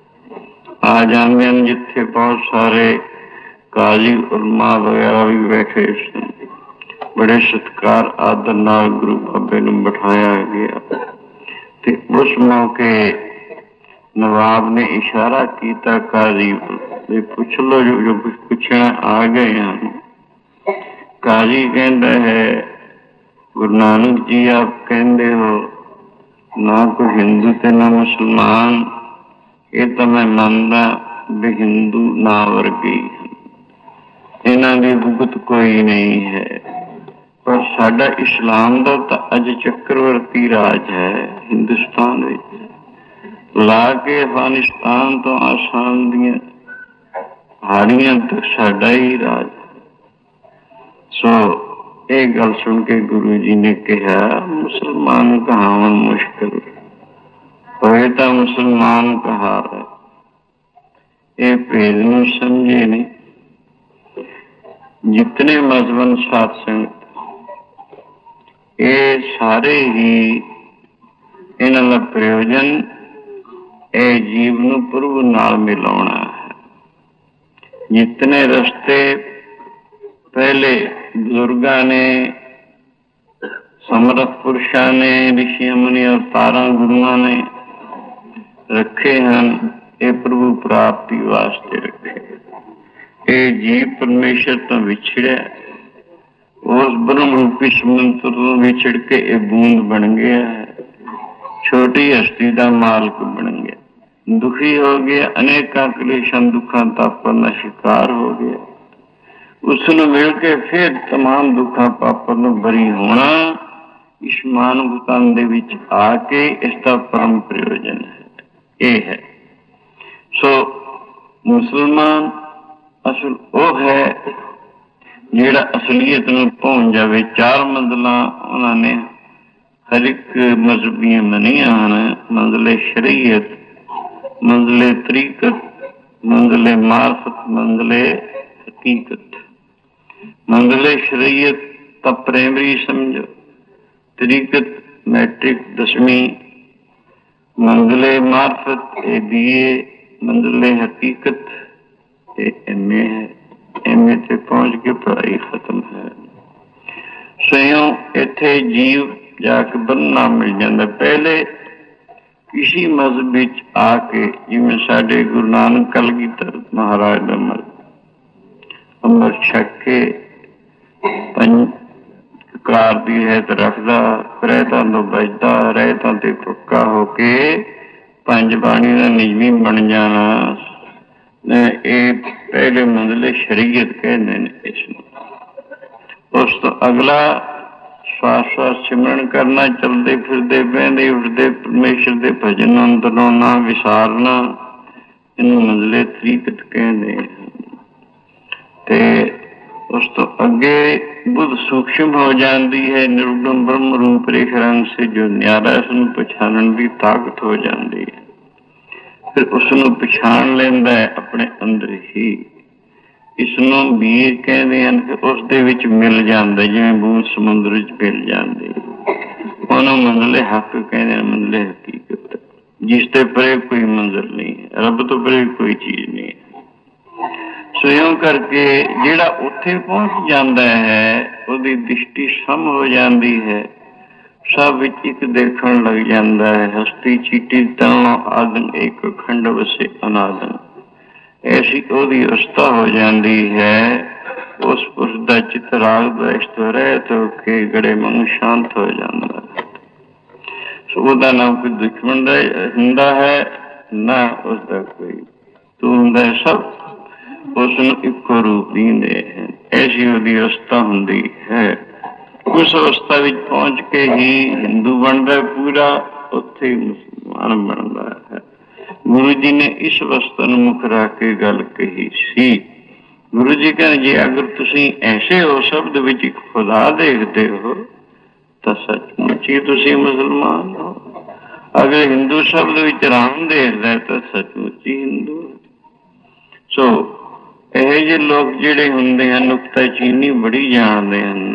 ਆ ਜਾਂਦੇ ਹਨ ਜਿੱਥੇ ਬਹੁਤ ਸਾਰੇ ਕਾਜ਼ੀ ਉਲਮਾ ਵਗੈਰਾ ਵੀ ਬੈਠੇ ਸਨ। ਬੜੇ ਸਤਿਕਾਰ ਆਦਰ ਨਾਲ ਗੁਰੂ ਬਾਬੇ ਨੂੰ ਬਿਠਾਇਆ ਗਿਆ ਤੇ ਉਸ ਮੌਕੇ ਨਵਾਬ ਨੇ ਇਸ਼ਾਰਾ ਕੀਤਾ, ਕਾਜ਼ੀ ਵੀ ਪੁੱਛ ਲਓ ਜੋ ਜੋ ਕੁਛ ਪੁੱਛਣਾ, ਆ ਗਏ ਹਨ। ਕਾਜ਼ੀ ਕਹਿੰਦਾ ਹੈ, ਗੁਰੂ ਨਾਨਕ ਜੀ ਆਪ ਕਹਿੰਦੇ ਹੋ ਨਾ ਕੋਈ ਹਿੰਦੂ ਤੇ ਨਾ ਮੁਸਲਮਾਨ, ਇਹ ਤਾਂ ਮੈਂ ਮੰਨਦਾ ਵੀ ਹਿੰਦੂ ਨਾ ਵਰਗੇ ਇਹਨਾਂ ਦੀ ਭੁਗਤ ਕੋਈ ਨਹੀਂ ਹੈ, ਪਰ ਸਾਡਾ ਇਸਲਾਮ ਦਾ ਤਾਂ ਅੱਜ ਚੱਕਰਵਰਤੀ ਰਾਜ ਹੈ ਹਿੰਦੁਸਤਾਨ ਵਿੱਚ। ਲਾ ਕੇ ਅਫਗਾਨਿਸਤਾਨ ਤੋਂ ਆਸਾਮ ਦੀਆਂ ਹਾੜੀਆਂ ਤੱਕ ਸਾਡਾ ਹੀ ਰਾਜ। ਸੋ ਇਹ ਗੱਲ ਸੁਣ ਕੇ ਗੁਰੂ ਜੀ ਨੇ ਕਿਹਾ, ਮੁਸਲਮਾਨ ਕਹਾਵਨ ਮੁਸ਼ਕਿਲ ਹੋਏ ਤਾਂ ਮੁਸਲਮਾਨ ਕਹਾਵੇ। ਇਹ ਭੇਦ ਨੂੰ ਸਮਝੇ ਨਹੀਂ। ਜਿਤਨੇ ਮਜ਼ਹਬਨ ਸਾਧ ਸੰਗਤ, ਇਹ ਸਾਰੇ ਹੀ ਇਹਨਾਂ ਦਾ ਪ੍ਰਯੋਜਨ ਇਹ ਜੀਵ ਨੂੰ ਪ੍ਰਭੂ ਨਾਲ ਮਿਲਾਉਣਾ ਹੈ। ਜਿਤਨੇ ਰਸਤੇ ਪਹਿਲੇ ਬਜ਼ੁਰਗਾਂ ਨੇ, ਸਮਰਥ ਪੁਰਸ਼ਾਂ ਨੇ, ਰਿਸ਼ੀਆਂ ਮੁਨੀ ਅਵਤਾਰਾਂ ਗੁਰੂਆਂ ਨੇ ਰੱਖੇ ਹਨ, ਇਹ ਪ੍ਰਭੂ ਪ੍ਰਾਪਤੀ ਵਾਸਤੇ ਰੱਖੇ। ਇਹ ਜੀਵ ਪਰਮੇਸ਼ਰ ਤੋਂ ਵਿਛੜਿਆ, ਉਸ ਬ੍ਰਹਮ ਰੂਪੀ ਸਮੁੰਦਰ ਤੋਂ ਵਿਛੜ ਕੇ ਇਹ ਬੂੰਦ ਬਣ ਗਿਆ ਹੈ, ਛੋਟੀ ਹਸਤੀ ਦਾ ਮਾਲਕ ਬਣ ਗਿਆ, ਦੁਖੀ ਹੋ ਗਿਆ, ਅਨੇਕਾਂ ਕਲੇਸ਼ਾਂ ਦੁੱਖਾਂ ਤਾਪਾਂ ਦਾ ਸ਼ਿਕਾਰ ਹੋ ਗਿਆ। ਉਸ ਨੂੰ ਮਿਲ ਕੇ ਫਿਰ ਤਮਾਮ ਦੁੱਖਾਂ ਪਾਪਾਂ ਨੂੰ ਬਰੀ ਹੋਣਾ ਇਸ ਮਾਨਵਤਾ ਦੇ ਵਿੱਚ ਆ ਕੇ ਇਸ ਦਾ ਪਰਮ ਪ੍ਰਯੋਜਨ ਹੈ। ਇਹ ਹੈ। ਸੋ ਮੁਸਲਮਾਨ ਅਸਲ ਉਹ ਹੈ ਜਿਹੜਾ ਅਸਲੀਅਤ ਨੂੰ ਪਹੁੰਚ ਜਾਵੇ। ਚਾਰ ਮੰਜ਼ਲਾਂ ਉਹਨਾਂ ਨੇ ਹਰ ਇੱਕ ਮਜ਼ਹਬੀਆਂ ਮੰਨੀਆਂ ਹਨ। ਮੰਜ਼ਲੇ ਸ਼ਰੀਅਤ, ਮੰਜ਼ਲੇ ਤਰੀਕਤ, ਮੰਜ਼ਲੇ ਮਾਰਫਤ, ਮੰਜ਼ਲੇ ਹਕੀਕਤ। ਮੰਜ਼ਲੇ ਸ਼ਰੀਅਤ ਤਾਂ ਪ੍ਰਾਇਮਰੀ ਸਮਝੋ, ਤਰੀਕਤ ਮੈਟ੍ਰਿਕ ਦਸਵੀਂ, ਮੰਜ਼ਲੇ ਮਾਰਫਤ ਇਹ ਬੀ ਏ, ਮੰਜ਼ਲੇ ਹਕੀਕਤ ਇਹ ਐਮ ਏ ਹੈ। ਐਮ ਏ ਤੇ ਪਹੁੰਚ ਕੇ ਪੜ੍ਹਾਈ ਖਤਮ ਹੈ। ਸਵਿਓ ਇੱਥੇ ਜੀਵ ਜਾ ਕੇ ਬੰਨਾ ਮਿਲ ਜਾਂਦਾ। ਪਹਿਲੇ ਕਿਸੇ ਮਜ਼ਹਬ ਵਿੱਚ ਆ ਕੇ, ਜਿਵੇਂ ਸਾਡੇ ਗੁਰੂ ਨਾਨਕ ਕਲਗੀਧਰ ਮਹਾਰਾਜ ਦਾ ਮਰ ਅੰਮ੍ਰਿਤ ਛਕ ਕੇ ਪੰਜ ਕਾਰ ਦੀ ਹੈਤ ਰੱਖਦਾ, ਰਹਿਤਾਂ ਤੋਂ ਬਚਦਾ, ਰਹਿਤਾਂ ਤੇ ਪੱਕਾ ਹੋ ਕੇ ਪੰਜ ਬਾਣੀ ਦਾ ਨਿਯਮੀ ਬਣ ਜਾਣਾ, ਇਹ ਪਹਿਲੇ ਮੰਜ਼ਲੇ ਸ਼ਰੀਅਤ ਕਹਿੰਦੇ ਨੇ ਇਸ ਨੂੰ। ਉਸ ਤੋਂ ਅਗਲਾ ਸਵਾਸ ਸਵਾਸ ਸਿਮਰਨ ਕਰਨਾ, ਚਲਦੇ ਫਿਰਦੇ ਬਹਿੰਦੇ ਉੱਠਦੇ ਪਰਮੇਸ਼ਰ ਦੇ ਭਜਨ ਅੰਦਰੋਂ ਨਾ ਵਿਸਾਰਨਾ, ਇਹਨੂੰ ਮੰਜ਼ਲੇ ਤਰੀਕਤ ਕਹਿੰਦੇ। ਤੇ ਉਸ ਤੋਂ ਅੱਗੇ ਬੁੱਧ ਸੂਖਸ਼ਮ ਹੋ ਜਾਂਦੀ ਹੈ। ਨਿਰੁਗਮ ਬ੍ਰਹਮ ਰੂਪ ਰੇਖ ਰੰਗ ਸੇ ਜੋ ਨਿਆਰਾ, ਇਸਨੂੰ ਪਛਾਣਨ ਦੀ ਤਾਕਤ ਹੋ ਜਾਂਦੀ ਹੈ। ਫਿਰ ਉਸਨੂੰ ਪਛਾਣ ਲੈਂਦਾ ਹੈ ਆਪਣੇ ਅੰਦਰ ਹੀ। ਇਸਨੂੰ ਵੀਰ ਕਹਿੰਦੇ ਹਨ ਕਿ ਉਸ ਦੇ ਵਿੱਚ ਮਿਲ ਜਾਂਦਾ, ਜਿਵੇਂ ਬੂੰਦ ਸਮੁੰਦਰ ਵਿੱਚ ਮਿਲ ਜਾਂਦੀ। ਉਹਨੂੰ ਮੰਜ਼ਲੇ ਹੱਕ ਕਹਿੰਦੇ ਹਨ, ਮੰਜ਼ਲੇ ਹਕੀਕਤ, ਜਿਸ ਤੇ ਪਰੇ ਕੋਈ ਮੰਜ਼ਿਲ ਨਹੀਂ ਹੈ, ਰੱਬ ਤੋਂ ਪਰੇ ਕੋਈ ਚੀਜ਼ ਨਹੀਂ ਹੈ। ਸੋ ਇਉਂ ਕਰਕੇ ਜਿਹੜਾ ਉੱਥੇ ਪਹੁੰਚ ਜਾਂਦਾ ਹੈ, ਉਹਦੀ ਦ੍ਰਿਸ਼ਟੀ ਸਮ ਹੋ ਜਾਂਦੀ ਹੈ, ਸਭ ਵਿੱਚ ਇੱਕ ਦੇਖਣ ਲੱਗ ਜਾਂਦਾ ਹੈ। ਹਸਤੀ ਚੀਟੀ ਤਣੋ ਆਦਨ ਇੱਕ ਖੰਡ ਵਸੇ ਅਨਾਦਨ। ऐसी ओदी अवस्था हो जाती है, उस पुरुष का चित्त राग द्वेष तो रहत होके गड़े मंग शांत हो जाता है। सो उसका ना कोई दुश्मन हुंदा है, ना उसका कोई तू हुंदा है, सब उसनूं इक्को रूप दींदे हैं। ऐसी ओदी अवस्था हुंदी है। उस अवस्था विच पहुंच के ही हिंदू बनता है पूरा, उत्थे ही मुसलमान बनता है। गुरु जी ने इस अवस्था नूं मुख रख के गल कही सी। गुरु जी कहते जे अगर तुसीं ऐसे हो, शब्द विच खुदा देखते हो, तो सचमुच ही तुसीं मुसलमान हो। अगर हिंदू शब्द विच राम देखता है तो सचमुच ही हिंदू है। सो यह जे लोग जिहड़े हुंदे हन, नुक्ताचीनी बड़ी जानते हैं,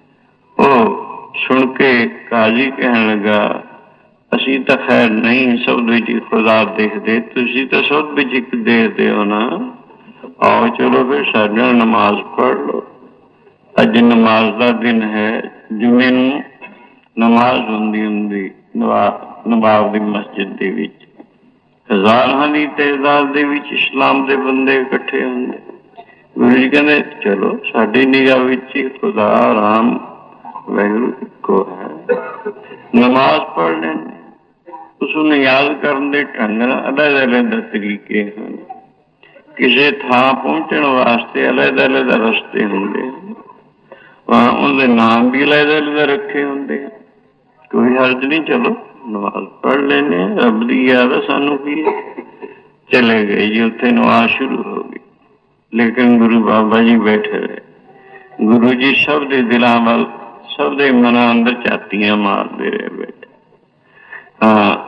वो सुन के काजी कहन लगा असी तो खैर नहीं शब्द विच खुदा देखते, तुसीं तो शब्द विच एक देखते हो ना। आओ चलो फिर साडे नाल नमाज पढ़ लो। अज नमाज का दिन है, जुमे नूं नमाज हुंदी हुंदी नवाब दी मस्जिद दे विच हज़ारां दी तादाद दे विच इस्लाम दे बंदे इकट्ठे हुंदे। गुरु जी कहंदे चलो साडी निगाह विच खुदा राम वाहिगुरू इक्को है, नमाज पढ़ लेने। उसनूं याद करन दे ढंग अलग-अलग तरीके हैं। किसी थां पहुंचण वास्ते अलग-अलग रस्ते हुंदे हैं, वहां उनके नाम भी अलग-अलग रखे हुंदे हैं। कोई हर्ज नहीं, चलो नमाज पढ़ लेने, रब दी याद सानू की है। चले गए जी, उत्थे नमाज शुरू हो गई। लेकिन गुरु बाबा जी बैठे रहे। गुरु जी सब दे दिलां वल, सब दे मनां अंदर झातियां मारते रहे बैठे। हाँ,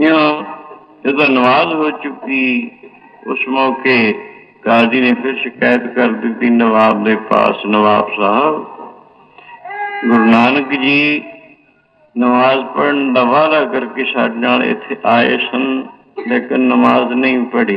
जब नमाज हो चुकी, उस मौके काजी ने फिर शिकायत कर दी थी नवाब के पास, नवाब साहब गुरु नानक जी नमाज पढ़ने का वादा करके साडे नाल इत्थे आए सन, लेकिन नमाज नहीं पढ़ी।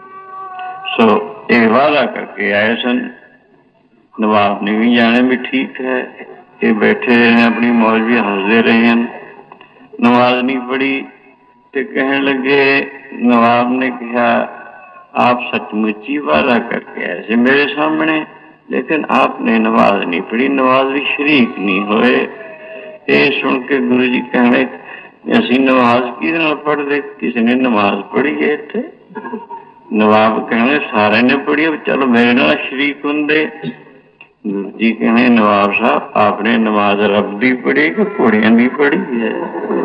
सो ये वादा करके आए सन। नवाब ने भी जाने भी ठीक है, ये बैठे रहे अपनी मौज भी हंसते रहे हैं, नमाज नहीं पढ़ी। तो कहने लगे, नवाब ने कहा आप सचमुच ही वादा करके ऐसे मेरे सामने, लेकिन आपने नमाज नहीं पढ़ी, नमाज भी शरीक नहीं होए। ये सुन के गुरु जी कहने असी नमाज किस नाल पढ़ते, किसी ने नमाज पढ़ी है इत्थे? नवाब कहने सारे ने पढ़ी, चलो मेरे नाल शरीक हुंदे। गुरु जी कहने नवाब साहब आपने नमाज रब दी पढ़ी कि घोड़ियां दी पढ़ी है?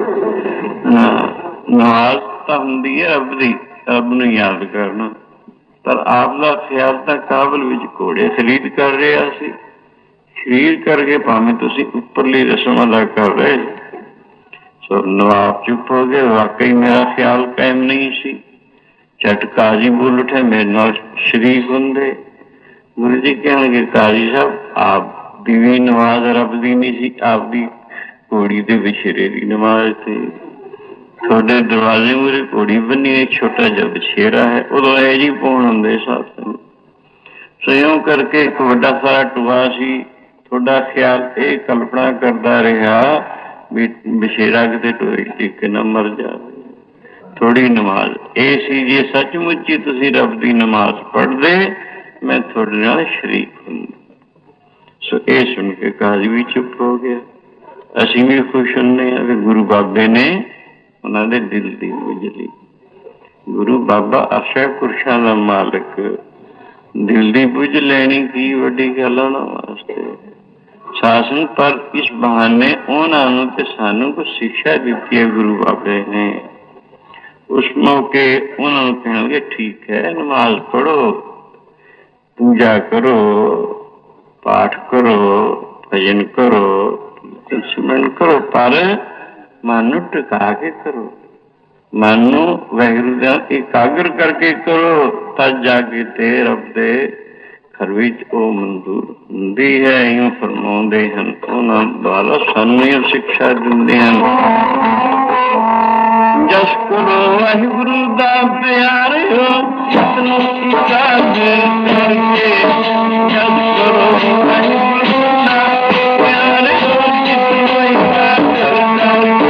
नमाज तो हुंदी है रब दी, रब नूं याद करना। पर आपका ख्याल तो काबल विच घोड़े खरीद कर रहा सी, खरीद करके भावें तुसीं उपरली रस्म अदा कर रहे। सो नवाब चुप हो गए, वाकई मेरा ख्याल कायम नहीं सी। झट काजी बोल उठे मेरे नाल शरीक हुंदे। गुरु जी कहणगे काजी साहब आप दी भी नमाज रब दी नहीं सी, आपदी घोड़ी दे विछेरे दी नमाज थी। थोड़े दरवाजे मूरे घोड़ी बनी है, छोटा जिहा बछेरा है, उदों ए जी पौण हुंदे साथ। सो यूं करके एक वड्डा सारा टुआ सी। थोड़ा ख्याल ये कल्पना करता रहा भी बछेरा किते टोए टिक न मर जाए। थोड़ी नमाज ये सी, जे सचमुच ही तुसीं रब दी नमाज पढ़दे मैं थोड़े नाल शरीक हुंदा। सो ये सुन के काजी भी चुप हो गया। असीं भी खुश हुंदे हां कि गुरु बाबे ने उन्हां दे दिल दी बुझ लई। गुरु बाबा अरशा कुरशां दा मालिक दिल दी बुझ लेनी की वड्डी गल उन्हां वास्ते। शासन पर इस बहाने उन्होंने ते सानू को शिक्षा दी है गुरु बाबे ने। उस मौके उन्होंने कहने ठीक है नमाज पढ़ो, पूजा करो, पाठ करो, भजन करो, सिमरन करो, पर मन टिका के करो, मन वाहिगुरू दा एकाग्र करके करो, तब जाके ते रब दे घर विच ओ मंजूर हुंदी है। यूं फरमाउंदे हन उन्हां द्वारा सानू शिक्षा दिंदे हन। जस करो वाहिगुरू दा प्यार हो, सतनू एकाग्र करके, जस करो वाहिगुरू दा प्यार हो, सतनू एकाग्र करके।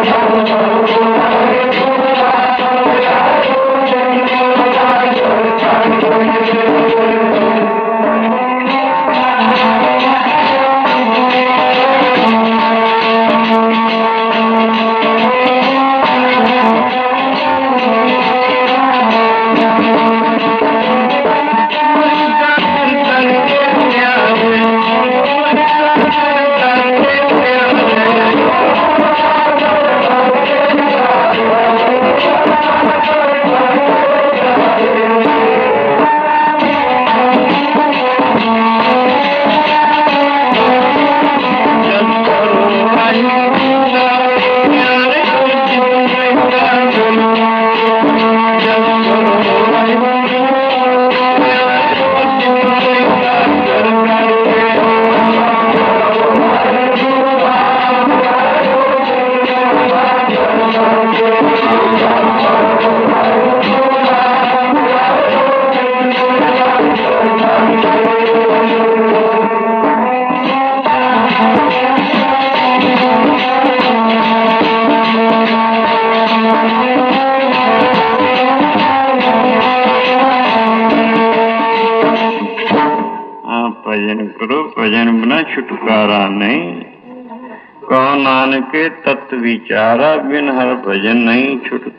भजन बिना छुटकारा नहीं। कहो नानके तत् विचारा, बिन हर भजन नहीं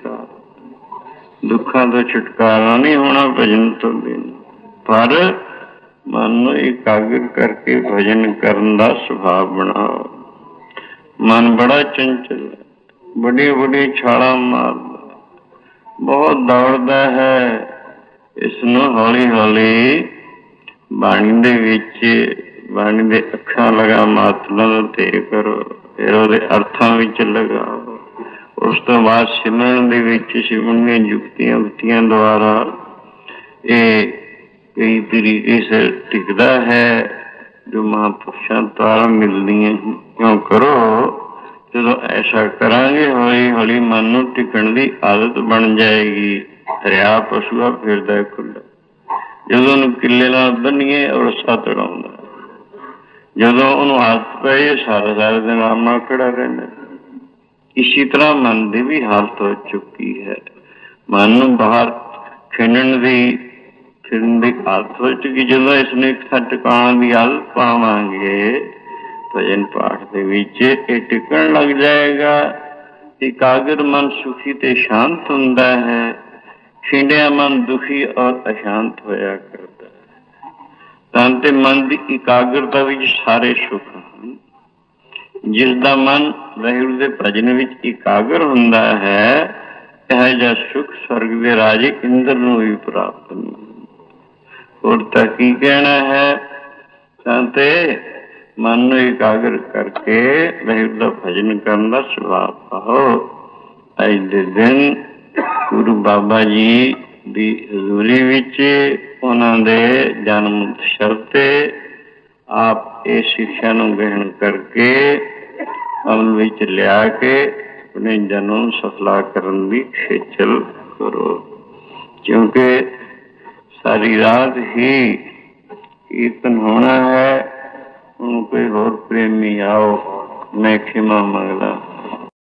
छुटकारा। दुखों तो छुटकारा नहीं होना भजन तो बिना, पर मन ਨੂੰ ਇਕਾਗਰ करके भजन करन ਦਾ ਸੁਭਾਅ ਬਣਾਓ। मन बड़ा चंचल है, बड़ी बड़ी छाला मारदा, बहुत दौड़दा है। इसनों हौली हौली बाणी दे विच बाणी दे अखां लगा मातलों ते करो, फिर ਉਹਦੇ ਅਰਥਾਂ ਵਿੱਚ ਲਗਾਓ। ਉਸ ਤੋਂ ਬਾਅਦ ਸਿਮਰਨ ਦੇ ਵਿੱਚ ਸਿਮਰਨ ਦੀਆਂ ਯੁਕਤੀਆਂ ਉਕਤੀਆਂ ਦੁਆਰਾ ਇਹ ਕਈ ਤਰੀਕੇ ਸੇ ਟਿਕਦਾ ਹੈ ਜੋ ਮਹਾਂਪੁਰਸ਼ਾਂ ਦੁਆਰਾ ਮਿਲਦੀਆਂ। ਕਿਉਂ ਕਰੋ? ਜਦੋਂ ਐਸਾ ਕਰਾਂਗੇ ਹੌਲੀ ਹੌਲੀ ਮਨ ਨੂੰ ਟਿਕਣ ਦੀ ਆਦਤ ਬਣ ਜਾਏਗੀ। ਹਰਿਆ ਪਸ਼ੂਆ ਫਿਰਦਾ ਖੁੱਲਾ, ਜਦੋਂ ਉਹਨੂੰ ਕਿੱਲੇ ਨਾਲ ਬੰਨੀਏ ਔਰ ਸੱਤ ਉਡਾਉਂਦਾ, ਜਦੋਂ ਉਹਨੂੰ ਆਦਤ ਪਏ ਸਾਰਾ ਸਾਰਾ ਦਿਨ ਆਰਾਮ ਨਾਲ ਖੜਾ ਰਹਿੰਦਾ। ਇਸੀ ਤਰ੍ਹਾਂ ਮਨ ਦੀ ਵੀ ਹਾਲਤ ਹੋ ਚੁੱਕੀ ਹੈ। ਮਨ ਨੂੰ ਬਾਹਰ ਖਿੰਡਣ ਦੀ ਫਿਰਨ ਦੀ ਆਦਤ ਹੋ ਚੁੱਕੀ। ਜਦੋਂ ਇਸਨੂੰ ਇੱਕ ਥਾਂ ਟਿਕਾਉਣ ਦੀ ਆਦਤ ਪਾਵਾਂਗੇ ਭਜਨ ਪਾਠ ਦੇ ਵਿੱਚ ਇਹ ਟਿਕਣ ਲੱਗ ਜਾਏਗਾ। ਇਕਾਗਰ ਮਨ ਸੁਖੀ ਤੇ ਸ਼ਾਂਤ ਹੁੰਦਾ ਹੈ, ਖਿੰਡਿਆ ਮਨ ਦੁਖੀ ਔਰ ਅਸ਼ਾਂਤ ਹੋਇਆ ਕਰਦਾ ਹੈ। ਤਨ ਤੇ ਮਨ ਦੀ ਇਕਾਗਰਤਾ ਵਿੱਚ ਸਾਰੇ ਸੁੱਖ ਹਨ। ਜਿਸ ਦਾ ਮਨ ਵਾਹਿਗੁਰੂ ਦੇ ਭਜਨ ਵਿੱਚ ਇਕਾਗਰ ਹੁੰਦਾ ਹੈ, ਇਹੋ ਜਿਹਾ ਸੁੱਖ ਸਵਰਗ ਦੇ ਰਾਜੇ ਇੰਦਰ ਨੂੰ ਵੀ ਪ੍ਰਾਪਤ ਨਹੀਂ। ਹੋਰ ਤਾਂ ਕੀ ਕਹਿਣਾ ਹੈ? ਤਾਂ ਤੇ ਮਨ ਨੂੰ ਇਕਾਗਰ ਕਰਕੇ ਵਾਹਿਗੁਰੂ ਦਾ ਭਜਨ ਕਰਨ ਦਾ ਸੁਭਾਅ ਪਾਓ। ਅੱਜ ਦੇ ਦਿਨ ਗੁਰੂ ਬਾਬਾ ਜੀ ਦੀ ਹਜ਼ੂਰੀ ਵਿੱਚ ਉਹਨਾਂ ਦੇ ਜਨਮ ਉਤਸਵ ਤੇ ਆਪ ਇਹ ਸਿੱਖਿਆ ਨੂੰ ਗ੍ਰਹਿਣ ਕਰਕੇ ਅਮਲ ਵਿੱਚ ਲਿਆ ਕੇ ਆਪਣੇ ਜਨਮ ਸਫਲਾ ਕਰਨ ਦੀ ਖੇਚਲ ਕਰੋ। ਕਿਉਂਕਿ ਸਾਰੀ ਰਾਤ ਹੀ ਕੀਰਤਨ ਹੋਣਾ ਹੈ। ਹੁਣ ਕੋਈ ਹੋਰ ਪ੍ਰੇਮੀ ਆਓ, ਮੈਂ ਖਿਮਾ ਮੰਗਦਾ।